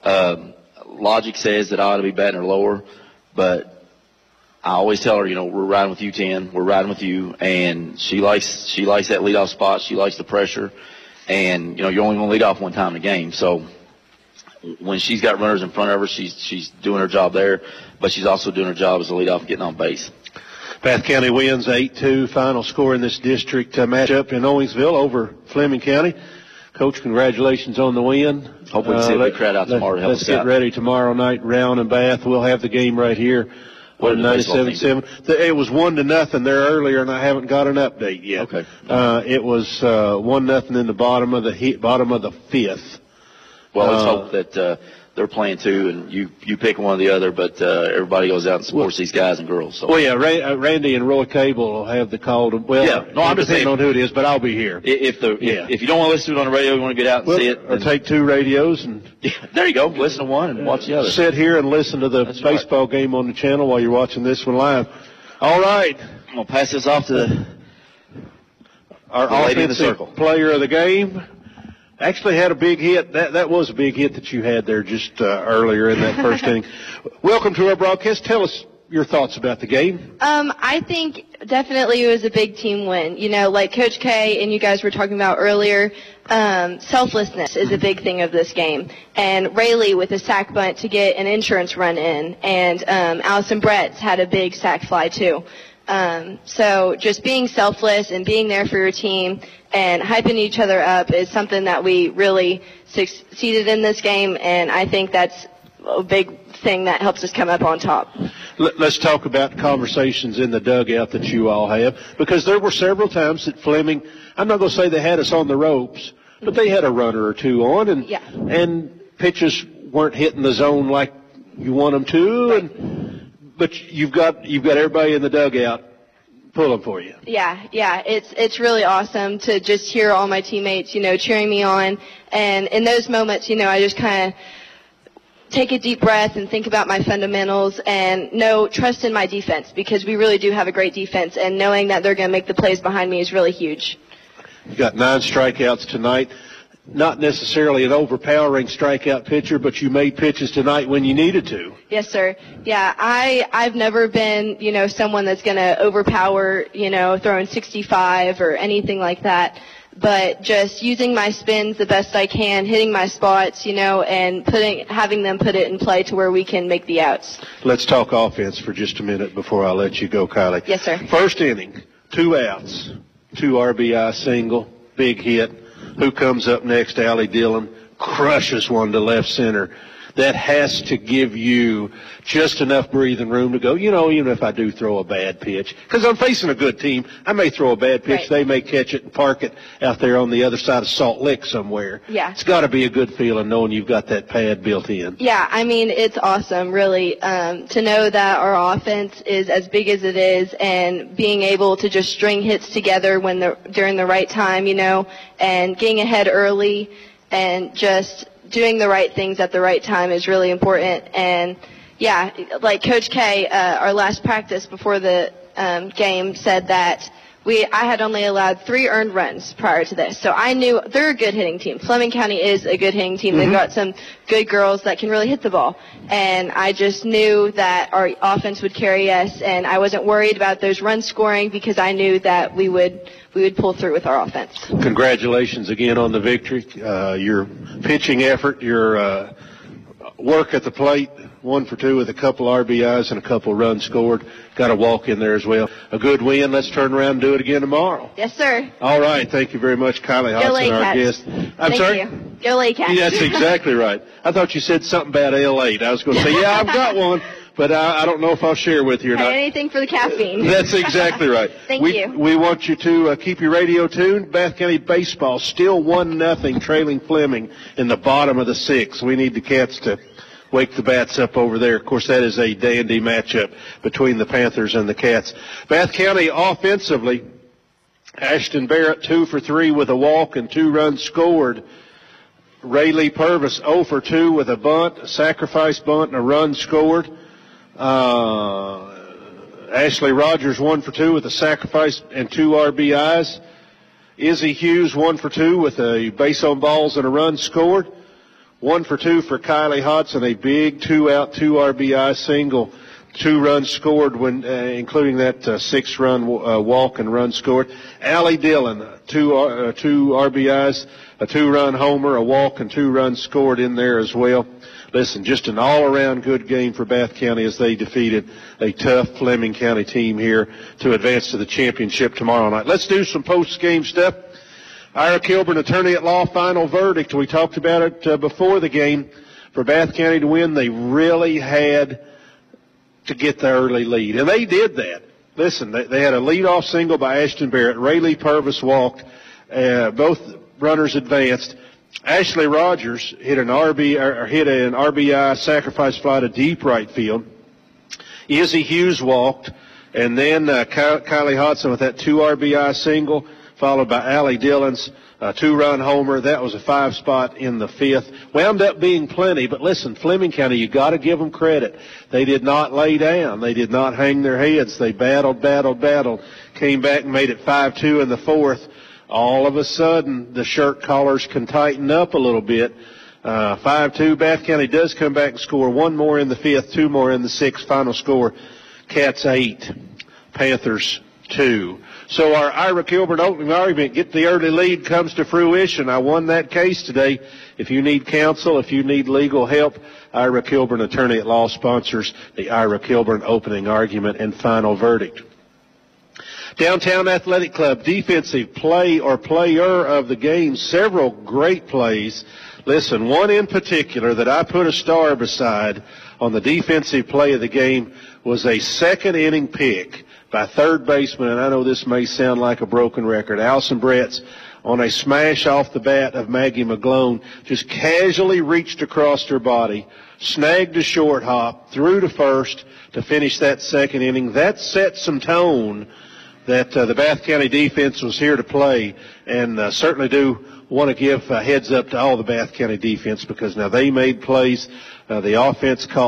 Logic says that I ought to be batting her lower, but I always tell her, we're riding with you, 10. We're riding with you, and she likes that leadoff spot. She likes the pressure, and, you're only going to lead off one time in a game. So when she's got runners in front of her, she's doing her job there, but she's also doing her job as a leadoff and getting on base. Bath County wins 8-2, final score in this district matchup in Owensville over Fleming County. Coach, congratulations on the win. Hope we can see a big crowd out tomorrow to help us out. Let's get ready tomorrow night, Round and Bath. We'll have the game right here on 97.7. It was 1-0 there earlier, and I haven't got an update yet. Okay. It was 1-0 in the bottom of the fifth. Well, let's hope that they're playing too, and you pick one or the other, but everybody goes out and supports these guys and girls. So. Well, yeah, Randy and Roy Cable will have the call. I'm just saying on who it is, but I'll be here. If you don't want to listen to it on the radio, you want to get out and see it. Or take 2 radios and there you go. Listen to one and watch the other. Sit here and listen to the baseball game on the channel while you're watching this one live. All right, I'm gonna pass this off to our offensive player of the game. Actually had a big hit. That was a big hit that you had there just earlier in that first inning. Welcome to our broadcast. Tell us your thoughts about the game. I think definitely it was a big team win. Like Coach K and you guys were talking about earlier, selflessness is a big thing of this game. And Rayleigh with a sac bunt to get an insurance run in. And Allison Bretz had a big sac fly too. So just being selfless and being there for your team and hyping each other up is something that we really succeeded in this game, and I think that's a big thing that helps us come up on top. Let's talk about conversations in the dugout that you all have, because there were several times that Fleming, I'm not going to say they had us on the ropes, but they had a runner or two on, and pitches weren't hitting the zone like you want them to, but you've got everybody in the dugout pulling for you. Yeah, it's really awesome to just hear all my teammates, cheering me on, and in those moments, I just kind of take a deep breath and think about my fundamentals and trust in my defense, because we really do have a great defense, and knowing that they're going to make the plays behind me is really huge. You got 9 strikeouts tonight. not necessarily an overpowering strikeout pitcher, but you made pitches tonight when you needed to. Yes, sir. Yeah, I've never been, someone that's going to overpower, throwing 65 or anything like that. But just using my spins the best I can, hitting my spots, and having them put it in play to where we can make the outs. Let's talk offense for just a minute before I let you go, Kylie. Yes, sir. First inning, 2 outs, 2 RBI single, big hit. Who comes up next? Allie Dillon crushes one to left center. That has to give you just enough breathing room to go, even if I do throw a bad pitch, because I'm facing a good team, I may throw a bad pitch. Right. They may catch it and park it out there on the other side of Salt Lick somewhere. Yeah. It's got to be a good feeling knowing you've got that pad built in. Yeah, it's awesome, really, to know that our offense is as big as it is and being able to just string hits together during the right time, and getting ahead early and just doing the right things at the right time is really important. And yeah, like Coach K, our last practice before the game said that I had only allowed 3 earned runs prior to this. So I knew they're a good hitting team. Fleming County is a good hitting team. Mm-hmm. They've got some good girls that can really hit the ball. And I just knew that our offense would carry us, and I wasn't worried about those runs scoring because I knew that we would pull through with our offense. Congratulations again on the victory. Your pitching effort, your work at the plate, 1 for 2 with a couple RBIs and a couple runs scored. Got a walk in there as well. A good win. Let's turn around and do it again tomorrow. Yes, sir. All right. Thank you very much, Kylie Hodson, our guest. I'm sorry? Go Lake-Cats. Yeah, that's exactly right. I thought you said something about L8. I was going to say, yeah, I've got one, but I don't know if I'll share with you or not. Anything for the caffeine. That's exactly right. Thank you. We want you to keep your radio tuned. Bath County baseball still 1-0 trailing Fleming in the bottom of the 6th. We need the Cats to wake the Bats up over there. Of course, that is a dandy matchup between the Panthers and the Cats. Bath County offensively, Ashton Barrett 2 for 3 with a walk and 2 runs scored. Rayleigh Purvis 0 for 2 with a bunt, a sacrifice bunt, and a run scored. Ashley Rogers 1 for 2 with a sacrifice and 2 RBIs. Izzy Hughes 1 for 2 with a base on balls and a run scored. 1 for 2 for Kylie Hodson, a big 2-out, 2 RBI single, 2 runs scored when, including that 6-run walk and run scored. Allie Dillon, 2 RBIs, a 2-run homer, a walk, and 2 runs scored in there as well. Listen, just an all-around good game for Bath County as they defeated a tough Fleming County team here to advance to the championship tomorrow night. Let's do some post-game stuff. Ira Kilburn, attorney at law, final verdict. We talked about it before the game. For Bath County to win, they really had to get the early lead, and they did that. Listen, they had a leadoff single by Ashton Barrett. Rayleigh Purvis walked. Both runners advanced. Ashley Rogers hit an RBI sacrifice fly to deep right field. Izzy Hughes walked, and then Kylie Hodson with that 2 RBI single, followed by Allie Dillon's 2-run homer. That was a 5 spot in the 5th. Wound up being plenty, but listen, Fleming County, you got to give them credit. They did not lay down. They did not hang their heads. They battled, came back and made it 5-2 in the 4th. All of a sudden, the shirt collars can tighten up a little bit. 5-2. Bath County does come back and score 1 more in the 5th, 2 more in the 6th. Final score, Cats 8, Panthers 2. So our Ira Kilburn opening argument, get the early lead, comes to fruition. I won that case today. If you need counsel, if you need legal help, Ira Kilburn, attorney at law, sponsors the Ira Kilburn opening argument and final verdict. Downtown Athletic Club, defensive play or player of the game, several great plays. Listen, one in particular that I put a star beside on the defensive play of the game was a second inning pick by third baseman, and I know this may sound like a broken record, Allison Bretz, on a smash off the bat of Maggie McGlone, just casually reached across her body, snagged a short hop, threw to first to finish that second inning. That set some tone that the Bath County defense was here to play, and certainly do want to give a heads up to all the Bath County defense, because now they made plays. The offense caught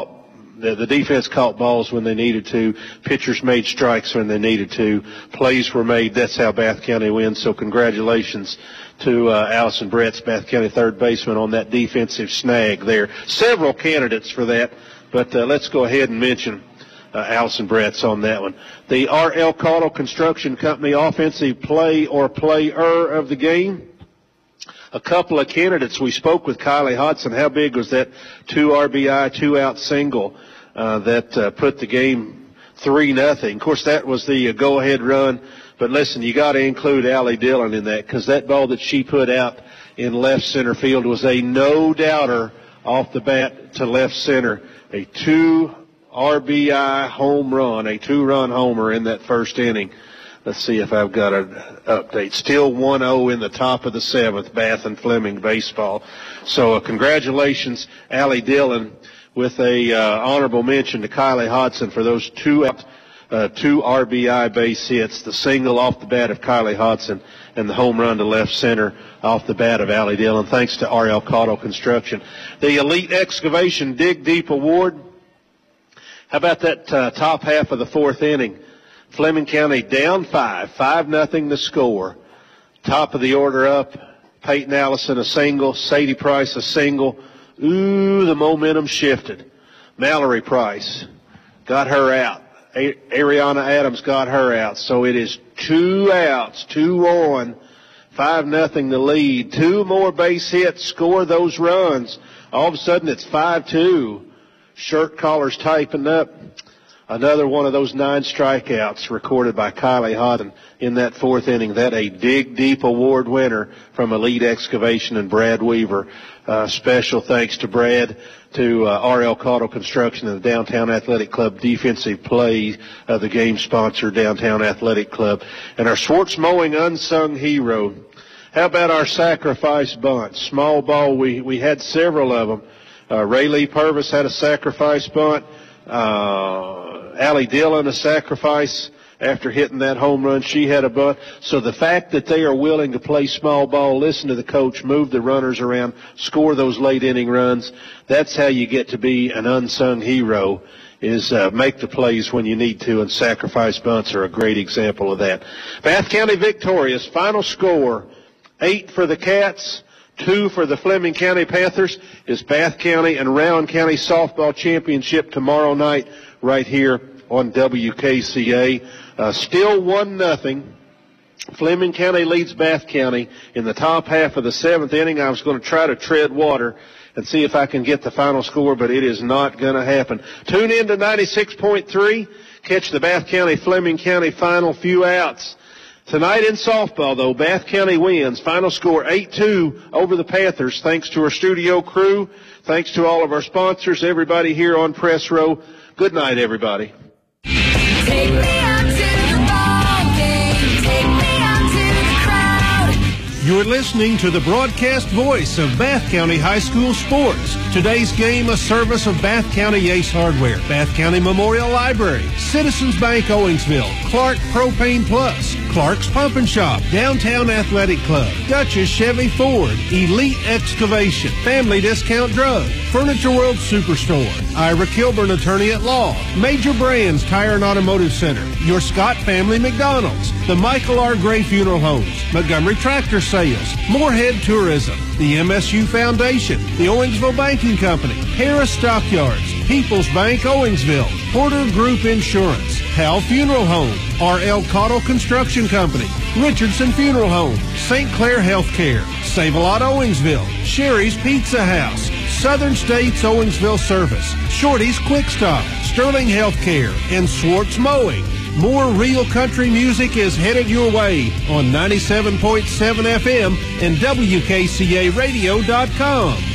The defense caught balls when they needed to. Pitchers made strikes when they needed to. Plays were made. That's how Bath County wins. So congratulations to Allison Bretz, Bath County third baseman, on that defensive snag there. Several candidates for that, but let's go ahead and mention Allison Bretz on that one. The R.L. Caudill Construction Company offensive play or player of the game. A couple of candidates. We spoke with Kylie Hodson. How big was that 2 RBI, 2-out single that put the game 3-0? Of course, that was the go-ahead run. But listen, you got to include Allie Dillon in that, because that ball that she put out in left center field was a no-doubter off the bat to left center. A 2 RBI home run, a 2-run homer in that first inning. Let's see if I've got an update. Still 1-0 in the top of the 7th, Bath and Fleming baseball. So congratulations, Allie Dillon, with a honorable mention to Kylie Hodson for those 2 RBI base hits, the single off the bat of Kylie Hodson and the home run to left center off the bat of Allie Dillon, thanks to R.L. Caudill Construction. The Elite Excavation Dig Deep Award. How about that top half of the 4th inning? Fleming County down 5-0 the score. Top of the order up, Peyton Allison a single, Sadie Price a single. Ooh, the momentum shifted. Mallory Price got her out. Ariana Adams got her out. So it is 2 outs, 2 on, 5-0 the lead. 2 more base hits, score those runs. All of a sudden it's 5-2. Shirt collars typing up. Another one of those 9 strikeouts recorded by Kylie Hodson in that 4th inning. That a Dig Deep Award winner from Elite Excavation and Brad Weaver. Special thanks to Brad, to R.L. Caudill Construction and the Downtown Athletic Club defensive play of the game sponsor, Downtown Athletic Club. And our Schwartz Mowing unsung hero. How about our sacrifice bunt? Small ball, we had several of them. Raylee Purvis had a sacrifice bunt. Allie Dillon a sacrifice after hitting that home run. She had a bunt. So the fact that they are willing to play small ball, listen to the coach, move the runners around, score those late inning runs, that's how you get to be an unsung hero, is make the plays when you need to, and sacrifice bunts are a great example of that. Bath County victorious. Final score, 8 for the Cats, 2 for the Fleming County Panthers. Is Bath County and Rowan County softball championship tomorrow night right here on WKCA. Still 1-0. Fleming County leads Bath County in the top half of the 7th inning. I was going to try to tread water and see if I can get the final score, but it is not going to happen. Tune in to 96.3. Catch the Bath County Fleming County final few outs. Tonight in softball, though, Bath County wins. Final score 8-2 over the Panthers, thanks to our studio crew, thanks to all of our sponsors, everybody here on Press Row. Good night, everybody. Take me out to the ball game. Take me out to the crowd. You're listening to the broadcast voice of Bath County High School sports. Today's game, a service of Bath County Ace Hardware, Bath County Memorial Library, Citizens Bank Owensville, Clark Propane Plus, Clark's Pump and Shop, Downtown Athletic Club, Dutchess Chevy Ford, Elite Excavation, Family Discount Drug, Furniture World Superstore, Ira Kilburn Attorney at Law, Major Brands Tire and Automotive Center, Your Scott Family McDonald's, the Michael R. Gray Funeral Homes, Montgomery Tractor Sales, Moorhead Tourism, the MSU Foundation, the Owensville Banking Company, Harris Stockyards, People's Bank Owensville, Porter Group Insurance, Hal Funeral Home, R.L. Caudill Construction Company, Richardson Funeral Home, St. Clair Healthcare, Save-A-Lot Owensville, Sherry's Pizza House, Southern States Owensville Service, Shorty's Quick Stop, Sterling Healthcare, and Schwartz Mowing. More real country music is headed your way on 97.7 FM and WKCARadio.com.